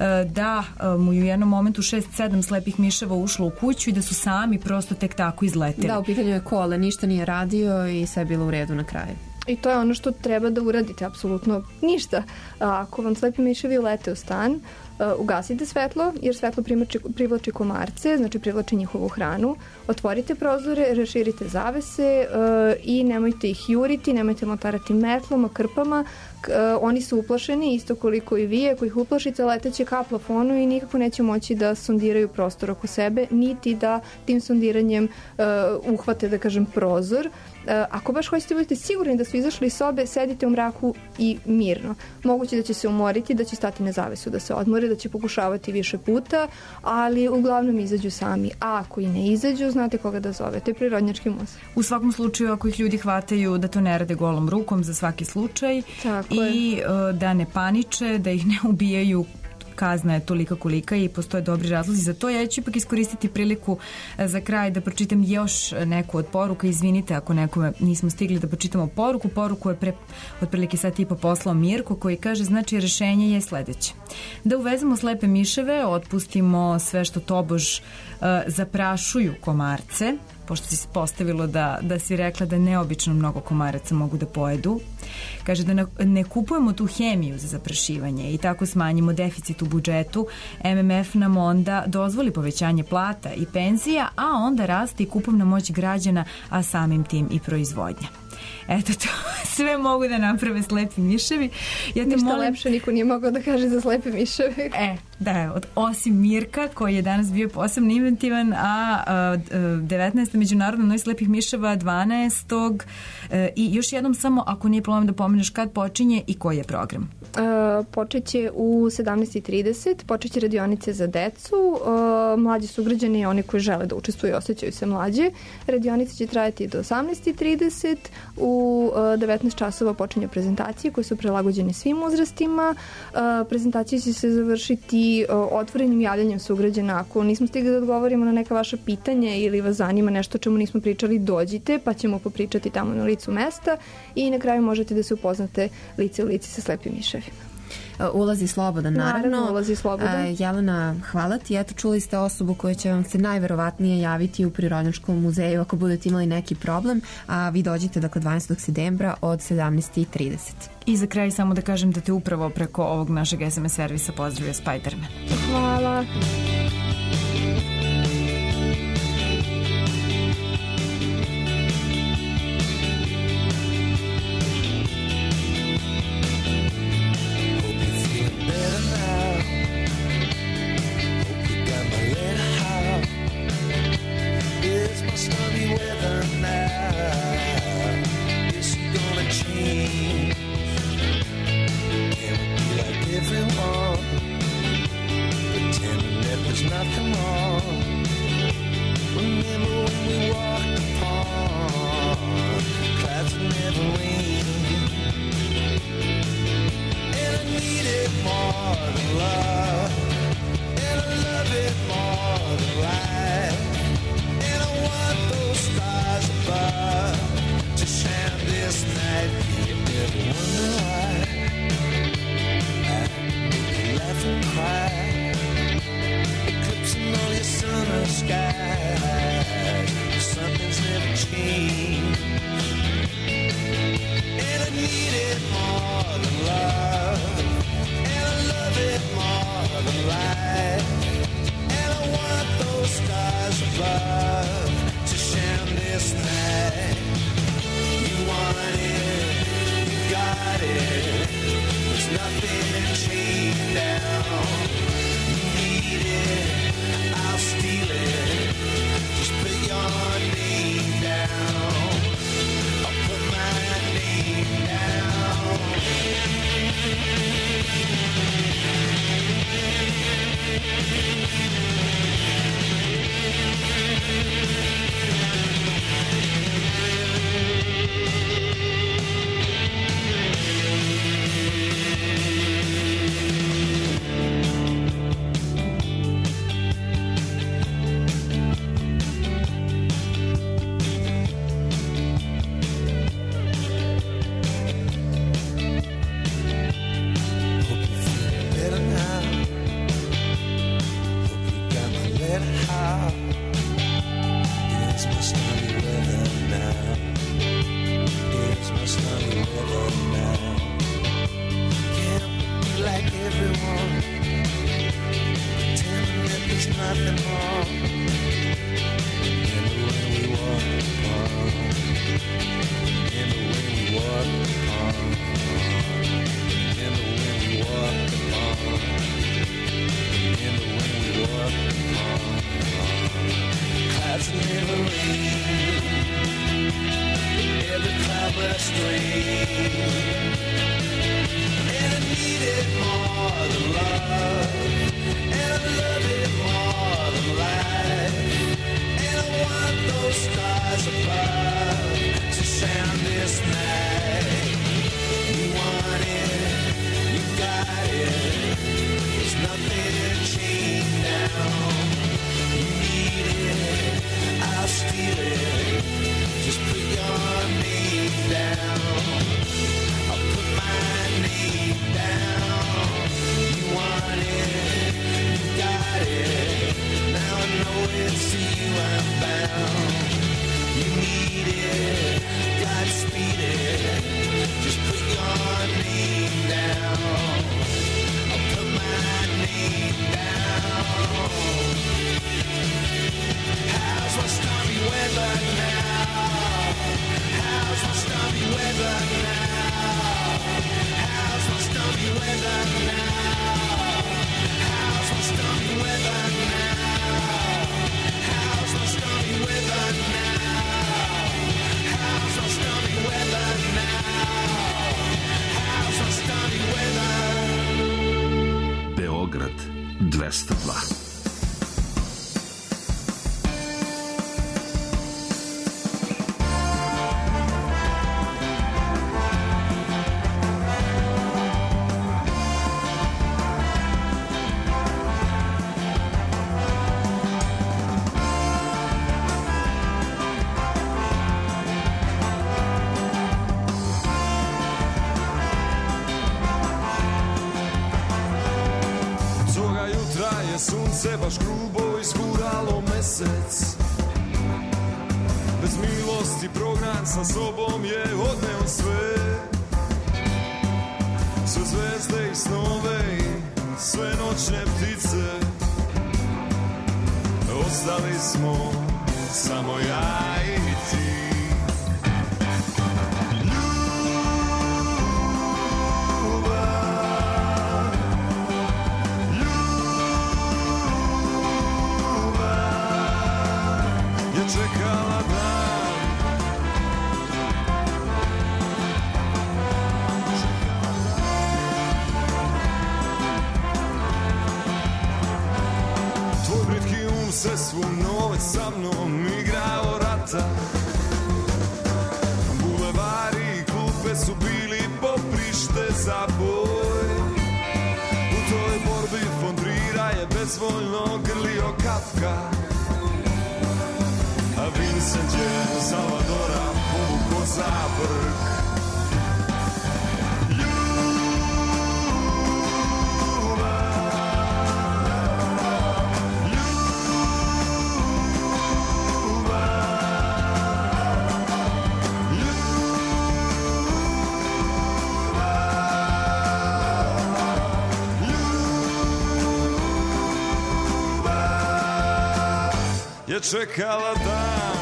da mu je u jednom momentu šest sedam slepih miševa ušlo u kuću i da su sami prosto tek tako izleteli. Da, u pitanju je Kole, ništa nije radio i sve je bilo u redu na kraju. I to je ono što treba da uradite, apsolutno ništa. Ako vam slepi miševi ulete u stan, ugasite svetlo, jer svetlo privlači, privlači komarce, znači privlači njihovu hranu, otvorite prozore, raširite zavese uh, i nemojte ih juriti, nemojte motarati metlom, krpama. Uh, oni su uplašeni, isto koliko i vi, ako ih uplašite, leteće ka plafonu i nikako neće moći da sondiraju prostor oko sebe, niti da tim sondiranjem uh, uhvate, da kažem, prozor. Uh, ako baš hoćete budete sigurni da su izašli iz sobe, sedite u mraku i mirno. Moguće da će se umoriti, da će stati na zavesu, da se odmore, da će pokušavati više puta, ali uglavnom izađu sami. A ako i ne izađu, znate koga da zovete, prirodnjački muzej. U svakom slučaju, ako ih ljudi hvataju, da to ne rade golom rukom za svaki slučaj. Tako i je. Da ne paniče, da ih ne ubijaju, kazna je tolika kolika i postoje dobri razlozi za to. Ja ću ipak iskoristiti priliku za kraj da pročitam još neku od poruka. Izvinite ako nekome nismo stigli da pročitamo poruku. Poruku je pre otprilike sad tipa poslao Mirko koji kaže, znači rešenje je sledeće. Da uvezemo slepe miševe, otpustimo sve što tobož uh, zaprašuju komarce, pošto si postavilo da, da si rekla da neobično mnogo komaraca mogu da pojedu. Kaže da ne kupujemo tu hemiju za zaprašivanje i tako smanjimo deficit u budžetu. M M F nam onda dozvoli povećanje plata i penzija, a onda raste i kupovna moć građana, a samim tim i proizvodnja. Eto to, sve mogu da naprave slepi miševi. Ja te Ništa molim... lepše niko nije mogao da kaže za slepe miševe. E, da, od, osim Mirka, koji je danas bio posebno inventivan, a, a devetnaesta međunarodna noć slepih miševa dvanaestog E, i još jednom samo, ako nije problem da pomeneš kad počinje i koji je program. Uh, počeće u sedamnaest i trideset, počeće radionice za decu, uh, mlađi sugrađani i oni koji žele da učestvuju i osjećaju se mlađe. Radionice će trajati do osamnaest i trideset, u uh, devetnaest časova počinje prezentacije koje su prilagođene svim uzrastima. Uh, prezentacije će se završiti uh, otvorenim javljanjem sugrađana. Ako nismo stigli da odgovorimo na neka vaša pitanja ili vas zanima nešto o čemu nismo pričali, dođite pa ćemo popričati tamo na licu mesta i na kraju možete da se upoznate lice u lice sa slepim miševima. Ulazi slobodan, naravno. Naravno, ulazi slobodan. A, Jelena, hvala ti. Eto, čuli ste osobu koja će vam se najverovatnije javiti u Prirodnjačkom muzeju ako budete imali neki problem, a vi dođite dakle dvanaestog septembra od sedamnaest i trideset. I za kraj samo da kažem da te upravo preko ovog našeg S M S servisa pozdravio Spider-Man. Hvala. Eclipsing all your nothing wrong in the way we walk apart, in the way we walk apart, in the way we walk apart, in the way we walk apart. Clouds never rain, every cloudburst rain. And I need it more than love, and I love it more than life. And I want those stars above to sound this night. You want it, you got it. There's nothing to chain down. You need it, I'll steal it. Just put your name down. I'll put my name down. You want it, you got it. Now I know it's to you I'm bound. You need it, Godspeed it. Just put your name down. I'll put my name down. How's my stormy weather now? How's my stormy weather now? How's my stormy weather now? How's my stormy weather now? How's my stormy weather now? How's my stormy weather now? How's my stormy weather? Beograd dvesta dva. Sunce baš grubo izguralo mesec. Bez milosti prognan sa sobom je odneo sve. Sve zvezde i snove i sve noćne ptice. Ostali smo samo ja i ti. Čekala dan, tvoj britki um se svu noć sa mnom igrao rata. Bulevari i klupe su bili poprište za boj. U toj borbi von Trira je bezvoljno grlio Kafka, a Vincent je Salvadora povukao za brk. Je čekala dan,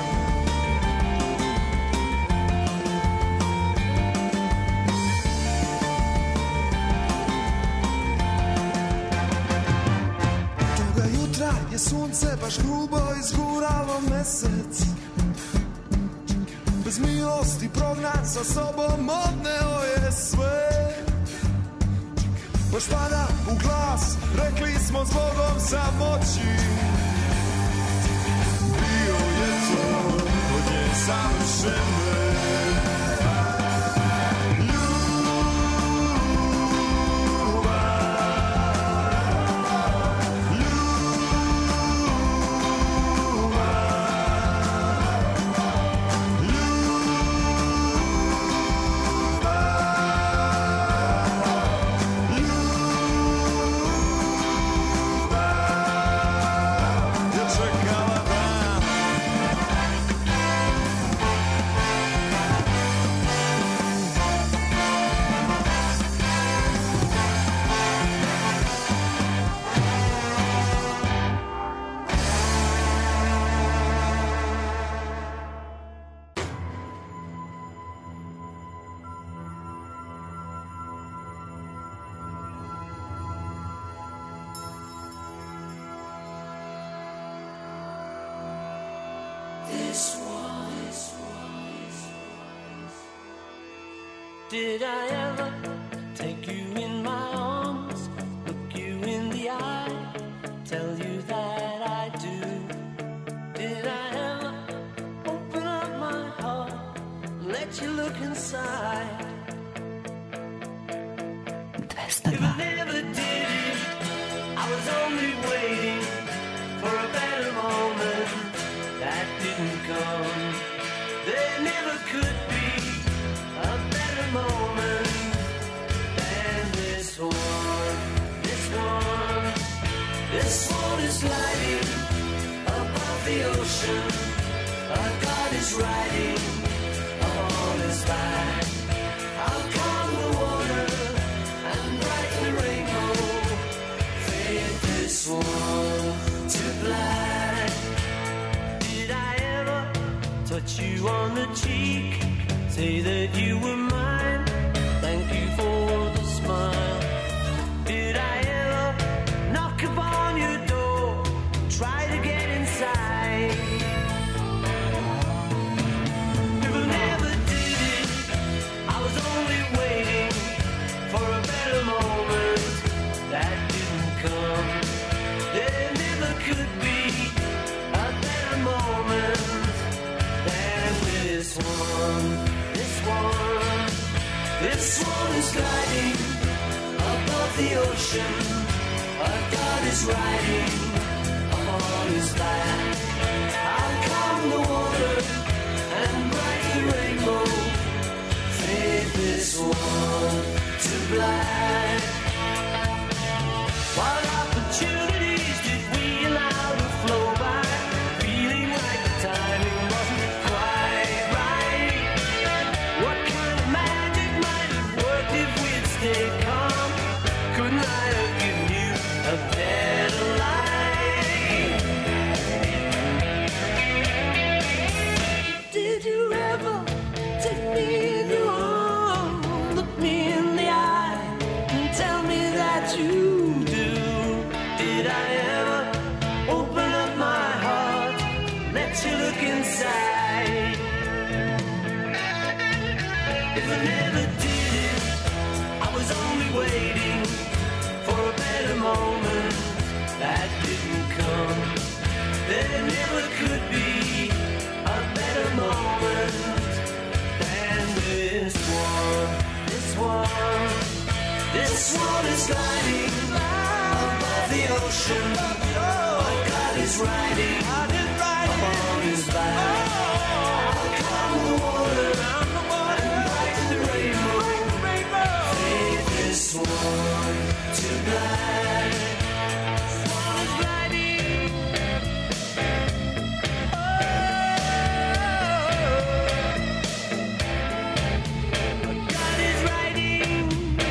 toga jutra je sunce baš grubo izguralo mesec. Bez milosti prognan sa sobom odneo je sve. Baš pada u glas, rekli smo zbogom samoći. Od nje savršene this one. Did I ever take you in my arms, look you in the eye, tell you that I do? Did I ever open up my heart, let you look inside? If I never did it, I was only waiting for a better moment that didn't come. There never could be a better moment than this one. This one, this one is gliding above the ocean. A God is riding on his back. How calm the water and bright the rainbow, fade this one to black. Did I ever touch you on the cheek, say that you were mine, thank you for the smile? Did I ever knock upon your door, try to get inside? If I never did it, I was only waiting for a better moment that didn't come. There never could be a better moment than this one. This one, this one is gliding above the ocean. A God is riding on his back. How calm the water and bright the rainbow, fade this one to black. What opportunities did we allow to flow by, feeling like the timing wasn't quite right? What kind of magic might have worked if we'd stayed calm? Couldn't I have given you a better life? Did you ever take me in your arms, look me in the eye, and tell me that you do? Did I ever open up my heart, let you look inside? If I never did it, I was only waiting for a better moment that didn't come. There never could be a better moment than this one. This one, this one is gliding above the ocean. A God is riding upon his back. How calm the water and bright the rainbow, fade this one to black. This one is gliding. Oh, a God is riding.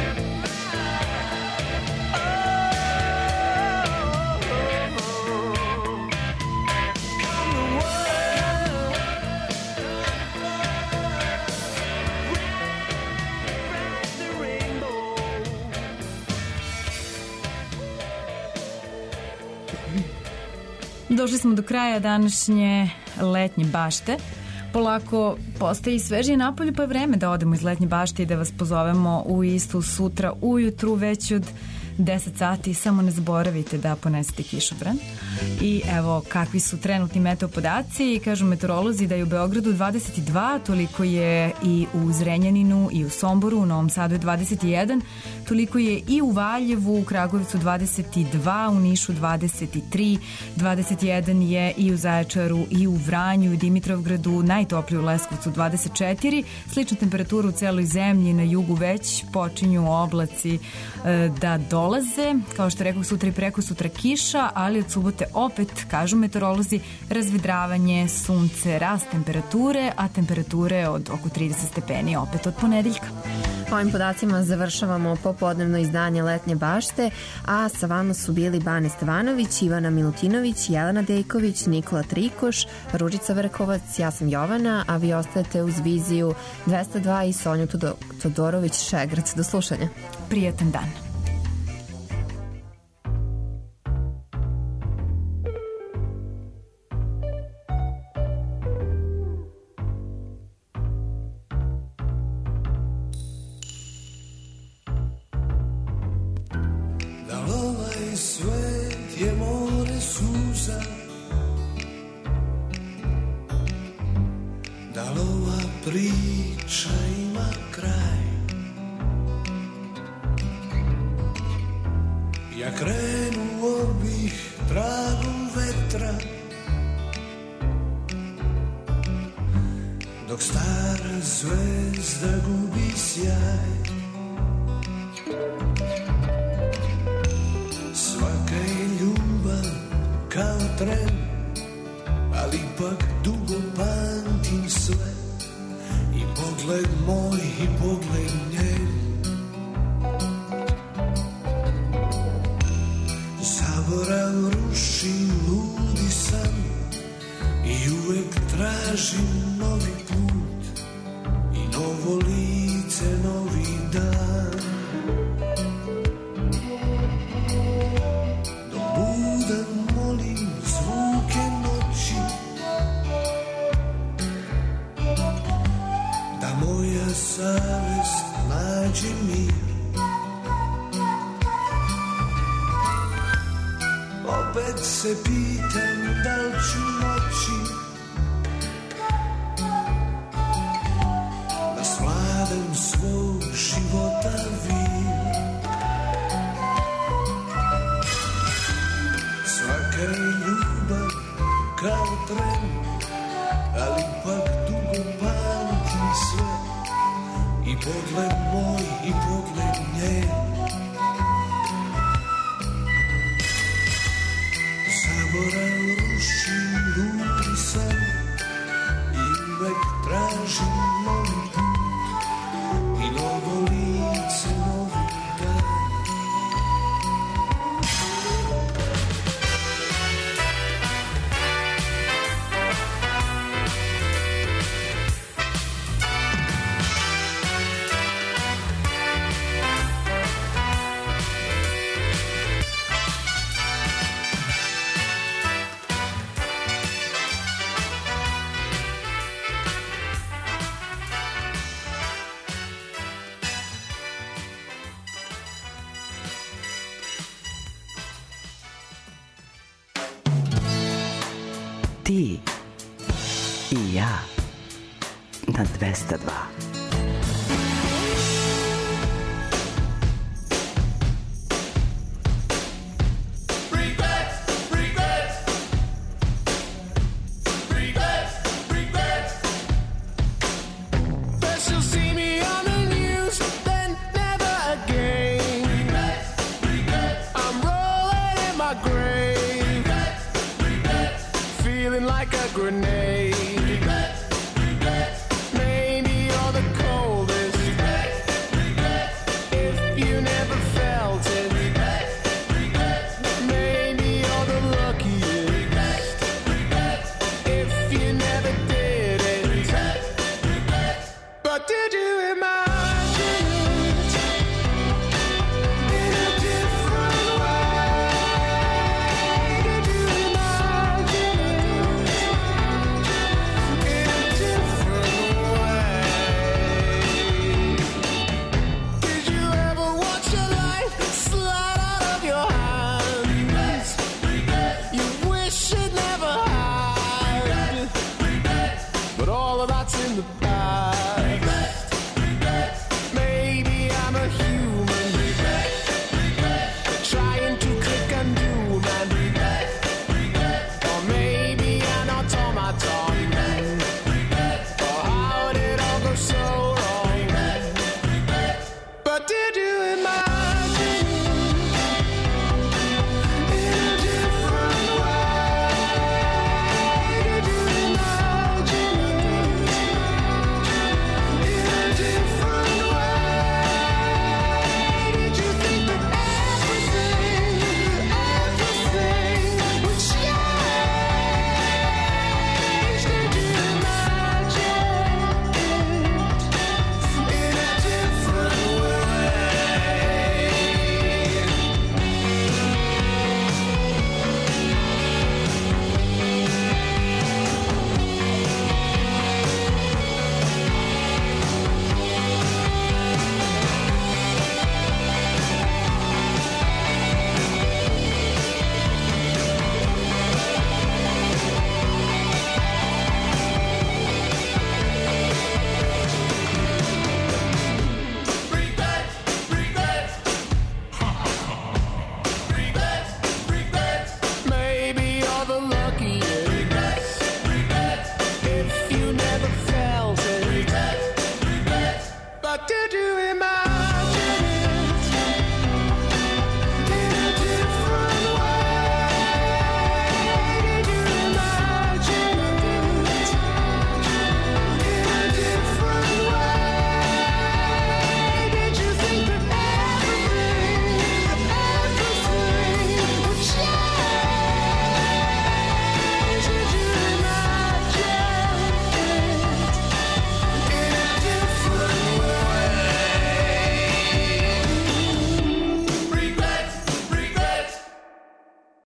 Došli smo do kraja današnje letnje bašte. Polako postaje i svežije napolje, pa je vreme da odemo iz letnje bašte i da vas pozovemo u istu sutra ujutru već od deset sati. Samo ne zaboravite da ponesete kišobran. I evo kakvi su trenutni meteo podaci. Kažu meteorolozi da je u Beogradu dvadeset dva, toliko je i u Zrenjaninu i u Somboru, u Novom Sadu je dvadeset jedan, toliko je i u Valjevu, u Kragujevcu dvadeset dva, u Nišu dvadeset tri, dvadeset jedan je i u Zaječaru i u Vranju i Dimitrovgradu, najtoplije u Leskovcu dvadeset četiri. Slična temperatura u celoj zemlji, na jugu već počinju oblaci e, da dolaze. Kao što rekao, sutra i preko sutra kiša, ali od subote opet, kažu meteorolozi, razvedravanje, sunce, rast temperature, a temperature od oko trideset stepeni opet od ponedeljka. Ovim podacima završavamo popodnevno izdanje Letnje bašte, a sa vama su bili Bane Stevanović, Ivana Milutinović, Jelena Dejković, Nikola Trikoš, Ružica Vrkovac, ja sam Jovana, a vi ostajete uz Viziju dvesta dva i Sonju Todorović-Šegrad. Do slušanja. Prijetan dan. priča ima kraj. Ja krenuo bih tragom vetra, dok stara zvezda gubi sjaj. Svaka je ljubav kao tren, ali ipak dugo pamtim sve. I pogled moj i pogled njen. Zaborav ruši ludi san i uvek tražim novi put i novo lice, novi dan. Dok budan molim zvuke noći, da moja savest nađe mir. Opet se pitam da li ću moći da svladam svog života vir. Svaka je ljubav kao tren, ali ipak dugo pamtim sve. I pogled moj i pogled njen. Zaborav rušim ludi san i uvek tražim novi put i novo lice, novi dan. Ti i ja na dvesta dva. Grenade. Regrets, regrets. Maybe you're the coldest. Regrets, regrets. If you never felt it. Regrets, regrets. Maybe you're the luckiest. Regrets, regrets. If you never did it. Regrets, regrets. But did you imagine it in a different way? Did you imagine it? In the